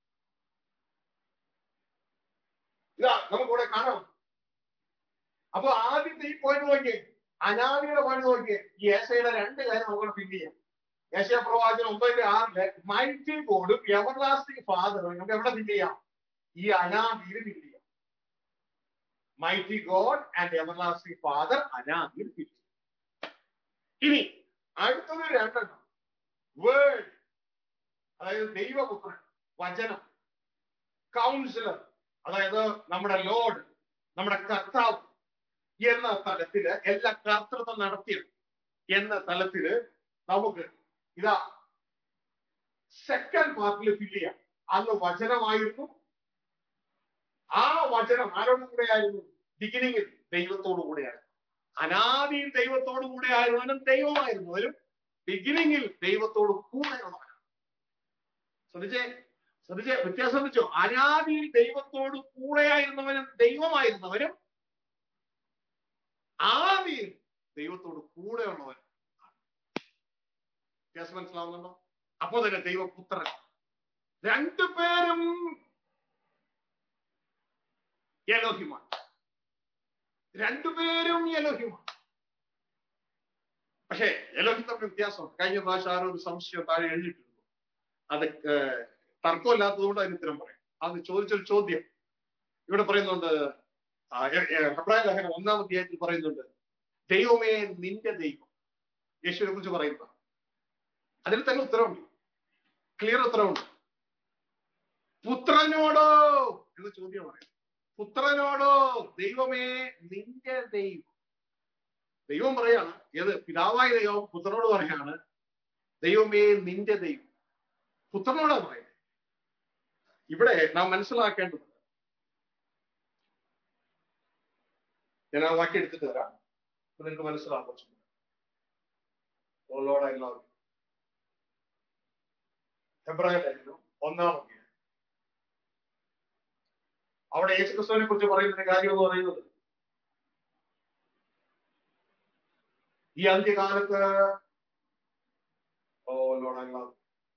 ഇതാ നമുക്കിവിടെ കാണാം. അപ്പൊ ആദ്യത്തെ ഈ പോയിന്റ് നോക്കിയേ, അനാദിയുടെ പോയിന്റ് നോക്കിയേ. ഈ ഏശയുടെ രണ്ട് കാര്യം നമുക്ക് ഫില്ല് ചെയ്യാം. ഏശയ പ്രവാചകൻ ഒമ്പതിന്റെ ആറില് മൈറ്റി ഗോഡും എവർലാസ്റ്റിംഗ് ഫാദറും നമുക്ക് എവിടെ ഫില്ല് ചെയ്യാം? ഈ അനാദിയിൽ ഫില്ല് ചെയ്യാം. Mighty God and everlasting father അനാദിയിൽ ഫില്ല് ചെയ്യാം. ഇനി അടുത്തത് രണ്ടെണ്ണം. വേർഡ്, അതായത് ദൈവപുത്രൻ, വചനം. കൗൺസിലർ, അതായത് നമ്മുടെ ലോർഡ്, നമ്മുടെ കർത്താവ് എന്ന തലത്തില്, എല്ലാ കർത്തൃത്വം നടത്തിയത് എന്ന തലത്തില് നമുക്ക് ഇതാ സെക്കൻഡ് പാർട്ടിൽ ഫില്ല് ചെയ്യാം. അന്ന് വചനമായിരുന്നു. ആ വചനം ആരോടും കൂടെ ആയിരുന്നു? ബിഗിനിങ്ങിൽ ദൈവത്തോടു കൂടെയായിരുന്നു. അനാദിയിൽ ദൈവത്തോടു കൂടെ ആയിരുന്നവനും ദൈവമായിരുന്നു. അവരും ബിഗിനിങ്ങിൽ ദൈവത്തോട് കൂടെയുള്ളവനാണ്. ശ്രദ്ധിച്ചേ, ശ്രദ്ധിച്ചേ, വ്യത്യാസം ശ്രദ്ധിച്ചോ? അനാദിയിൽ ദൈവത്തോട് കൂടെയായിരുന്നവനും ദൈവമായിരുന്നവരും ആദിയിൽ ദൈവത്തോട് കൂടെയുള്ളവനും. വ്യത്യാസം മനസ്സിലാവുന്നുണ്ടോ? അപ്പോ തന്നെ ദൈവപുത്രൻ. രണ്ടുപേരും എലോഹിമാണ്. രണ്ടുപേരും എലോഹിമാണ്. പക്ഷേ എലോഹി തമ്മിൽ വ്യത്യാസമുണ്ട്. കഴിഞ്ഞ പ്രാവശ്യം ആരോ ഒരു സംശയം താഴെ എഴുതിയിട്ടുണ്ട്. അത് തർക്കമില്ലാത്തതുകൊണ്ട് അതിന് ഉത്തരം പറയാം. അത് ചോദിച്ചൊരു ചോദ്യം ഇവിടെ പറയുന്നുണ്ട്. ഹെബ്രായ ലേഖനം ഒന്നാം അധ്യായത്തിൽ പറയുന്നുണ്ട്, ദൈവമേ നിന്റെ ദൈവം. യേശുവിനെ കുറിച്ച് പറയുന്നത്. അതിൽ തന്നെ ഉത്തരവുണ്ട്, ക്ലിയർ ഉത്തരവുണ്ട്. പുത്രനോടോ എന്ന ചോദ്യം പറയും. പുത്രനോടോ ദൈവമേ നിന്റെ ദൈവം. ദൈവം പറയാണ്, ഏത്? പിതാവായ ദൈവം പുത്രനോട് പറയാണ്, ദൈവമേ നിന്റെ ദൈവം. പുത്രനോടാ പറയുന്നത്. ഇവിടെ നാം മനസ്സിലാക്കേണ്ടത്, ഞാൻ ആ വാക്യം എടുത്തിട്ട് തരാം, നിങ്ങൾക്ക് മനസ്സിലാകും കുറച്ചും. ഓളോടെ എല്ലാവരും ഹെബ്രായ ലേഖനം ഒന്നാം അധ്യായം. അവിടെ യേശുക്രിസ്തുവിനെ കുറിച്ച് പറയുന്ന കാര്യം എന്ന് പറയുന്നത്, ഈ അന്ത്യകാലത്ത് ഓ ലോഡ് എല്ലാവരും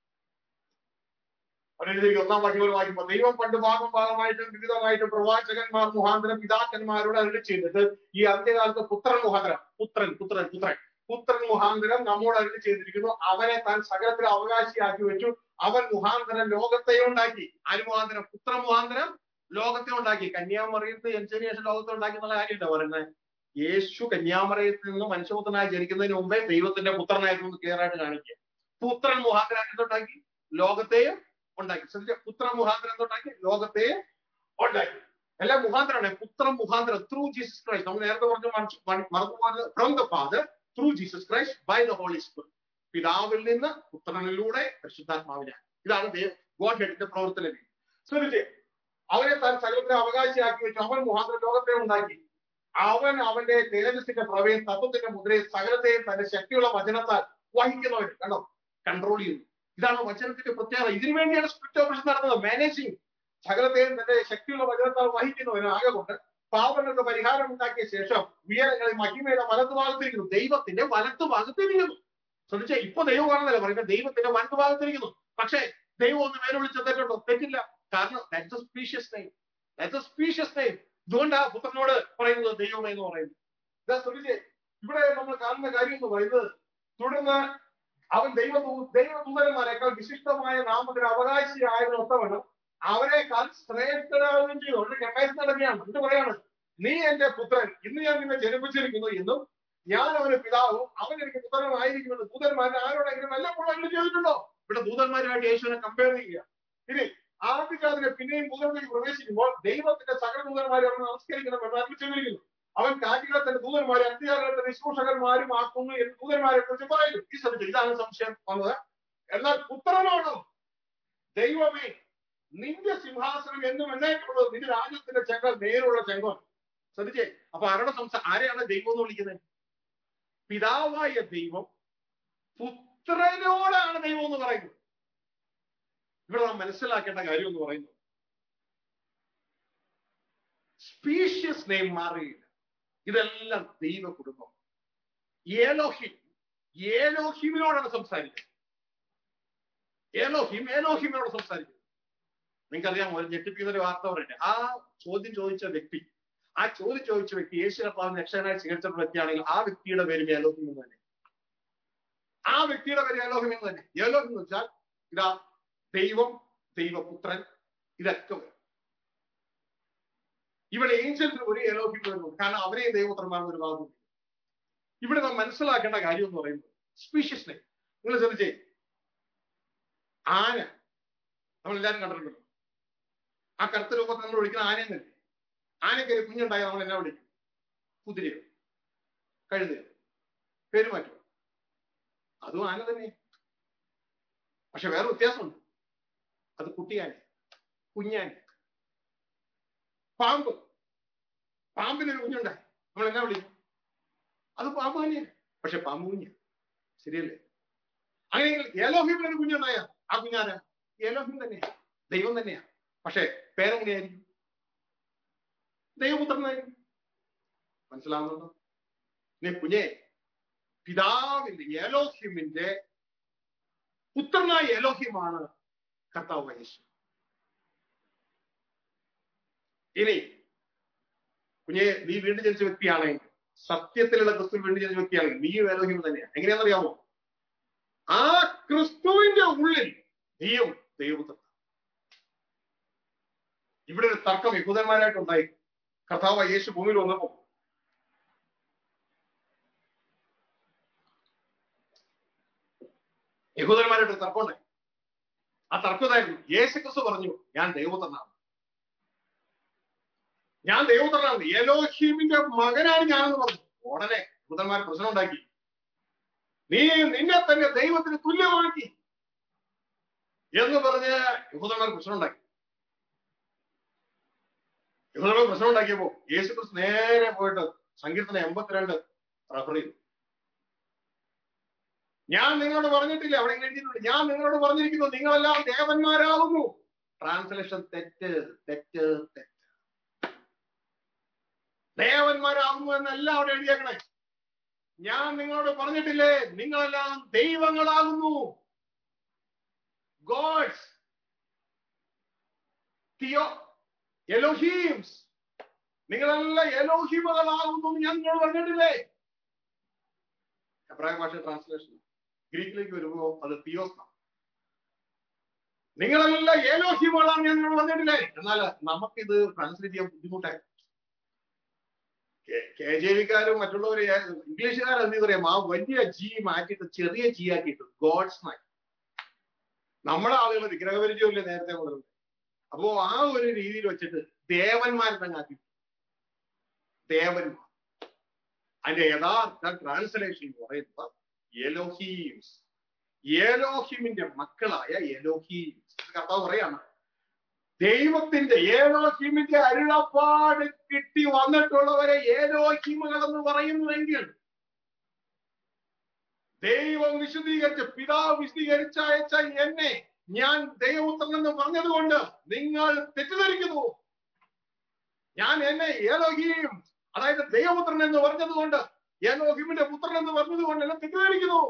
ഒന്നാം വാക്യം വായിക്കുമ്പോൾ, ദൈവം പണ്ട് ഭാഗം ഭാഗമായിട്ടും വിവിധമായിട്ടും പ്രവാചകന്മാർ മുഖാന്തരം പിതാക്കന്മാരോട് അരുളി ചെയ്തിട്ട് ഈ അന്ത്യകാലത്ത് പുത്രൻ മുഖാന്തരം, പുത്രൻ പുത്രൻ പുത്രൻ പുത്രൻ മുഖാന്തരം നമ്മോട് അരുളി ചെയ്തിരിക്കുന്നു. അവനെ താൻ സകലത്തിൽ അവകാശിയാക്കി വെച്ചു. അവൻ മുഖാന്തരം ലോകത്തെ ഉണ്ടാക്കി. ആര് മുഖാന്തരം? പുത്രൻ മുഖാന്തരം ലോകത്തെ ഉണ്ടാക്കി. കന്യാമറിയത്ത് ജനിച്ചതിന് ശേഷം ലോകത്തെ ഉണ്ടാക്കി എന്നുള്ള കാര്യമില്ല പറയുന്നത്. യേശു കന്യാമറിയത്തിൽ നിന്ന് മനുഷ്യപുത്രനായി ജനിക്കുന്നതിന് മുമ്പേ ദൈവത്തിന്റെ പുത്രനായിരുന്നു ക്ലിയർ ആയിട്ട് കാണിക്കുക. പുത്രൻ മുഖാന്തരം എന്തുണ്ടാക്കി? ലോകത്തെയും ഉണ്ടാക്കി. ശ്രദ്ധിച്ച, പുത്രൻ മുഖാന്തരം എന്തുണ്ടാക്കി? ലോകത്തെയും ഉണ്ടാക്കി. എല്ലാം മുഖാന്തരമാണ്. പുത്രൻ മുഖാന്തരം, ത്രൂ ജീസസ് ക്രൈസ്റ്റ്. നമ്മൾ നേരത്തെ പറഞ്ഞു മറന്നുപോകുന്നത്, from the father through Jesus Christ by the Holy Spirit. പിതാവിൽ നിന്ന് പുത്രനിലൂടെ പരിശുദ്ധാത്മാവിനെ. ഇതാണ് ഗോഡ് ഹെഡിന്റെ പ്രവർത്തനം. ശ്രദ്ധിച്ചേ, അവനെ താൻ സകലത്തിന് അവകാശിയാക്കി വെച്ചു. അവൻ മുഖാന്തരം ലോകത്തെ ഉണ്ടാക്കി. അവൻ അവന്റെ തേജസ്സിന്റെ പ്രവയും തത്വത്തിന്റെ മുദ്രയും സകലത്തെയും തന്റെ ശക്തിയുള്ള വചനത്താൽ വഹിക്കുന്നവൻ. കണ്ടോ, കൺട്രോൾ ചെയ്യുന്നു. ഇതാണ് വചനത്തിന്റെ പ്രത്യേകത. ഇതിനു വേണ്ടിയാണ് സ്പിരിറ്റ് ഓപ്പറേഷൻ നടന്നത്. മാനേജിങ്, സകലത്തെയും തന്റെ ശക്തിയുള്ള വചനത്താൽ വഹിക്കുന്നവന് ആകെ കൊണ്ട് പാപങ്ങൾക്ക് പരിഹാരം ഉണ്ടാക്കിയ ശേഷം ഉയരങ്ങളിൽ മഹിമയുടെ വലത്തുഭാഗത്തിരിക്കുന്നു. ദൈവത്തിന്റെ വലത്തുഭാഗത്തിരിക്കുന്നു. ശ്രദ്ധിച്ചേ, ഇപ്പൊ ദൈവം കാണുന്നില്ല പറയുന്നത്, ദൈവത്തിന്റെ വലത്തുഭാഗത്തിരിക്കുന്നു. പക്ഷേ ദൈവം ഒന്ന് മേലെ വിളിച്ച തെറ്റുണ്ടോ? തെറ്റില്ല. കാരണം that's a specious name, that's a specious name. ഇതുകൊണ്ട് ആ പുത്രനോട് പറയുന്നത് ദൈവമേ എന്ന് പറയുന്നത്. ഇതാ ശ്രദ്ധിച്ചേ, ഇവിടെ നമ്മൾ കാണുന്ന കാര്യം എന്ന് പറയുന്നത്, തുടർന്ന് അവൻ ദൈവ ദൈവദൂതന്മാരെക്കാൾ വിശിഷ്ടമായ നാമത്തിന് അവകാശിയായതിന് ഒത്തവണ്ണം അവരെക്കാൾ ശ്രേഷ്ഠരാകുകയും ചെയ്തു. അവരുടെ കണ്ടായി നടക്കുകയാണ്. എന്ത് പറയാണ്? നീ എന്റെ പുത്രൻ, ഇന്ന് ഞാൻ നിന്നെ ജനിപ്പിച്ചിരിക്കുന്നു എന്നും ഞാൻ അവന് പിതാവും അവൻ എനിക്ക് പുത്രനുമായിരിക്കുമെന്ന് ദൂതന്മാരെ ആരോടെങ്കിലും വല്ലപ്പോഴും ചെയ്തിട്ടുണ്ടോ? ഇവിടെ ദൂതന്മാരുമായിട്ട് യേശുവിനെ കമ്പയർ ചെയ്യുക. ഇനി ആദ്യകാലത്തിനെ പിന്നെയും ഭൂതത്തിലേക്ക് പ്രവേശിക്കുമ്പോൾ ദൈവത്തിന്റെ സകല ദൂതന്മാരെ അവൻ നമസ്കരിക്കണം എന്ന് അറിയിച്ചിരിക്കുന്നു. അവൻ കാറ്റുകളെ തന്റെ ദൂതന്മാരെ അന്ത്യകാലത്തെ നിശൂഷകന്മാരും ആക്കുന്നു എന്ന് ദൂതന്മാരെ കുറിച്ച് പറയുന്നു. ഈ ശ്രദ്ധിച്ചു, ഇതാണ് സംശയം വന്നത്. എന്നാൽ പുത്രനോടോ, ദൈവമേ നിന്റെ സിംഹാസനം എന്നും എന്നേക്കുള്ളത്, നിന്റെ രാജ്യത്തിന്റെ ചെങ്കൽ നേരുള്ള ചെങ്കോൽ. ശ്രദ്ധിച്ചേ, അപ്പൊ ആരുടെ സംസാരം, ആരെയാണ് ദൈവം എന്ന് വിളിക്കുന്നത്? പിതാവായ ദൈവം പുത്രനോടാണ് ദൈവം എന്ന് പറയുന്നത്. ഇവിടെ നാം മനസ്സിലാക്കേണ്ട കാര്യം എന്ന് പറയുന്നത്, സ്പീഷ്യസ് നെയിം മാറിയില്ല. ഇതെല്ലാം ദൈവ കുടുംബം. ഏലോഹിം ഏലോഹിമിനോടാണ് സംസാരിക്കുന്നത്. ഏലോഹിം ഏലോഹിമിനോട് സംസാരിക്കുന്നത്. നിങ്ങൾക്കറിയാമോ, ഒരു ഞെട്ടിപ്പിക്കുന്ന ഒരു വാർത്ത പറയട്ടെ. ആ ചോദ്യം ചോദിച്ച വ്യക്തി ആ ചോദ്യം ചോദിച്ച വ്യക്തി യേശു കർത്താവിനെ രക്ഷകനായി സ്വീകരിച്ച വ്യക്തിയാണെങ്കിൽ ആ വ്യക്തിയുടെ പേര് ഏലോഹിം എന്ന് തന്നെ. ആ വ്യക്തിയുടെ പേര് ഏലോഹിം എന്ന് തന്നെ. ഏലോഹിം എന്ന് വെച്ചാൽ ഇതാ ദൈവം, ദൈവപുത്രൻ, ഇതൊക്കെ വരും. ഇവിടെ ഏഞ്ചൽസിന് ഒരു ഏലോഹിം വരുന്നു, കാരണം അവരെ ദൈവപുത്രന്മാർ ഒരു ഭാഗം. ഇവിടെ നാം മനസ്സിലാക്കേണ്ട കാര്യം എന്ന് പറയുന്നത് സ്പീഷ്യസ് നെയിം. നിങ്ങൾ ശ്രദ്ധിച്ചേ, ആന നമ്മളെല്ലാരും കണ്ടിട്ടുണ്ടല്ലോ. ആ കറുത്ത രൂപത്തിൽ നമ്മൾ വിളിക്കുന്ന ആനയെന്നല്ലേ. ആനയ്ക്ക് ഒരു കുഞ്ഞുണ്ടായാൽ നമ്മൾ എന്നാ വിളിക്കും? കുതിരയോ കഴുതയോ പേര് മാറ്റും. അതും ആന തന്നെ, പക്ഷെ വേറെ വ്യത്യാസമുണ്ട്. അത് കുട്ടിയാന, കുഞ്ഞാന. പാമ്പ്, പാമ്പിനൊരു കുഞ്ഞുണ്ടായി നമ്മൾ എന്നാ വിളിക്കും? അത് പാമ്പ് തന്നെയാണ്, പക്ഷെ പാമ്പ് കുഞ്ഞ. ശരിയല്ലേ? അങ്ങനെയെങ്കിൽ ഏലോഹിമിനൊരു കുഞ്ഞുണ്ടായ ആ കുഞ്ഞാന ഏലോഹിം തന്നെയാ, ദൈവം തന്നെയാ. പക്ഷെ പേരെങ്ങനെയായിരിക്കും? ദൈവപുത്രനായിരിക്കും. മനസ്സിലാവുന്നുണ്ടോ? നീ കുഞ്ഞെ, പിതാവിന്റെ ഏലോഹിമിന്റെ പുത്രനായ ഏലോഹിമാണ് കർത്താവ് യേശു. ഇനി കുഞ്ഞെ, നീ വീണ്ടും ജനിച്ച വ്യക്തിയാണെങ്കിൽ, സത്യത്തിലുള്ള ക്രിസ്തു വീണ്ടും ജനിച്ച വ്യക്തിയാണെങ്കിൽ നീയും ഏലോഹിം തന്നെയാണ്. എങ്ങനെയാണെന്നറിയാമോ? ആ ക്രിസ്തുവിന്റെ ഉള്ളിൽ നീയും ദൈവപുത്രൻ. ഇവിടെ ഒരു തർക്കം യഹൂദന്മാരായിട്ടുണ്ടായി. കർത്താവ് യേശു ഭൂമിയിൽ വന്നപ്പോ യഹൂദന്മാരായിട്ട് തർക്കമുണ്ടായി. ആ തർക്കമായിരുന്നു, യേശു ക്രിസ്തു പറഞ്ഞു ഞാൻ ദൈവപുത്രനാണ്, ഞാൻ ദൈവപുത്രനാണ്, ഏലോഹിമിന്റെ മകനാണ് ഞാനെന്ന് പറഞ്ഞു. ഉടനെ യഹൂദന്മാർ പ്രശ്നം ഉണ്ടാക്കി. നീ നിന്നെ തന്നെ ദൈവത്തിന് തുല്യമാക്കി എന്ന് പറഞ്ഞ് യഹൂദന്മാർ പ്രശ്നം ഉണ്ടാക്കി. യഹൂദന്മാർ പ്രശ്നം ഉണ്ടാക്കിയപ്പോ യേശു ക്രിസ്തു നേരെ പോയിട്ട് സങ്കീർത്തനം എൺപത്തിരണ്ട് റഫർ ചെയ്തു. ഞാൻ നിങ്ങളോട് പറഞ്ഞിട്ടില്ല, അവിടെ എഴുതിയിട്ടുണ്ട്, ഞാൻ നിങ്ങളോട് പറഞ്ഞിരിക്കുന്നു നിങ്ങളെല്ലാം ദേവന്മാരാകുന്നു. ട്രാൻസ്ലേഷൻ തെറ്റ് തെറ്റ് തെറ്റ്. ദേവന്മാരാകുന്നു എന്നല്ല അവിടെ എഴുതിയേക്കണേ. ഞാൻ നിങ്ങളോട് പറഞ്ഞിട്ടില്ലേ നിങ്ങളെല്ലാം ദൈവങ്ങളാകുന്നു. ഗോഡ്സ്, തിയോ എലോഹീംസ്, നിങ്ങളെല്ലാം എലോഹിമകളാകുന്നു ഞാൻ നിങ്ങളോട് പറഞ്ഞിട്ടില്ലേ? എബ്രായ ഭാഷ ട്രാൻസ്ലേഷൻ. ഗ്രീക്കിലേക്ക് വരുമ്പോ അത് തിയോസ്. നിങ്ങളെല്ലാം ഏലോഹിമകളാണ് ഞാൻ നിങ്ങളോട് പറഞ്ഞിട്ടില്ലേ? എന്നാൽ നമുക്കിത് ട്രാൻസ്ലേറ്റ് ചെയ്യാൻ ബുദ്ധിമുട്ടായി. കെ ജെ വിക്കാരും മറ്റുള്ളവര് ഇംഗ്ലീഷുകാരും എന്ത് പറയാം, ആ വലിയ ജി മാറ്റിയിട്ട് ചെറിയ ജി ആക്കിയിട്ട് ഗോഡ്സ് മാറ്റി. നമ്മുടെ ആളുകൾ വിഗ്രഹപരിചയമില്ല നേരത്തെ മുതൽ. അപ്പോ ആ ഒരു രീതിയിൽ വെച്ചിട്ട് ദേവന്മാരെ തന്നെ ആക്കി. ദേവന്മാർ അതിന്റെ യഥാർത്ഥ ട്രാൻസ്ലേഷൻ പറയുന്നത് എലോഹീംസ്, ഏലോഹിമിന്റെ മക്കളായ എലോഹീംസ്. കർത്താവ് പറയാണ്, ദൈവത്തിന്റെ ഏലോഹിമിന്റെ അരുളപ്പാട് കിട്ടി വന്നിട്ടുള്ളവരെ ഏലോഹിമുകൾ എന്ന് പറയുന്നുവെങ്കിൽ, ദൈവം വിശദീകരിച്ച, പിതാവ് വിശദീകരിച്ച അയച്ച എന്നെ ഞാൻ ദൈവപുത്രൻ എന്ന് പറഞ്ഞത് കൊണ്ട് നിങ്ങൾ തെറ്റിദ്ധരിക്കുന്നു. ഞാൻ എന്നെ ഏലോഹീം, അതായത് ദൈവപുത്രൻ എന്ന് പറഞ്ഞത് കൊണ്ട്, ഏലോഹീമിന്റെ പുത്രൻ എന്ന് പറഞ്ഞത് കൊണ്ട് എന്നെ തെറ്റിദ്ധരിക്കുന്നു.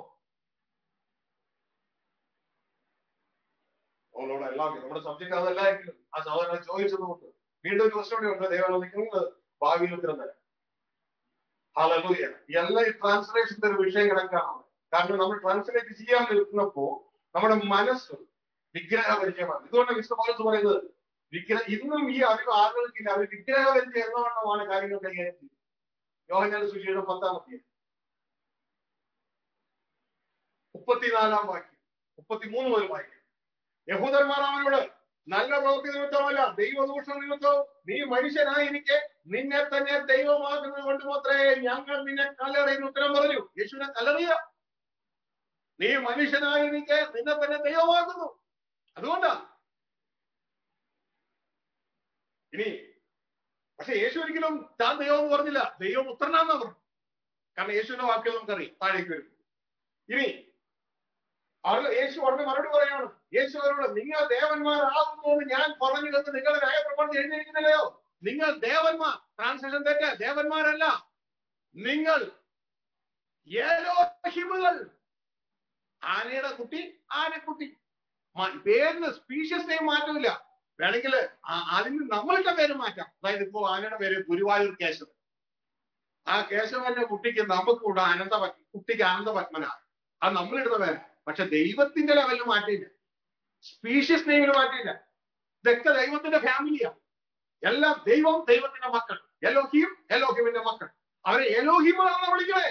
ഓളോട് എല്ലാം നമ്മുടെ സബ്ജക്ട് അതല്ലായെങ്കിലും ആ സഹോദരൻ ചോദിച്ചതുകൊണ്ട് വീണ്ടും ഒരു ക്വസ്റ്റ്യൻ ഉണ്ട്. ദൈവം നിൽക്കുന്നത് ഭാവിയിൽ ഉത്തരം തരാം. ഹല്ലേലൂയ. എല്ലാ ഈ ട്രാൻസ്ലേഷന്റെ ഒരു വിഷയം കിടക്കാണ്. കാരണം നമ്മൾ ട്രാൻസ്ലേറ്റ് ചെയ്യാൻ നിൽക്കുന്നപ്പോ നമ്മുടെ മനസ്സ് വിഗ്രഹപരിചയമാണ്. ഇതുകൊണ്ട് വിശുദ്ധ പൗലോസ് പറയുന്നത് വിഗ്രഹ ഇന്നും ഈ അറിവ് ആളുകൾക്കില്ല. അവർ വിഗ്രഹപരിചയം എന്നവണ്ണമാണ് കാര്യങ്ങൾ കൈകാര്യം ചെയ്യുന്നത്. യോഹന്നാന്റെ സുവിശേഷം പത്താമത്തെ മുപ്പത്തിനാലാം വാക്യം മുപ്പത്തിമൂന്ന് മുതൽ വാക്യം. യഹൂദന്മാർ അവനോട്, നല്ല പ്രവൃത്തി നിമിത്തമല്ല ദൈവദൂഷണ നിമിത്തവും നീ മനുഷ്യനായിരിക്കെ നിന്നെ തന്നെ ദൈവമാക്കുന്നത് കൊണ്ട് മാത്രമേ ഞങ്ങൾ നിന്നെ കല്ലെറിയുന്ന ഉത്തരം പറഞ്ഞു. യേശുവിനെ കല്ലെറിയ, നീ മനുഷ്യനായിരിക്കെ നിന്നെ തന്നെ ദൈവമാക്കുന്നു. അതുകൊണ്ടാ. ഇനി പക്ഷെ യേശു ഒരിക്കലും താൻ ദൈവം എന്ന് പറഞ്ഞില്ല, ദൈവപുത്രനാന്നാ പറഞ്ഞു. കാരണം യേശുവിന്റെ വാക്കുകൾ നമുക്കറിയാം, താഴേക്ക് വരും. ഇനി അവർ യേശു അവരുടെ മറുപടി പറയാണ്. യേശു അവരോട്, നിങ്ങൾ ദേവന്മാരാകുന്നു എന്ന് ഞാൻ പറഞ്ഞു എന്ന് നിങ്ങളുടെ ന്യായപ്രമാണത്തിൽ എഴുതിയിരിക്കുന്നില്ലയോ? നിങ്ങൾ ദേവന്മാർ, ട്രാൻസ്ലേഷൻ തെറ്റ്, ദേവന്മാരല്ല, നിങ്ങൾ ഏലോഹിമുകൾ. ആനയുടെ കുട്ടി, ആനക്കുട്ടി. പേരിന് സ്പീഷ്യസ് നെയിം മാറ്റമില്ല. വേണമെങ്കിൽ അതിന് നമ്മളുടെ പേര് മാറ്റാം. അതായത് ഇപ്പോ ആനയുടെ പേര് ഗുരുവായൂർ കേശവൻ. ആ കേശവന്റെ കുട്ടിക്ക് നമുക്ക് കൂടെ ആനന്ദ കുട്ടിക്ക് ആനന്ദപത്മനാണ്. അത് നമ്മളിടുന്ന പേര്. പക്ഷെ ദൈവത്തിന്റെ ലെവലിൽ മാറ്റില്ല, സ്പീഷ്യസ് നെയിമിൽ മാറ്റില്ല. ഇതൊക്കെ ദൈവത്തിന്റെ ഫാമിലിയാണ്. എല്ലാം ദൈവം, ദൈവത്തിന്റെ മക്കൾ. എലോഹീം, എലോഹീമിന്റെ മക്കൾ. അവരെ എലോഹീമുകളാണ് വിളിക്കണേ.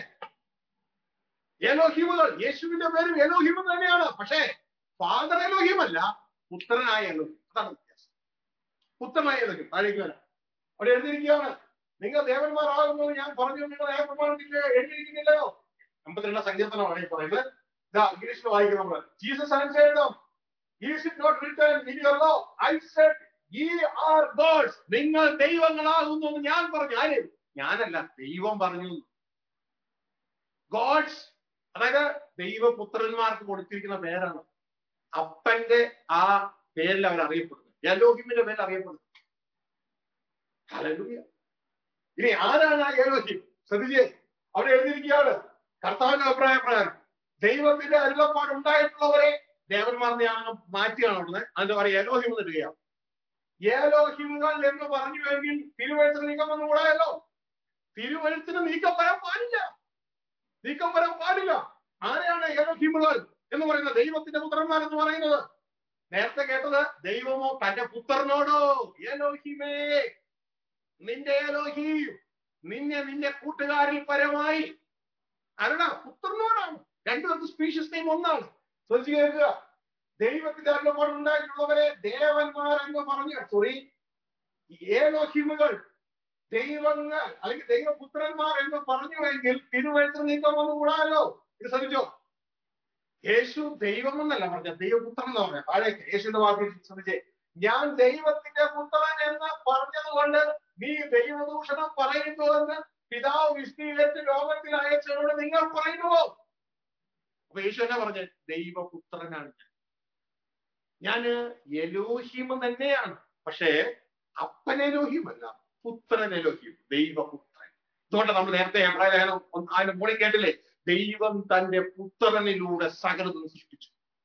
എലോഹീമുകൾ. യേശുവിന്റെ പേരും എലോഹീം തന്നെയാണ്. പക്ഷേ ഫാദർ എലോഹീം അല്ല, പുത്രനായ എലോഹീം. അതാണ് വ്യത്യാസം. പുത്രനായ എലോഹീം. താഴേക്ക് വരാം. അവിടെ എഴുതിയിരിക്കുകയാണ്, നിങ്ങൾ ദേവന്മാരാകുന്നു ഞാൻ പറഞ്ഞു നിങ്ങൾ ന്യായപ്രമാണത്തിൽ എഴുതിയിരിക്കുന്നില്ലയോ? അമ്പത്തിരണ്ടാം സങ്കീർത്തനമാണ് ഈ പറയുന്നത്. ഇതാ ഇംഗ്ലീഷിൽ വായിക്കും നമ്മൾ. Jesus answered them, is it not written in your law, I said ye are gods. നിങ്ങൾ ദൈവങ്ങളാകുന്നു എന്ന് ഞാൻ പറഞ്ഞു. ആര്? ഞാനല്ല, ദൈവം പറഞ്ഞു. ഗോഡ്സ് അതായത് ദൈവപുത്രന്മാർക്ക് കൊടുത്തിരിക്കുന്ന പേരാണ്. അപ്പന്റെ ആ പേരിൽ അവർ അറിയപ്പെടുന്നു, എലോഹിമിന്റെ പേരിൽ അറിയപ്പെടുന്നു. ഹല്ലേലൂയ. ഇനി ആരാണ് ആ എലോഹിം? ശ്രദ്ധിച്ചേ, അവിടെ എഴുതിയിരിക്കുകയാണ് കർത്താവിന്റെ അഭിപ്രായ പ്രകാരം ദൈവത്തിന്റെ അരുളപ്പാട് ഉണ്ടായിട്ടുള്ളവരെ ദേവന്മാർന്ന് ഞാൻ മാറ്റിയാണ് അവിടുന്ന്. അതിന്റെ പറയാ എലോഹിം എന്നിടുകയാണ്. ഏലോഹിമുകൾ എന്ന് പറഞ്ഞുവെങ്കിൽ തിരുവഴുത്തിന് നീക്കം വന്നു കൂടായല്ലോ. തിരുവഴുത്തിന് നീക്കം വരാൻ പാടില്ല, നീക്കം വരാൻ പാടില്ല. ആരെയാണ് എലോഹിമുകൾ എന്ന് പറയുന്നത്? ദൈവത്തിന്റെ പുത്രന്മാർ എന്ന് പറയുന്നത്. നേരത്തെ കേട്ടത് ദൈവമോ തന്റെ പുത്രനോടോ? എലോഹിമേ, നിന്റെ എലോഹീം നിന്നെ നിന്റെ കൂട്ടുകാരിൽ പരമായി ആരാ? പുത്രനോടാണ്. രണ്ടു സ്പീഷ്യസ് നെയിം ഒന്നാണ്. ശ്രദ്ധിച്ചു കേൾക്കുക. ദൈവത്തിന്റെ അരുളപ്പാട് ഉണ്ടായിട്ടുള്ളവരെ ദേവന്മാർ എന്ന് പറഞ്ഞു, സോറി ഏലോഹിമുകൾ ദൈവങ്ങൾ അല്ലെങ്കിൽ ദൈവപുത്രന്മാർ എന്ന് പറഞ്ഞുവെങ്കിൽ തിരുവഴുത്തിന് നീക്കം വന്നു കൂടാലോ. ഇത് ശ്രദ്ധിച്ചോ, യേശു ദൈവം എന്നല്ല പറഞ്ഞ, ദൈവപുത്രൻ എന്ന് പറഞ്ഞ. താഴേക്ക് യേശുവിന്റെ വാക്കിൽ ശ്രദ്ധിച്ചേ. ഞാൻ ദൈവത്തിന്റെ പുത്രൻ എന്ന് പറഞ്ഞത് കൊണ്ട് നീ ദൈവദൂഷണം പറയുന്നു എന്ന് പിതാവ് വിശദീകരിച്ച് ലോകത്തിൽ അയച്ചതോട് നിങ്ങൾ പറയുന്നുവോ? അപ്പൊ യേശു എന്നാ പറഞ്ഞ? ദൈവപുത്രനാണ് ഞാൻ. ഞാന് എലോഹിം തന്നെയാണ്, പക്ഷേ അപ്പൻ എലോഹിം അല്ല, പുത്രൻ എലോഹിം, ദൈവപുത്രൻ. അതുകൊണ്ട് നമ്മൾ നേരത്തെ എബ്രായ ലേഖനം അതിന്റെ മുകളിൽ കേട്ടില്ലേ, ദൈവം തന്റെ പുത്രനിലൂടെ സകലതും സൃഷ്ടിച്ചു.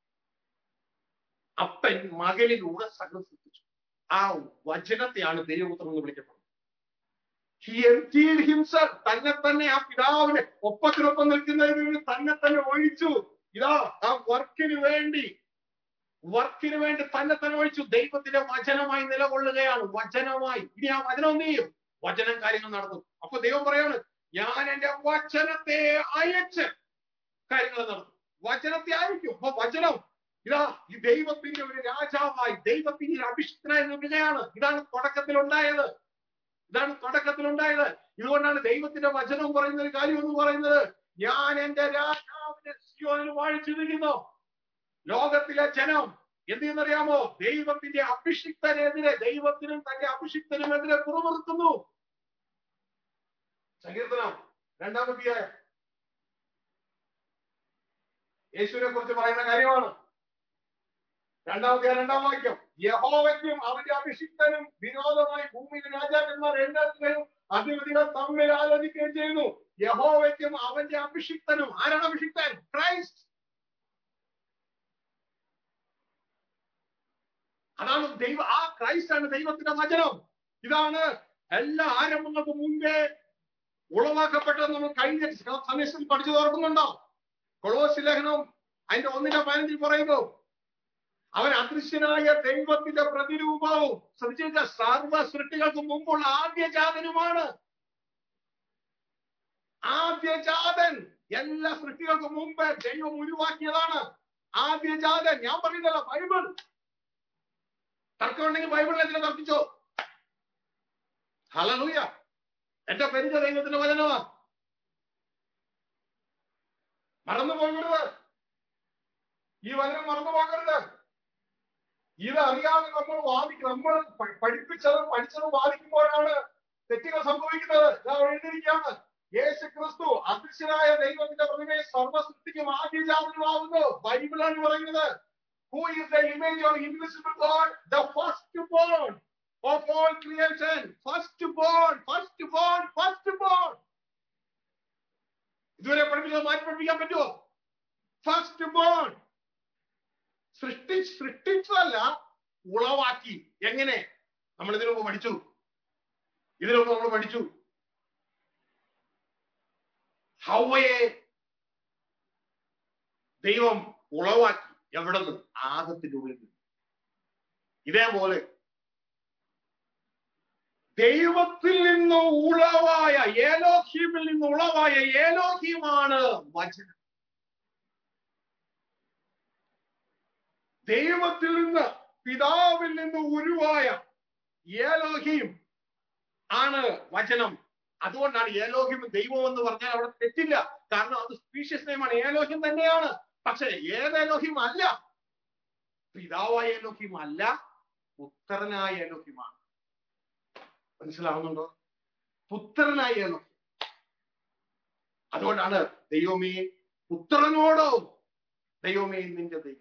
അപ്പൻ മകനിലൂടെ സകലം സൃഷ്ടിച്ചു. ആ വചനത്തെയാണ് ദൈവപുത്രൻ എന്ന് വിളിക്കപ്പെടുന്നത്. He emptied himself. തന്നെ തന്നെ ആ പിതാവിനെ ഒപ്പത്തിനൊപ്പം നിൽക്കുന്നതിന് തന്നെ തന്നെ ഒഴിച്ചു. ഇതാ ആ വർക്കിന് വേണ്ടി വർക്കിന് വേണ്ടി തന്നെ തന്നെ ഒഴിച്ചു. ദൈവത്തിന്റെ വചനമായി നിലകൊള്ളുകയാണ്. വചനമായി. ഇനി ആ വചനം എന്ത് ചെയ്യും? വചനം കാര്യങ്ങൾ നടത്തും. അപ്പൊ ദൈവം പറയാണ്, ഞാൻ എന്റെ വചനത്തെ അയച്ച് കാര്യങ്ങൾ നടത്തും. വചനത്തെ അയക്കും. അപ്പൊ വചനം ഇതാ ഈ ദൈവത്തിന്റെ ഒരു രാജാവായി, ദൈവത്തിന്റെ ഒരു അഭിഷിക്തനായി നിൽക്കുകയാണ്. ഇതാണ് തുടക്കത്തിൽ ഉണ്ടായത്. ഇതാണ് തുടക്കത്തിൽ ഉണ്ടായത്. ഇതുകൊണ്ടാണ് ദൈവത്തിന്റെ വചനം പറയുന്ന ഒരു കാര്യം എന്ന് പറയുന്നത്, ഞാൻ എന്റെ രാജാവിനെ സിയോനിൽ വാഴിച്ചിരിക്കുന്നു. ലോകത്തിലെ ജനം എന്ത് ചെയ്യുന്നറിയാമോ? ദൈവത്തിന്റെ അഭിഷിക്തനെതിരെ, ദൈവത്തിനും തന്റെ അഭിഷിക്തനുമെതിരെ പുറമുറുക്കുന്നു. സങ്കീർത്തനം രണ്ടാമത്തെ യേശുവിനെ കുറിച്ച് പറയുന്ന കാര്യമാണ്. രണ്ടാമത്തെ രണ്ടാം വാക്യം, യഹോവയ്ക്കും അവന്റെ അഭിഷിക്തനും വിരോധമായി ഭൂമിയിലെ രാജാക്കന്മാർ എഴുന്നേൽക്കുകയും അധിപതികൾ തമ്മിൽ ആലോചിക്കുകയും ചെയ്യുന്നു. യഹോവയ്ക്കും അവന്റെ അഭിഷിക്തനും. ആരാണ് അഭിഷിക്തൻ? ക്രൈസ്റ്റ്. അതാണ് ദൈവ ആ ക്രൈസ്റ്റ് ആണ് ദൈവത്തിന്റെ വചനം. ഇതാണ് എല്ലാ ആരംഭങ്ങൾക്കും മുമ്പേ ഉളവാക്കപ്പെട്ടത്. നമ്മൾ കഴിഞ്ഞ സമയത്തിൽ പഠിച്ചു ഓർക്കുന്നുണ്ടോ? കൊളോസ്യ ലേഖനം അതിന്റെ ഒന്നിന്റെ പതിനഞ്ചിൽ പറയുന്നു, അവൻ അദൃശ്യനായ ദൈവത്തിന്റെ പ്രതിരൂപവും ശ്രദ്ധിച്ച സർവ സൃഷ്ടികൾക്ക് മുമ്പുള്ള ആദ്യജാതനുമാണ്. ആദ്യജാതൻ എല്ലാ സൃഷ്ടികൾക്ക് മുമ്പ് ദൈവം ഉരുവാക്കിയതാണ്. ആദ്യജാതൻ. ഞാൻ പറയുന്നല്ല, ബൈബിൾ. തർക്കമുണ്ടെങ്കിൽ ബൈബിളിൽ എന്തിനാ തർക്കിച്ചോ? ഹല്ലേലൂയ. എന്റെ പരിച ദൈവത്തിന്റെ വചനമാ. മറന്നു പോകരുത്. ഈ വചനം മറന്നു പോകരുത്. ഇത് അറിയാതെ നമ്മൾ വാദിക്കും. നമ്മൾ പഠിപ്പിച്ചതും പഠിച്ചതും വാദിക്കുമ്പോഴാണ് തെറ്റുകൾ സംഭവിക്കുന്നത്. എഴുതിയിരിക്കുകയാണ്, യേശു ക്രിസ്തു അദൃശ്യനായ ദൈവത്തിന്റെ പ്രതിമയെ സർവസൃഷ്ടിക്കും ആദ്യജാതനുമാകുന്നു. ബൈബിളാണ് പറയുന്നത്. Who is the image of invisible God? The firstborn of all creation. Firstborn, firstborn, firstborn. ഇതുവരെ പഠിപ്പിച്ചത് മാറ്റി പഠിപ്പിക്കാൻ പറ്റുമോ? Firstborn. സൃഷ്ടി സൃഷ്ടിച്ചതല്ല, ഉളവാക്കി. എങ്ങനെ? നമ്മൾ ഇതിനു മുമ്പ് പഠിച്ചു. ഇതിനു മുമ്പ് നമ്മൾ പഠിച്ചു ഹവ്വയെ ദൈവം ഉളവാക്കി. എവിടെ നിന്ന്? ആദത്തിന്റെ ഉള്ളിൽ നിന്ന്. ഇതേപോലെ ദൈവത്തിൽ നിന്ന് ഉളവായ ഏലോഹീമിൽ നിന്ന് ഉളവായ ഏലോഹീമാണ് വചനം. ദൈവത്തിൽ നിന്ന് പിതാവിൽ നിന്ന് ഉരുവായ ഏലോഹീം ആണ് വചനം. അതുകൊണ്ടാണ് ഏലോഹീം ദൈവം എന്ന് പറഞ്ഞാൽ അവിടെ തെറ്റില്ല. കാരണം അത് സ്പീഷ്യസ് നെയിമാണ്. ഏലോഹീം തന്നെയാണ്. പക്ഷെ ഏത് ഏലോഹീം അല്ല. പിതാവായ ഏലോഹീം അല്ല, പുത്രനായ ഏലോഹീമാണ്. മനസ്സിലാവുന്നുണ്ടോ? പുത്രനായ ഏലോഹീം. അതുകൊണ്ടാണ് ദൈവമേ പുത്രനോടോ ദൈവമേ നിന്റെ ദൈവം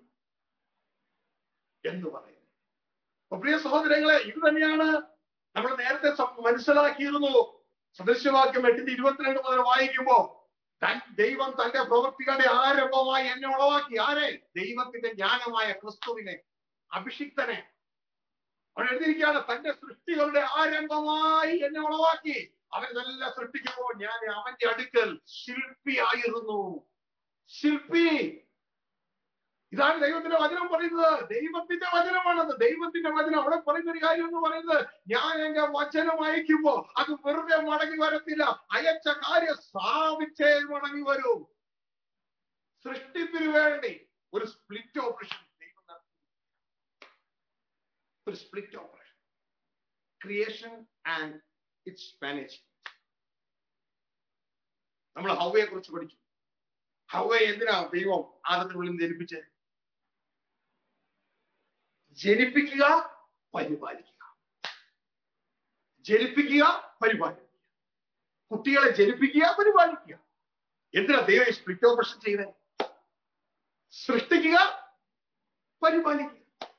എന്ന് പറയുന്നത്. അപ്പൊ പ്രിയ സഹോദരങ്ങളെ, ഇത് തന്നെയാണ് നമ്മൾ നേരത്തെ മനസ്സിലാക്കിയിരുന്നു. സദൃശ്യവാക്യം എട്ടിന്റെ ഇരുപത്തിരണ്ട് മുതൽ വായിക്കുമ്പോ ദൈവം തന്റെ പ്രവൃത്തികളുടെ ആരംഭമായി എന്നെ ഉളവാക്കി. ആരെ? ദൈവത്തിന്റെ ജ്ഞാനമായ ക്രിസ്തുവിനെ, അഭിഷിക്തനെ. അവൻ എഴുതിയിരിക്കുകയാണ്, തന്റെ സൃഷ്ടികളുടെ ആരംഭമായി എന്നെ ഉളവാക്കി. അവനെല്ലാം സൃഷ്ടിക്കുമ്പോൾ ഞാൻ അവന്റെ അടുക്കൽ ശില്പിയായിരുന്നു. ശില്പി. ഇതാണ് ദൈവത്തിന്റെ വചനം പറയുന്നത്. ദൈവത്തിന്റെ വചനമാണത്. ദൈവത്തിന്റെ വചനം. അവിടെ പറയുന്ന ഒരു കാര്യം എന്ന് പറയുന്നത്, ഞാൻ എന്റെ വചനം അയക്കുമ്പോ അത് വെറുതെ മടങ്ങി വരത്തില്ല. അയച്ച കാര്യം സ്ഥാപിച്ചേ മടങ്ങി വരൂ. സൃഷ്ടിപ്പിന് വേണ്ടി ഒരു സ്പ്ലിറ്റ് ഓപ്പറേഷൻ ദൈവം നടത്തി. ഒരു split operation. Creation and its management. നമ്മൾ ഹവ്വയെ കുറിച്ച് പഠിച്ചു. ഹവ്വയെ എന്തിനാ ദൈവം ആദത്തിനുള്ളിൽ ജനിപ്പിച്ചത്? ജനിപ്പിക്കുക, പരിപാലിക്കുക. ജനിപ്പിക്കുക, പരിപാലിക്കുക. കുട്ടികളെ ജനിപ്പിക്കുക, പരിപാലിക്കുക. എന്തിനാ ദൈവം സ്പ്ലിറ്റ് ഓപ്പറേഷൻ ചെയ്തത്? സൃഷ്ടിക്കുക, പരിപാലിക്കുക.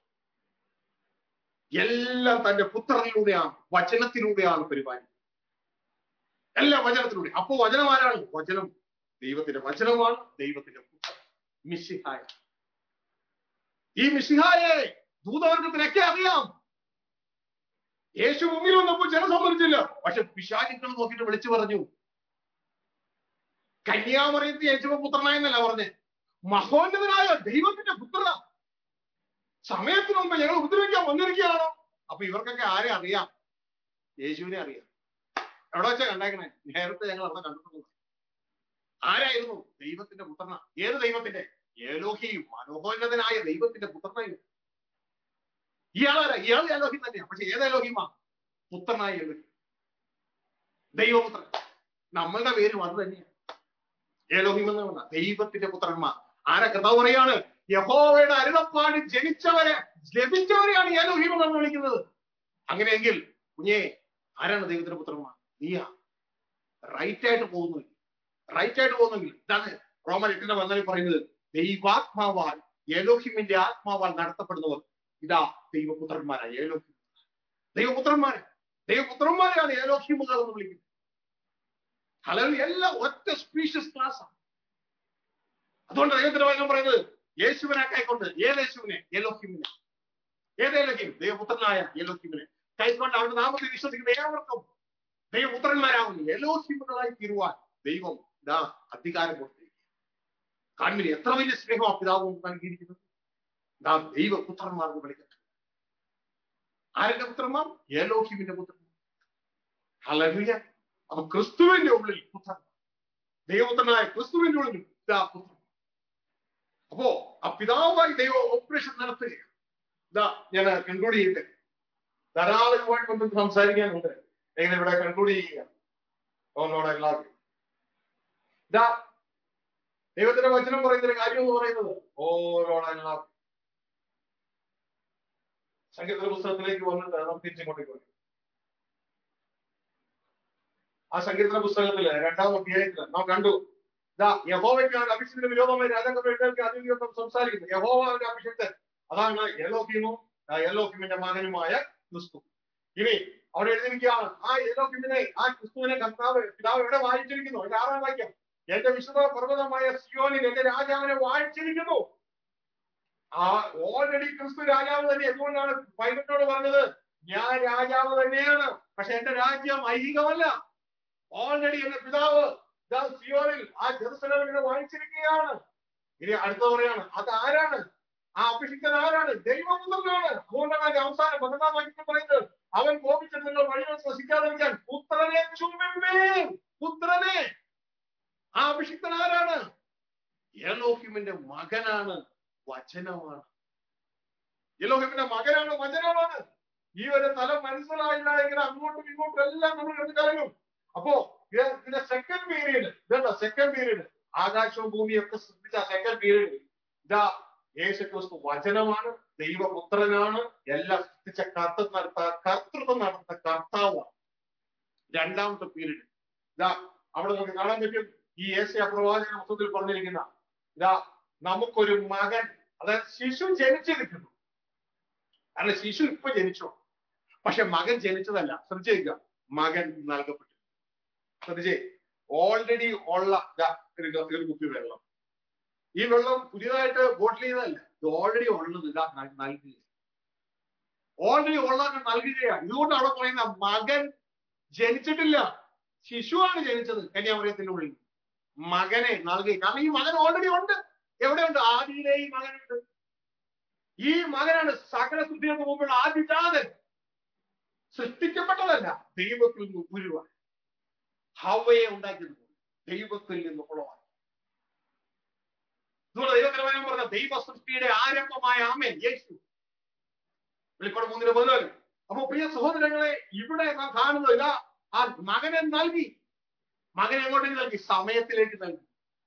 എല്ലാം തന്റെ പുത്രനിലൂടെയാണ്, വചനത്തിലൂടെയാണ് പരിപാലിക്കുക. എല്ലാം വചനത്തിലൂടെ. അപ്പോ വചനം ആരാണ്? വചനം ദൈവത്തിന്റെ വചനമാണ്. ദൈവത്തിന്റെ പുത്രൻ മിശിഹായ. ഈ മിശിഹായെ ദൂതവർഗത്തിനൊക്കെ അറിയാം. യേശു മുമ്പിൽ വന്നപ്പോൾ ജനം സമ്മതിച്ചില്ല. പക്ഷെ പിശാചുക്കൾ നോക്കിയിട്ട് വിളിച്ചു പറഞ്ഞു. കന്യാമറിയത്തിൽ യേശുവിന്റെ പുത്രനായെന്നല്ല പറഞ്ഞേ, മഹോന്നതനായ ദൈവത്തിന്റെ പുത്രന. സമയത്തിന് മുമ്പ് ഞങ്ങൾ ഉപദ്രവിക്കാൻ വന്നിരിക്കുകയാണോ? അപ്പൊ ഇവർക്കൊക്കെ ആരെ അറിയാം? യേശുവിനെ അറിയാം. എവിടെ വെച്ചാ കണ്ടേക്കണേ? നേരത്തെ ഞങ്ങൾ അവിടെ കണ്ടിട്ടുണ്ട്. ആരായിരുന്നു? ദൈവത്തിന്റെ പുത്രന. ഏത് ദൈവത്തിന്റെ? ഏലോഹീം. മനോഹോന്നതനായ ദൈവത്തിന്റെ പുത്രനായിരുന്നു. ഇയാളാരാ? ഇയാൾ ഏലോഹീം തന്നെയാണ്. പക്ഷെ ഏത് ഏലോഹീമാ? പുത്രനായ ഏലോഹീം, ദൈവപുത്രൻ. നമ്മളുടെ പേരും അത് തന്നെയാണ്, ഏലോഹീം എന്ന് പറഞ്ഞ ദൈവത്തിന്റെ പുത്രന്മാർ. ആരാ? കർത്താവ് പറയാണ്, യഹോവയുടെ അരുളപ്പാട് ജനിച്ചവരെ ലഭിച്ചവരെയാണ് ഏലോഹീം എന്നാണ് വിളിക്കുന്നത്. അങ്ങനെയെങ്കിൽ കുഞ്ഞേ, ആരാണ് ദൈവത്തിന്റെ പുത്രന്മാർ? നീയാ. റൈറ്റ് ആയിട്ട് പോകുന്നു. റൈറ്റ് ആയിട്ട് പോകുന്നെങ്കിൽ ഇതാണ് റോമൻ എട്ടിന്റെ പതിനാലിൽ പറയുന്നത്, ദൈവാത്മാവാൽ എലോഹിമിന്റെ ആത്മാവാൽ നടത്തപ്പെടുന്നവർ ഇതാ ദൈവപുത്രന്മാരായ ഏലോഹിം. ദൈവപുത്രന്മാരെ ദൈവപുത്രന്മാരെയാണ് ഏലോഹിമുകൾ എന്ന് വിളിക്കുന്നത്. അല്ലെങ്കിൽ എല്ലാം ഒറ്റ സ്പീഷ്യസ് ക്ലാസ്സാണ്. അതുകൊണ്ട് ദൈവത്തിന്റെ വചനം പറയുന്നത് യേശുവിനെ കൈക്കൊണ്ട്, ഏത് യേശുവിനെ? എലോഹിമിനെ. ഏത് എലോഹിം? ദൈവപുത്രനായ എലോഹിമിനെ കൈക്കൊണ്ട് അവരുടെ നാമത്തിൽ വിശ്വസിക്കുന്ന ഏവർക്കും ദൈവപുത്രന്മാരാവുന്നു. എലോഹിമുകളായി തീരുവാൻ ദൈവം ഇതാ അധികാരം കൊടുത്തിരിക്കുക. കാൺമിനി എത്ര വലിയ സ്നേഹം ആ പിതാവ് നൽകിയിരിക്കുന്നത്. ഇതാ ദൈവപുത്രന്മാർ എന്ന് വിളിക്കുന്നത്. ആരുടെ പുത്രന്മാർ? എലോഹിമിന്റെ പുത്രന്മാർ. ഹല്ലേലൂയ. അപ്പൊ ക്രിസ്തുവിന്റെ ഉള്ളിൽ പുത്രൻ, ദൈവപുത്രനായ ക്രിസ്തുവിന്റെ ഉള്ളിൽ ഇതാ പുത്രൻ. അപ്പോ ആ പിതാവായി ദൈവം ഓപ്പറേഷൻ നടത്തുകയാണ്. ഇതാ ഞാൻ കൺക്ലൂഡ് ചെയ്യട്ടെ. ധാരാളം പോയിന്റ് നമുക്ക് സംസാരിക്കാനുണ്ട്. എങ്ങനെ ഇവിടെ കൺക്ലൂഡ് ചെയ്യുക? ഓനോട് എല്ലാവരും ഇതാ ദൈവത്തിന്റെ വചനം പറയുന്ന ഒരു കാര്യം എന്ന് പറയുന്നത് ഓരോടെ എല്ലാവരും സങ്കീർത്തന പുസ്തകത്തിലേക്ക് വന്നിട്ട് നമുക്ക് തിരിച്ചിങ്ങോട്ടേക്ക് വരും. ആ സങ്കീർത്തന പുസ്തകത്തില് രണ്ടാം അധ്യായത്തില് നാം കണ്ടു, ഇതാ യഹോവയ്ക്കാണ് അഭിഷേകത്തിന് വിരോധമായി രാജാക്കന്മാർക്ക് അതിഥിയൊക്കെ സംസാരിക്കുന്നു. യഹോവയുടെ അഭിഷേകൻ അതാണ് എലോഹിമും എലോഹിമിന്റെ മകനുമായ ക്രിസ്തു. ഇനി അവിടെ എഴുതിയിരിക്കുകയാണ്, ആ എലോഹിമിനെ, ആ ക്രിസ്തുവിനെ കർത്താവ് പിതാവ് എവിടെ വായിച്ചിരിക്കുന്നു? എന്റെ ആറാം വാക്യം, എന്റെ വിശുദ്ധ പർവ്വതമായ സിയോനിൽ എന്റെ രാജാവിനെ വായിച്ചിരിക്കുന്നു. ആ ഓൾറെഡി ക്രിസ്തു രാജാവ് തന്നെ. എന്തുകൊണ്ടാണ് പൈലറ്റോട് പറഞ്ഞത്? ഞാൻ രാജാവ് തന്നെയാണ്, പക്ഷെ എന്റെ രാജ്യം ഐഹികമല്ല. ഓൾറെഡി എന്റെ പിതാവ് ഇതാ സിയോനിൽ ആ ജെറുസലേമിനെ വായിച്ചിരിക്കുകയാണ്. ഇനി അടുത്ത പറയാണ്, അത് ആരാണ്? ആ അഭിഷിക്തൻ ആരാണ്? ദൈവപുത്രനാണ്. അതുകൊണ്ടാണ് അവസാനം പന്ത്രണ്ടാം വാക്യത്തിൽ പറയുന്നത്, അവൻ കോപിച്ചിട്ട് നിങ്ങൾ വഴികൾ ശ്വസിക്കാതിരിക്കാൻ പുത്രനെ ചുംബിപ്പീൻ. പുത്രനെ. ആ അഭിഷിക്തൻ ആരാണ്? എലോഹിമിന്റെ മകനാണ്, വചനമാണ്. എലോഹിമിന്റെ മകനാണ്, വചനമാണ്. ഈ ഒരു തലം മനസ്സിലായില്ല എങ്കിൽ അങ്ങോട്ടും ഇങ്ങോട്ടും എല്ലാം നമ്മൾ എടുക്കാനും. അപ്പോ ഇതിന്റെ സെക്കൻഡ് പീരീഡ്, ഇതല്ല സെക്കൻഡ് പീരീഡ്, ആകാശവും ഭൂമിയൊക്കെ സൃഷ്ടിച്ച സെക്കൻഡ് പീരീഡ് ഇതാ യേശു ക്രിസ്തു വചനമാണ്, ദൈവപുത്രനാണ്, എല്ലാം സൃഷ്ടിച്ച കർത്ത കർത്തൃത്വം നടത്തുന്ന കർത്താവാണ്. രണ്ടാമത്തെ പീരീഡ് ഇതാ അവിടെ നമുക്ക് കാണാൻ പറ്റും. ഈ യേശയ്യാ പ്രവാചക പുസ്തകത്തിൽ പറഞ്ഞിരിക്കുന്ന ഇതാ നമുക്കൊരു മകൻ, അതായത് ശിശു ജനിച്ചിരിക്കുന്നു. കാരണം ശിശു ഇപ്പൊ ജനിച്ചോ, പക്ഷെ മകൻ ജനിച്ചതല്ല. ശ്രദ്ധിച്ചേക്കുക, മകൻ നൽകപ്പെട്ടു. ശ്രദ്ധിച്ചേ, ഓൾറെഡി ഉള്ള ഒരു കുപ്പി വെള്ളം. ഈ വെള്ളം പുതിയതായിട്ട് ബോട്ടിൽ ചെയ്തതല്ല, ഇത് ഓൾറെഡി ഉള്ളത് ഇതാ നൽകുക. ഓൾറെഡി ഉള്ളത് നൽകുകയാണ്. ഇതുകൊണ്ട് അവിടെ പറയുന്ന മകൻ ജനിച്ചിട്ടില്ല, ശിശുവാണ് ജനിച്ചത് കന്യാമറിയത്തിന്റെ ഉള്ളിൽ. മകനെ നൽകി. കാരണം ഈ മകൻ ഓൾറെഡി ഉണ്ട്. എവിടെയുണ്ട്? ആദിയിലെ ഈ മകനുണ്ട്. ഈ മകനാണ് സകല സൃഷ്ടികൾക്ക് മുമ്പുള്ള ആദിജാതൻ. സൃഷ്ടിക്കപ്പെട്ടതല്ല, ദൈവത്തിൽ നിന്ന് ഉരുവാൻ. ഹവ്വയെ ഉണ്ടാക്കിയത് ദൈവത്തിൽ നിന്ന് ഉളവാൻ. ഇതുകൊണ്ട് ദൈവത്തിനും പറഞ്ഞ ദൈവ സൃഷ്ടിയുടെ ആരംഭമായ ആമേൻ യേശു. വെളിപ്പാട് മൂന്നിന് പതിനാല്. അപ്പൊ പ്രിയ സഹോദരങ്ങളെ, ഇവിടെ നാം കാണുന്നത് ഇതാ ആ മകനെ നൽകി. മകനെ എങ്ങോട്ടേക്ക് നൽകി? സമയത്തിലേക്ക് നൽകി.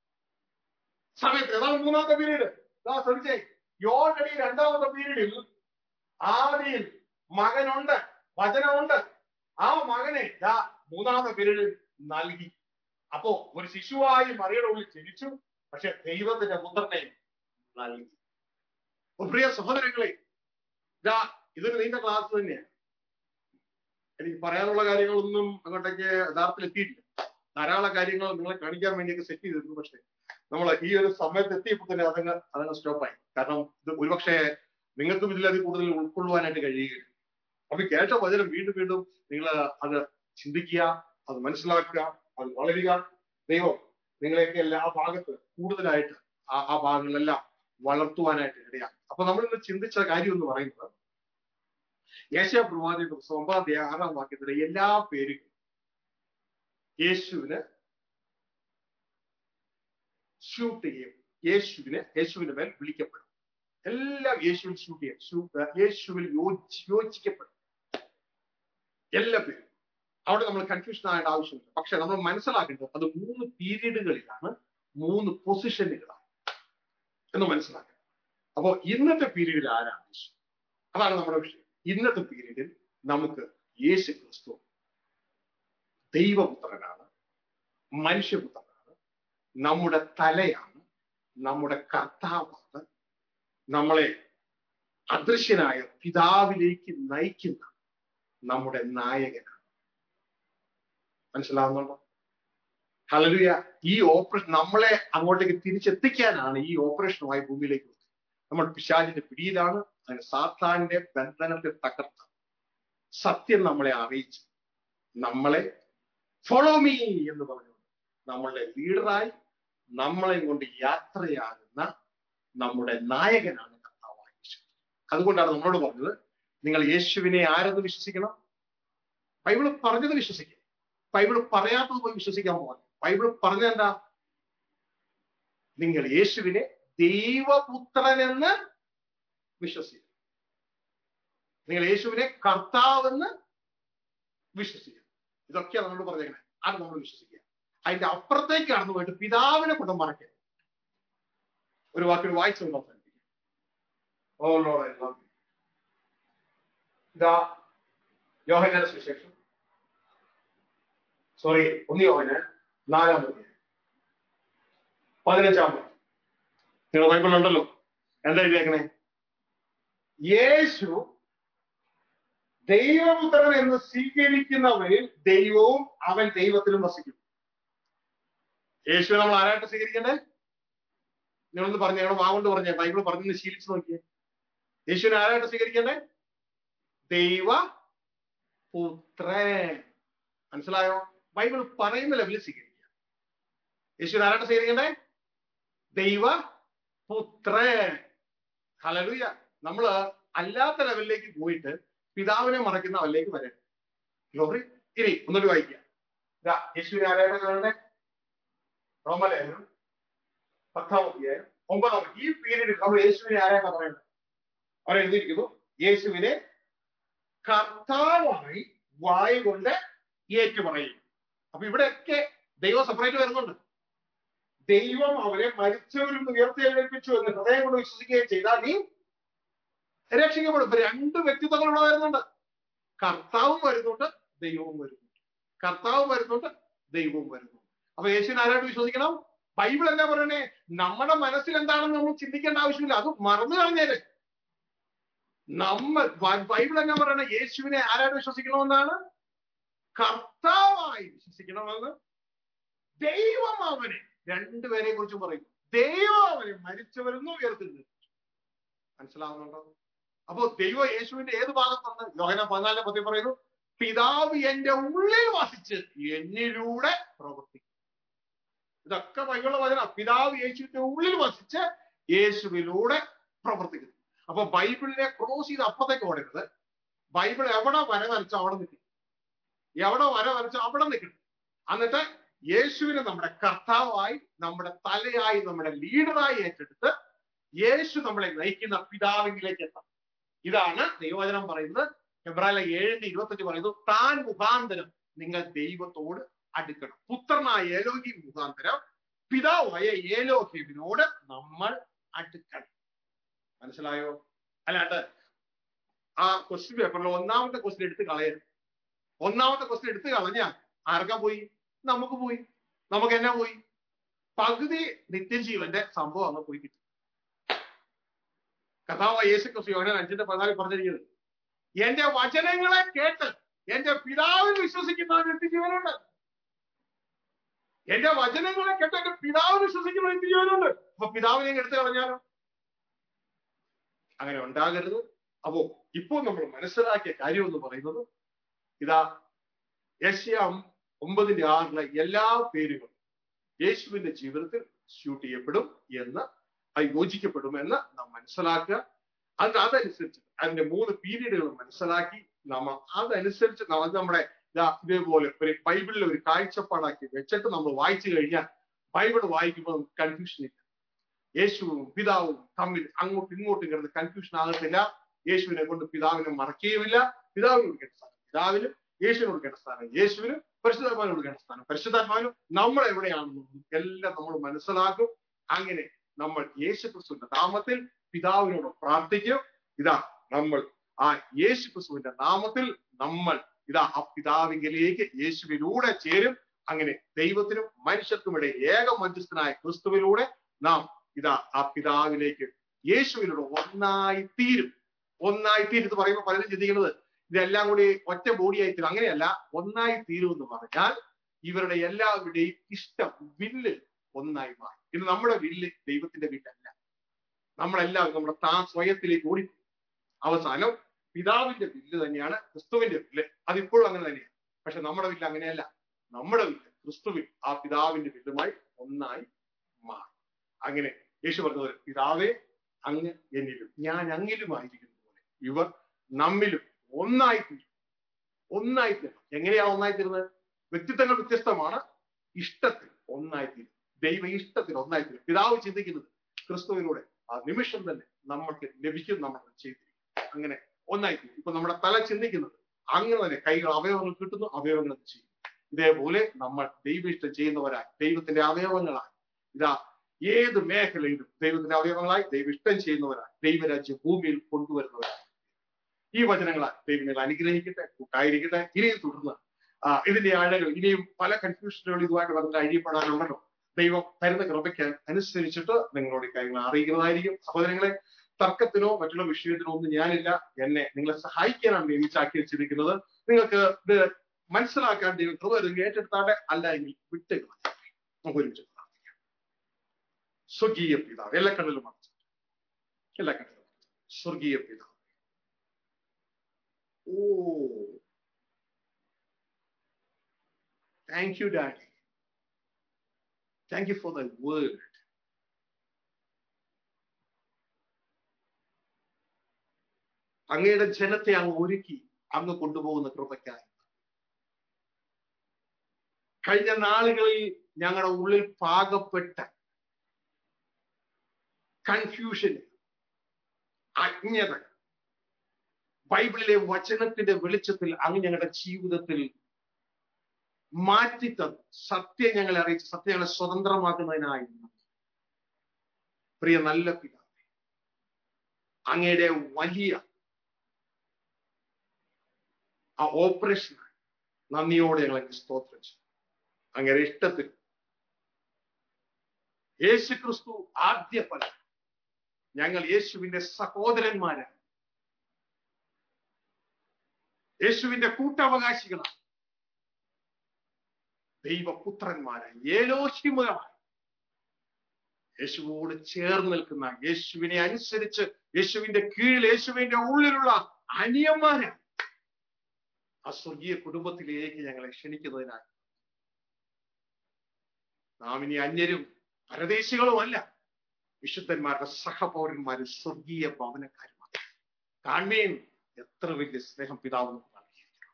സമയത്ത് ഏതാണ് മൂന്നാമത്തെ പീരീഡ്. ഇതാ ശ്രദ്ധിച്ചേ, ഓൾറെഡി രണ്ടാമത്തെ പീരീഡിൽ ആദിയിൽ മകനുണ്ട്, വചനമുണ്ട്. ആ മകനെ ഇതാ മൂന്നാമത്തെ പീരീഡിൽ നൽകി. അപ്പോ ഒരു ശിശുവായി മറിയുടെ ഉള്ളിൽ ജനിച്ചു, പക്ഷെ ദൈവത്തിന്റെ പുത്രനെ നൽകി. പ്രിയ സഹോദരങ്ങളെ, ഇതാ ഇതൊരു നീണ്ട ക്ലാസ് തന്നെയാണ്. എനിക്ക് പറയാനുള്ള കാര്യങ്ങളൊന്നും അങ്ങോട്ടേക്ക് യഥാർത്ഥത്തിൽ എത്തിയിട്ടില്ല. ധാരാളം കാര്യങ്ങൾ നിങ്ങളെ കാണിക്കാൻ വേണ്ടിയൊക്കെ സെറ്റ് ചെയ്തിരുന്നു. പക്ഷെ നമ്മൾ ഈ ഒരു സമയത്ത് എത്തിയപ്പോൾ തന്നെ അതങ്ങ് അതങ്ങ് സ്റ്റോപ്പായി. കാരണം ഇത് ഒരുപക്ഷെ നിങ്ങൾക്കും ഇതിലധികം കൂടുതൽ ഉൾക്കൊള്ളുവാനായിട്ട് കഴിയുകയില്ല. അപ്പൊ കേട്ട വചനം വീണ്ടും വീണ്ടും നിങ്ങൾ അത് ചിന്തിക്കുക, അത് മനസ്സിലാക്കുക, അത് വളരുക. ദൈവം നിങ്ങളെയൊക്കെ എല്ലാ ഭാഗത്ത് കൂടുതലായിട്ട് ആ ആ ഭാഗങ്ങളെല്ലാം വളർത്തുവാനായിട്ട് ഇടയാക്കും. അപ്പൊ നമ്മൾ ഇന്ന് ചിന്തിച്ച കാര്യം എന്ന് പറയുന്നത്, യേശയ്യാ പ്രവാചകന്റെ പുസ്തകം ഒമ്പതാം അധ്യായം ആറാം വാക്യത്തിലെ എല്ലാ പേരുകളും യേശുവിന് ഷൂട്ട് ചെയ്യും. യേശുവിന് യേശുവിന്റെ മേൽ വിളിക്കപ്പെടും. എല്ലാം യേശുവിൽ ഷൂട്ട് ചെയ്യും. യേശുവിൽ യോജി യോജിക്കപ്പെടും എല്ലാ പേരും. അവിടെ നമ്മൾ കൺഫ്യൂഷൻ ആകേണ്ട ആവശ്യമില്ല. പക്ഷെ നമ്മൾ മനസ്സിലാക്കേണ്ടത് അത് മൂന്ന് പീരീഡുകളിലാണ്, മൂന്ന് പൊസിഷനുകളാണ് എന്ന് മനസ്സിലാക്കുക. അപ്പോ ഇന്നത്തെ പീരീഡിൽ ആരാണ് യേശു? അതാണ് നമ്മുടെ വിഷയം. ഇന്നത്തെ പീരീഡിൽ നമുക്ക് യേശു ക്രിസ്തു ദൈവപുത്രനാണ്, മനുഷ്യപുത്രനാണ്, നമ്മുടെ തലയാണ്, നമ്മുടെ കർത്താവാണ്, നമ്മളെ അദൃശ്യനായ പിതാവിലേക്ക് നയിക്കുന്ന നമ്മുടെ നായകനാണ്. മനസ്സിലാവുന്നുണ്ടോ? ഹല്ലേലൂയ. ഈ ഓപ്പറേഷൻ നമ്മളെ അങ്ങോട്ടേക്ക് തിരിച്ചെത്തിക്കാനാണ് ഈ ഓപ്പറേഷനുമായി ഭൂമിയിലേക്ക് വന്നത്. നമ്മൾ പിശാചിന്റെ പിടിയിലാണ്. അതിന് സാത്താന്റെ ബന്ധനത്തെ തകർത്ത് സത്യം നമ്മളെ അറിയിച്ച് നമ്മളെ ഫോളോ മീ എന്ന് പറഞ്ഞു നമ്മളുടെ ലീഡറായി നമ്മളെ കൊണ്ട് യാത്രയാകുന്ന നമ്മുടെ നായകനാണ് കർത്താവായ യേശു. അതുകൊണ്ടാണ് നമ്മളോട് പറഞ്ഞത്, നിങ്ങൾ യേശുവിനെ ആരെന്ന് വിശ്വസിക്കണം? ബൈബിള് പറഞ്ഞത് വിശ്വസിക്കുക. ബൈബിള് പറയാത്തത് പോയി വിശ്വസിക്കാൻ പോകാൻ. ബൈബിള് പറഞ്ഞെന്താ? നിങ്ങൾ യേശുവിനെ ദൈവപുത്രനെന്ന് വിശ്വസിക്കുക. നിങ്ങൾ യേശുവിനെ കർത്താവെന്ന് വിശ്വസിക്കുക. ഇതൊക്കെയാണ് നമ്മളോട് പറഞ്ഞേക്കണേ. അത് നമ്മൾ വിശ്വസിക്കുക. അതിന്റെ അപ്പുറത്തേക്ക് കടന്നു പോയിട്ട് പിതാവിനെ കൊണ്ട് മറക്കുക. ഒരു വാക്കിൽ വായിച്ചു കൊണ്ട് അവസാനിപ്പിക്കുക. O Lord I love you. ഇതാ യോഹന്നാന്റെ സുവിശേഷം, സോറി ഒന്ന് യോഹന്നാൻ നാലാം അധ്യായം പതിനഞ്ചാം വാക്യം. നിങ്ങൾ ബൈബിളിലുണ്ടല്ലോ. എന്താ എഴുതിയേക്കണേ? യേശു ദൈവപുത്രൻ എന്ന് സ്വീകരിക്കുന്നവരിൽ ദൈവവും അവൻ ദൈവത്തിലും വസിക്കും. യേശുവിനെ നമ്മൾ ആരായിട്ട് സ്വീകരിക്കണ്ടേ? നിങ്ങളൊന്ന് പറഞ്ഞു, ഞങ്ങൾ വാഗോണ്ട് പറഞ്ഞേ, ബൈബിൾ പറഞ്ഞു ശീലിച്ചു നോക്കിയേ. യേശുവിനെ ആരായിട്ട് സ്വീകരിക്കണ്ടേ? ദൈവപുത്രൻ. മനസ്സിലായോ? ബൈബിൾ പറയുന്ന ലെവലിൽ സ്വീകരിക്കുക. യേശുവിനെ ആരായിട്ട് സ്വീകരിക്കണ്ടേ? ദൈവപുത്രൻ. ഹല്ലേലൂയ. നമ്മള് അല്ലാത്ത ലെവലിലേക്ക് പോയിട്ട് പിതാവിനെ മറക്കുന്ന അവരിലേക്ക് വരരുത്. ഗ്ലോറി. ഇനി ഒന്നുകൂടി വായിക്കുക. യേശുവിനെ ആരായിട്ട് കാണണ്ടേ? റോമലേഖനം പത്താം അധ്യായം ഒമ്പതാം. ഈ പീരീഡ് നമ്മൾ യേശുവിനെ ആരായിട്ടാ പറയേണ്ടത്? അവിടെ എഴുതിയിരിക്കുന്നു, യേശുവിനെ കർത്താവായി വായ കൊണ്ട് ഏറ്റുപറയും. അപ്പൊ ഇവിടെയൊക്കെ ദൈവം സെപ്പറേറ്റ് വരുന്നുണ്ട്. ദൈവം അവരെ മരിച്ചവരും ഉയർത്തെഴുന്നേൽപ്പിച്ചു എന്ന് ഹൃദയം കൊണ്ട് വിശ്വസിക്കുകയും ചെയ്താൽ നീ രക്ഷിക്കപ്പെടും. ഇപ്പൊ രണ്ട് വ്യക്തിത്വങ്ങൾ ഇവിടെ വരുന്നുണ്ട്. കർത്താവും വരുന്നുണ്ട്, ദൈവവും വരുന്നുണ്ട്. കർത്താവും വരുന്നുണ്ട്, ദൈവവും വരുന്നുണ്ട്. അപ്പൊ യേശുവിനെ ആരായിട്ട് വിശ്വസിക്കണം? ബൈബിൾ എന്താ പറയണേ? നമ്മുടെ മനസ്സിൽ എന്താണെന്ന് നമ്മൾ ചിന്തിക്കേണ്ട ആവശ്യമില്ല. അത് മറന്നു കളഞ്ഞേരെ. നമ്മൾ ബൈബിൾ എന്നാ പറയണേ? യേശുവിനെ ആരായിട്ട് വിശ്വസിക്കണമെന്നാണ്? കർത്താവായി വിശ്വസിക്കണമെന്ന്. ദൈവം അവനെ, രണ്ടുപേരെ കുറിച്ച് പറയും. ദൈവം അവനെ മരിച്ചവരെന്നും ഉയർത്തെഴുന്നേൽപ്പിച്ചു. മനസ്സിലാവുന്നുണ്ടോ? അപ്പോ ദൈവം യേശുവിന്റെ ഏത് ഭാഗത്തുണ്ട്? യോഹന്നാൻ പതിനാലിനെ പറ്റി പറയുന്നു, പിതാവ് എന്റെ ഉള്ളിൽ വസിച്ച് എന്നിലൂടെ പ്രവർത്തിക്കും. ഇതൊക്കെ ബൈബിളിലെ വചന. പിതാവ് യേശുവിന്റെ ഉള്ളിൽ വസിച്ച് യേശുവിലൂടെ പ്രവർത്തിക്കുന്നു. അപ്പൊ ബൈബിളിനെ ക്രോസ് ചെയ്ത് അപ്പത്തേക്ക് ഓടരുത്. ബൈബിൾ എവിടെ വര വരച്ചോ അവിടെ നിൽക്കും. എവിടെ വര വരച്ചോ അവിടെ നിൽക്കണം. എന്നിട്ട് യേശുവിനെ നമ്മുടെ കർത്താവായി, നമ്മുടെ തലയായി, നമ്മുടെ ലീഡറായി ഏറ്റെടുത്ത് യേശു നമ്മളെ നയിക്കുന്ന പിതാവിലേക്ക് എത്താം. ഇതാണ് ദൈവവചനം പറയുന്നത്. എബ്രായർ ഏഴിന്റെ ഇരുപത്തഞ്ച് പറയുന്നു, താൻ മുഖാന്തരം നിങ്ങൾ ദൈവത്തോട് അടുക്കണം. പുത്രനായ ഏലോഹീം മുഖാന്തരം പിതാവായ ഏലോഹീമിനോട് നമ്മൾ അടുക്കണം. മനസ്സിലായോ? അല്ലാണ്ട് ആ ക്വസ്റ്റ്യൻ പേപ്പറിൽ ഒന്നാമത്തെ ക്വസ്റ്റ്യൻ എടുത്ത് കളയരുത്. ഒന്നാമത്തെ ക്വസ്റ്റ്യൻ എടുത്ത് കളഞ്ഞാൽ ആർക്കാ പോയി? നമുക്ക് പോയി. നമുക്ക് എന്നാ പോയി? പകുതി നിത്യജീവന്റെ സംഭവം അങ്ങ് പോയി കിട്ടും. കർത്താവായ യേശു ക്രിസ്തു യോഹന്നാൻ അഞ്ചിന്റെ പതിനാലിൽ പറഞ്ഞിരിക്കുന്നത്, എന്റെ വചനങ്ങളെ കേട്ട് എന്റെ പിതാവിൽ വിശ്വസിക്കുന്ന നിത്യജീവനുണ്ട്. എന്റെ വചനങ്ങളെ കേട്ട് എന്റെ പിതാവിൽ വിശ്വസിക്കുന്ന നിത്യജീവനുണ്ട്. അപ്പൊ പിതാവിനെ എടുത്തു കളഞ്ഞാലോ? അങ്ങനെ ഉണ്ടാകരുത്. അപ്പോ ഇപ്പോ നമ്മൾ മനസ്സിലാക്കിയ കാര്യം എന്ന് പറയുന്നത് ഇതാ, യെശയ്യാ ഒമ്പതിന്റെ ആറിലെ എല്ലാ പേരുകളും യേശുവിന്റെ ജീവിതത്തിൽ ഷൂട്ട് ചെയ്യപ്പെടും എന്ന്, യോജിക്കപ്പെടുമെന്ന് നാം മനസ്സിലാക്കുക. അത് അതനുസരിച്ച് അതിന്റെ മൂന്ന് പീരീഡുകൾ മനസ്സിലാക്കി നമ്മൾ അതനുസരിച്ച് നമ്മുടെ ഇതേപോലെ ഒരു ബൈബിളിലെ ഒരു കാഴ്ചപ്പാടാക്കി വെച്ചിട്ട് നമ്മൾ വായിച്ചു കഴിഞ്ഞാൽ ബൈബിൾ വായിക്കുമ്പോൾ നമുക്ക് കൺഫ്യൂഷൻ ഇല്ല. യേശുവും പിതാവും തമ്മിൽ അങ്ങോട്ടും ഇങ്ങോട്ടും കിടന്ന് കൺഫ്യൂഷൻ ആകത്തില്ല. യേശുവിനെ കൊണ്ട് പിതാവിനെ മറക്കുകയുമില്ല. പിതാവിന് കൊടുക്കേണ്ട സ്ഥാനം പിതാവിനും, യേശുവിന് കൊടുക്കേണ്ട സ്ഥാനം യേശുവിനും, പരിശുദ്ധാത്മാവിന് കൊടുക്കേണ്ട സ്ഥാനം പരിശുദ്ധാത്മാവിനും. നമ്മൾ എവിടെയാണെന്നും എല്ലാം നമ്മൾ മനസ്സിലാക്കും. അങ്ങനെ നമ്മൾ യേശു ക്രിസ്തുവിന്റെ നാമത്തിൽ പിതാവിനോട് പ്രാർത്ഥിക്കും. ഇതാ നമ്മൾ ആ യേശു ക്രിസ്തുവിന്റെ നാമത്തിൽ നമ്മൾ ഇതാ ആ പിതാവിലേക്ക് യേശുവിലൂടെ ചേരും. അങ്ങനെ ദൈവത്തിനും മനുഷ്യർക്കും ഇടയിൽ ഏക മധ്യസ്ഥനായ ക്രിസ്തുവിലൂടെ നാം ഇതാ ആ പിതാവിലേക്ക് യേശുവിലൂടെ ഒന്നായി തീരും. ഒന്നായി തീരും എന്ന് പറയുമ്പോൾ പലരും ചിന്തിക്കുന്നത് ഇതെല്ലാം കൂടി ഒറ്റ ബോഡിയായി തീരും. അങ്ങനെയല്ല, ഒന്നായി തീരും എന്ന് പറഞ്ഞാൽ ഇവരുടെ എല്ലാവരുടെയും ഇഷ്ടം, വില്ല് ഒന്നായി മാറും. ഇത് നമ്മുടെ വില്ല് ദൈവത്തിന്റെ വില്ലല്ല. നമ്മളെല്ലാവരും നമ്മുടെ താ സ്വയത്തിലേക്ക് ഓടി. അവസാനം പിതാവിന്റെ വില്ല് തന്നെയാണ് ക്രിസ്തുവിന്റെ വില്ല്. അതിപ്പോഴും അങ്ങനെ തന്നെയാണ്. പക്ഷെ നമ്മുടെ വില്ല് അങ്ങനെയല്ല. നമ്മുടെ വില്ല് ക്രിസ്തുവിൽ ആ പിതാവിന്റെ വില്ലുമായി ഒന്നായി മാറും. അങ്ങനെ യേശു പറഞ്ഞത്, പിതാവേ അങ്ങ് എന്നിലും ഞാൻ അങ്ങിലുമായിരിക്കുന്ന പോലെ ഇവർ നമ്മിലും ഒന്നായി തീരും. ഒന്നായി തീരും. എങ്ങനെയാ ഒന്നായി തീരുന്നത്? വ്യക്തിത്വങ്ങൾ വ്യത്യസ്തമാണ്, ഇഷ്ടത്തിൽ ഒന്നായി തീരും. ദൈവ ഇഷ്ടത്തിൽ ഒന്നായി തീരും. പിതാവ് ചിന്തിക്കുന്നത് ക്രിസ്തുവിലൂടെ ആ നിമിഷം തന്നെ നമ്മൾക്ക് ലഭിക്കും, നമ്മൾ ചെയ്തിരിക്കും. അങ്ങനെ ഒന്നായി തീരും. ഇപ്പൊ നമ്മുടെ തല ചിന്തിക്കുന്നത് അങ്ങനെ തന്നെ, കൈകൾ അവയവങ്ങൾ കിട്ടുന്നു, അവയവങ്ങൾ ചെയ്യും. ഇതേപോലെ നമ്മൾ ദൈവ ഇഷ്ടം ചെയ്യുന്നവരായി, ദൈവത്തിന്റെ അവയവങ്ങളായി, ഇതാ ഏത് മേഖലയിലും ദൈവത്തിന്റെ അവയവങ്ങളായി ദൈവ ഇഷ്ടം ചെയ്യുന്നവരായി ദൈവരാജ്യം ഭൂമിയിൽ കൊണ്ടുവരുന്നവരായി ഈ വചനങ്ങളാൽ ദൈവം നിങ്ങൾ അനുഗ്രഹിക്കട്ടെ, കൂട്ടായിരിക്കട്ടെ. ഇനിയും തുടർന്ന് ആ ഇതിന്റെ ആഴകൾ, ഇനിയും പല കൺഫ്യൂഷനുകൾ ഇതുമായിട്ട് പറഞ്ഞിട്ട് അഴിയപ്പെടാനുണ്ടല്ലോ. ദൈവം തരുന്ന കൃപയ്ക്ക് അനുസരിച്ചിട്ട് നിങ്ങളോട് ഈ കാര്യങ്ങൾ അറിയിക്കുന്നതായിരിക്കും. സഹോദരങ്ങളെ, തർക്കത്തിനോ മറ്റുള്ള വിഷയത്തിനോ ഒന്നും ഞാനില്ല. എന്നെ നിങ്ങളെ സഹായിക്കാനാണ് നിയമിച്ചാക്കി വെച്ചിരിക്കുന്നത്. നിങ്ങൾക്ക് ഇത് മനസ്സിലാക്കാൻ ദൈവം കൃപ ഏറ്റെടുത്താട്ടെ, അല്ല എങ്കിൽ വിട്ടുകളാം. നമുക്ക് ഒരുമിച്ച് പ്രാർത്ഥിക്കാം. സ്വർഗീയ പിതാവ്, എല്ലാ കണ്ണിലും അടച്ചു, എല്ലാ കണ്ണിലും അടച്ചു. സ്വർഗീയ പിതാവ്, O thank you daddy. Thank you for the word. അങ്ങയുടെ ജനത്തെ അങ്ങ് ഒരുക്കി അങ്ങ് കൊണ്ടുപോകുന്ന കൃപയ്ക്കായി കഴിഞ്ഞ നാളുകളിൽ ഞങ്ങളുടെ ഉള്ളിൽ പാകപ്പെട്ട കൺഫ്യൂഷൻ, അജ്ഞത ബൈബിളിലെ വചനത്തിന്റെ വെളിച്ചത്തിൽ അങ്ങ് ഞങ്ങളുടെ ജീവിതത്തിൽ മാറ്റിത്തന്നു. സത്യം ഞങ്ങളെ അറിയിച്ച് സത്യം ഞങ്ങളെ സ്വതന്ത്രമാക്കുന്നതിനായിരുന്നു. പ്രിയ നല്ല പിതാവേ, അങ്ങയുടെ വലിയ ആ ഓപ്പറേഷൻ നന്ദിയോടെ ഞങ്ങളെ സ്തോത്രം ചെയ്യും. അങ്ങയുടെ ഇഷ്ടത്തിൽ യേശു ക്രിസ്തു ആദ്യ ഫലം, ഞങ്ങൾ യേശുവിന്റെ സഹോദരന്മാരാണ്, യേശുവിന്റെ കൂട്ടവകാശികളാണ്, ദൈവപുത്രന്മാരായി, ഏലോഹിമമായി യേശുവോട് ചേർന്ന് നിൽക്കുന്ന, യേശുവിനെ അനുസരിച്ച് യേശുവിന്റെ കീഴിൽ യേശുവിന്റെ ഉള്ളിലുള്ള അനിയന്മാരാണ് ആ സ്വർഗീയ കുടുംബത്തിലേക്ക് ഞങ്ങളെ ക്ഷണിക്കുന്നതിനായി നാം ഇനി അന്യരും പരദേശികളുമല്ല, വിശുദ്ധന്മാരുടെ സഹപൗരന്മാരും സ്വർഗീയ ഭവനക്കാരുമാണ്. കാൺമീൻ, എത്ര വലിയ സ്നേഹം പിതാവ് നമുക്ക് നൽകിയിരിക്കുന്നു.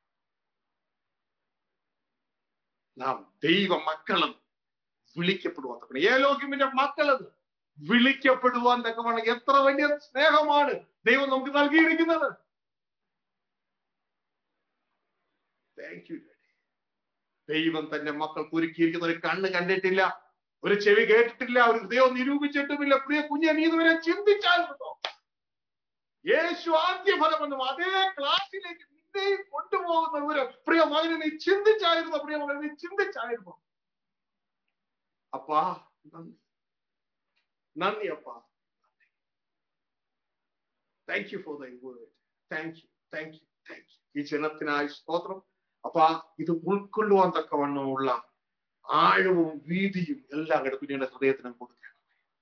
നാം ദൈവ മക്കളെന്ന് വിളിക്കപ്പെടുവാൻ തക്കണം. ഏലോഹിമിന്റെ മക്കളെന്ന് വിളിക്കപ്പെടുവാൻ തക്കവണ്ണം എത്ര വലിയ സ്നേഹമാണ് ദൈവം നമുക്ക് നൽകിയിരിക്കുന്നത്. Thank you. ദൈവം തന്റെ മക്കൾക്ക് ഒരുക്കിയിരിക്കുന്ന ഒരു കണ്ണ് കണ്ടിട്ടില്ല, ഒരു ചെവി കേട്ടിട്ടില്ല, ഒരു ഹൃദയം നിരൂപിച്ചിട്ടുമില്ല. പ്രിയ കുഞ്ഞെ, നീ ഇതുവരെ ചിന്തിച്ചായിരുന്നോ? യേശു ആദ്യ ഫലമെന്നും അതേ ക്ലാസ്സിലേക്ക് നിന്നെയും കൊണ്ടുപോകുന്ന ഒരു പ്രിയ മകനെ നീ ചിന്തിച്ചായിരുന്നോ? പ്രിയ മകനെ നീ ചിന്തിച്ചായിരുന്നോ? അപ്പാ നന്ദി, നന്ദി അപ്പാ. Thank you for thy word. Thank you, thank you, thank you. ഈ ജനത്തിനായി സ്തോത്രം അപ്പാ. ഇത് ഉൾക്കൊള്ളുവാൻ തക്കവണ്ണമുള്ള ആഴവും വീതിയും എല്ലാം അങ്ങയുടെ കുഞ്ഞുങ്ങളുടെ ഹൃദയത്തിന് കൊടുക്കണം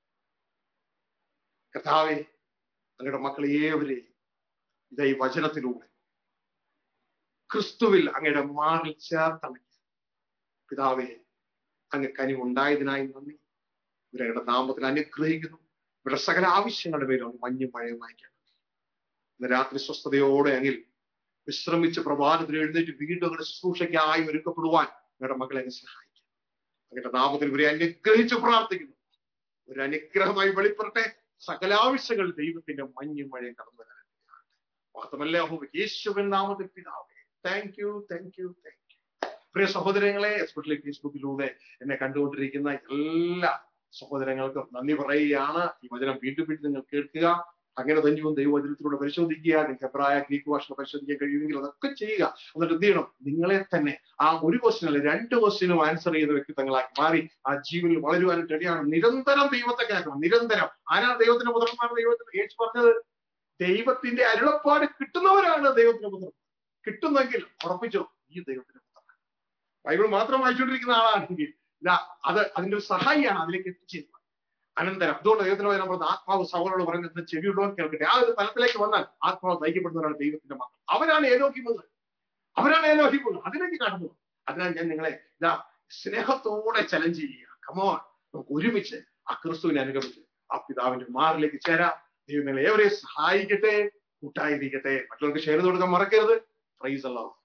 കർത്താവേ. അങ്ങയുടെ മക്കളെ ഏവരെയും ഇതാ ഈ വചനത്തിലൂടെ ക്രിസ്തുവിൽ അങ്ങയുടെ മാറിൽ ചേർത്തണയ്ക്ക് പിതാവേ. അങ്ങ് കനിവുണ്ടായതിനായി നന്ദി. ഇവരുടെ നാമത്തിൽ അനുഗ്രഹിക്കുന്നു. ഇവരുടെ സകല ആവശ്യങ്ങളുടെ പേരും മഞ്ഞും മഴയും അയക്കണം. ഇന്ന് രാത്രി സ്വസ്ഥതയോടെ അങ്ങിൽ വിശ്രമിച്ച് പ്രഭാതത്തിൽ എഴുന്നേറ്റ് വീണ്ടും അങ്ങയുടെ ശുശ്രൂഷയ്ക്കായി ഒരുക്കപ്പെടുവാൻ നിങ്ങളുടെ മക്കളെ അങ്ങ് സഹായിക്കും. അങ്ങയുടെ നാമത്തിൽ ഇവരെ അനുഗ്രഹിച്ച് പ്രാർത്ഥിക്കുന്നു. ഒരു അനുഗ്രഹമായി വെളിപ്പെടട്ടെ. സകല ആവശ്യങ്ങൾ ദൈവത്തിന്റെ മഞ്ഞും മഴയും കടന്നു വരാൻ മാത്രമല്ല യേശുവിൻ നാമത്തിൽ പിതാവേ. Thank you, thank you, thank you. പ്രിയ സഹോദരങ്ങളെ, എസ്പെഷ്യലി ഫേസ്ബുക്കിലൂടെ എന്നെ കണ്ടുകൊണ്ടിരിക്കുന്ന എല്ലാ സഹോദരങ്ങൾക്കും നന്ദി പറയുകയാണ്. ഈ വചനം വീണ്ടും വീണ്ടും നിങ്ങൾ കേൾക്കുക, അങ്ങനെ തന്നെയും ദൈവവചനത്തിലൂടെ പരിശോധിക്കുക. നിങ്ങൾക്ക് എബ്രായ ഗ്രീക്ക് ഭാഷ പരിശോധിക്കാൻ കഴിയുമെങ്കിൽ അതൊക്കെ ചെയ്യുക. എന്നിട്ട് എന്ത് ചെയ്യണം? നിങ്ങളെ തന്നെ ആ ഒരു ക്വസ്റ്റ്യൻ അല്ല രണ്ട് ക്വസ്റ്റ്യനും ആൻസർ ചെയ്ത വ്യക്തിത്വങ്ങളാക്കി മാറി ആ ജീവനിൽ വളരുവാനും റെഡിയാണ്. നിരന്തരം ദൈവത്തെ കേൾക്കണം. നിരന്തരം. ആരാണ് ദൈവത്തിന്റെ പുത്രന്മാർ? ദൈവത്തിന് യേശു പറഞ്ഞത് ദൈവത്തിന്റെ അരുളപ്പാട് കിട്ടുന്നവരാണ് ദൈവത്തിന്റെ പുത്രൻ. കിട്ടുന്നെങ്കിൽ ഉറപ്പിച്ചോ ഈ ദൈവത്തിന്റെ പുത്രൻ. ബൈബിൾ മാത്രം വായിച്ചുകൊണ്ടിരിക്കുന്ന ആളാണെങ്കിൽ ഇതാ അത് അതിന്റെ ഒരു സഹായിയാണ് അതിലേക്ക് എത്തിച്ചേരുന്നത്. അനന്തരം അതുകൊണ്ട് ദൈവത്തിന് വചനം പറഞ്ഞ ആത്മാവ് സൗലോട് പറയുന്നത് ചെവിയുള്ളവർ കേൾക്കട്ടെ. ആ ഒരു തലത്തിലേക്ക് വന്നാൽ ആത്മാവ് നയിക്കപ്പെടുന്നവരാണ് ദൈവത്തിന്റെ മക്കൾ. അവരാണ് ഏലോഹിമുകൾ, അവരാണ് ഏലോഹിമുകൾ. അതിലേക്ക് കടന്നു. അതിനാൽ ഞാൻ നിങ്ങളെ ഇതാ സ്നേഹത്തോടെ ചലഞ്ച് ചെയ്യുക. കമോൺ, നമുക്ക് ഒരുമിച്ച് ആ ക്രിസ്തുവിനെ അനുഗമിച്ച് ആ പിതാവിന്റെ മാറിലേക്ക് ചേരാം. ദൈവം നിങ്ങളെ ഏവരെയും സഹായിക്കട്ടെ, കൂട്ടായിരിക്കട്ടെ. മറ്റുള്ളവർക്ക് ഷെയർ ചെയ്ത് കൊടുക്കാൻ മറക്കരുത്. Praise the Lord.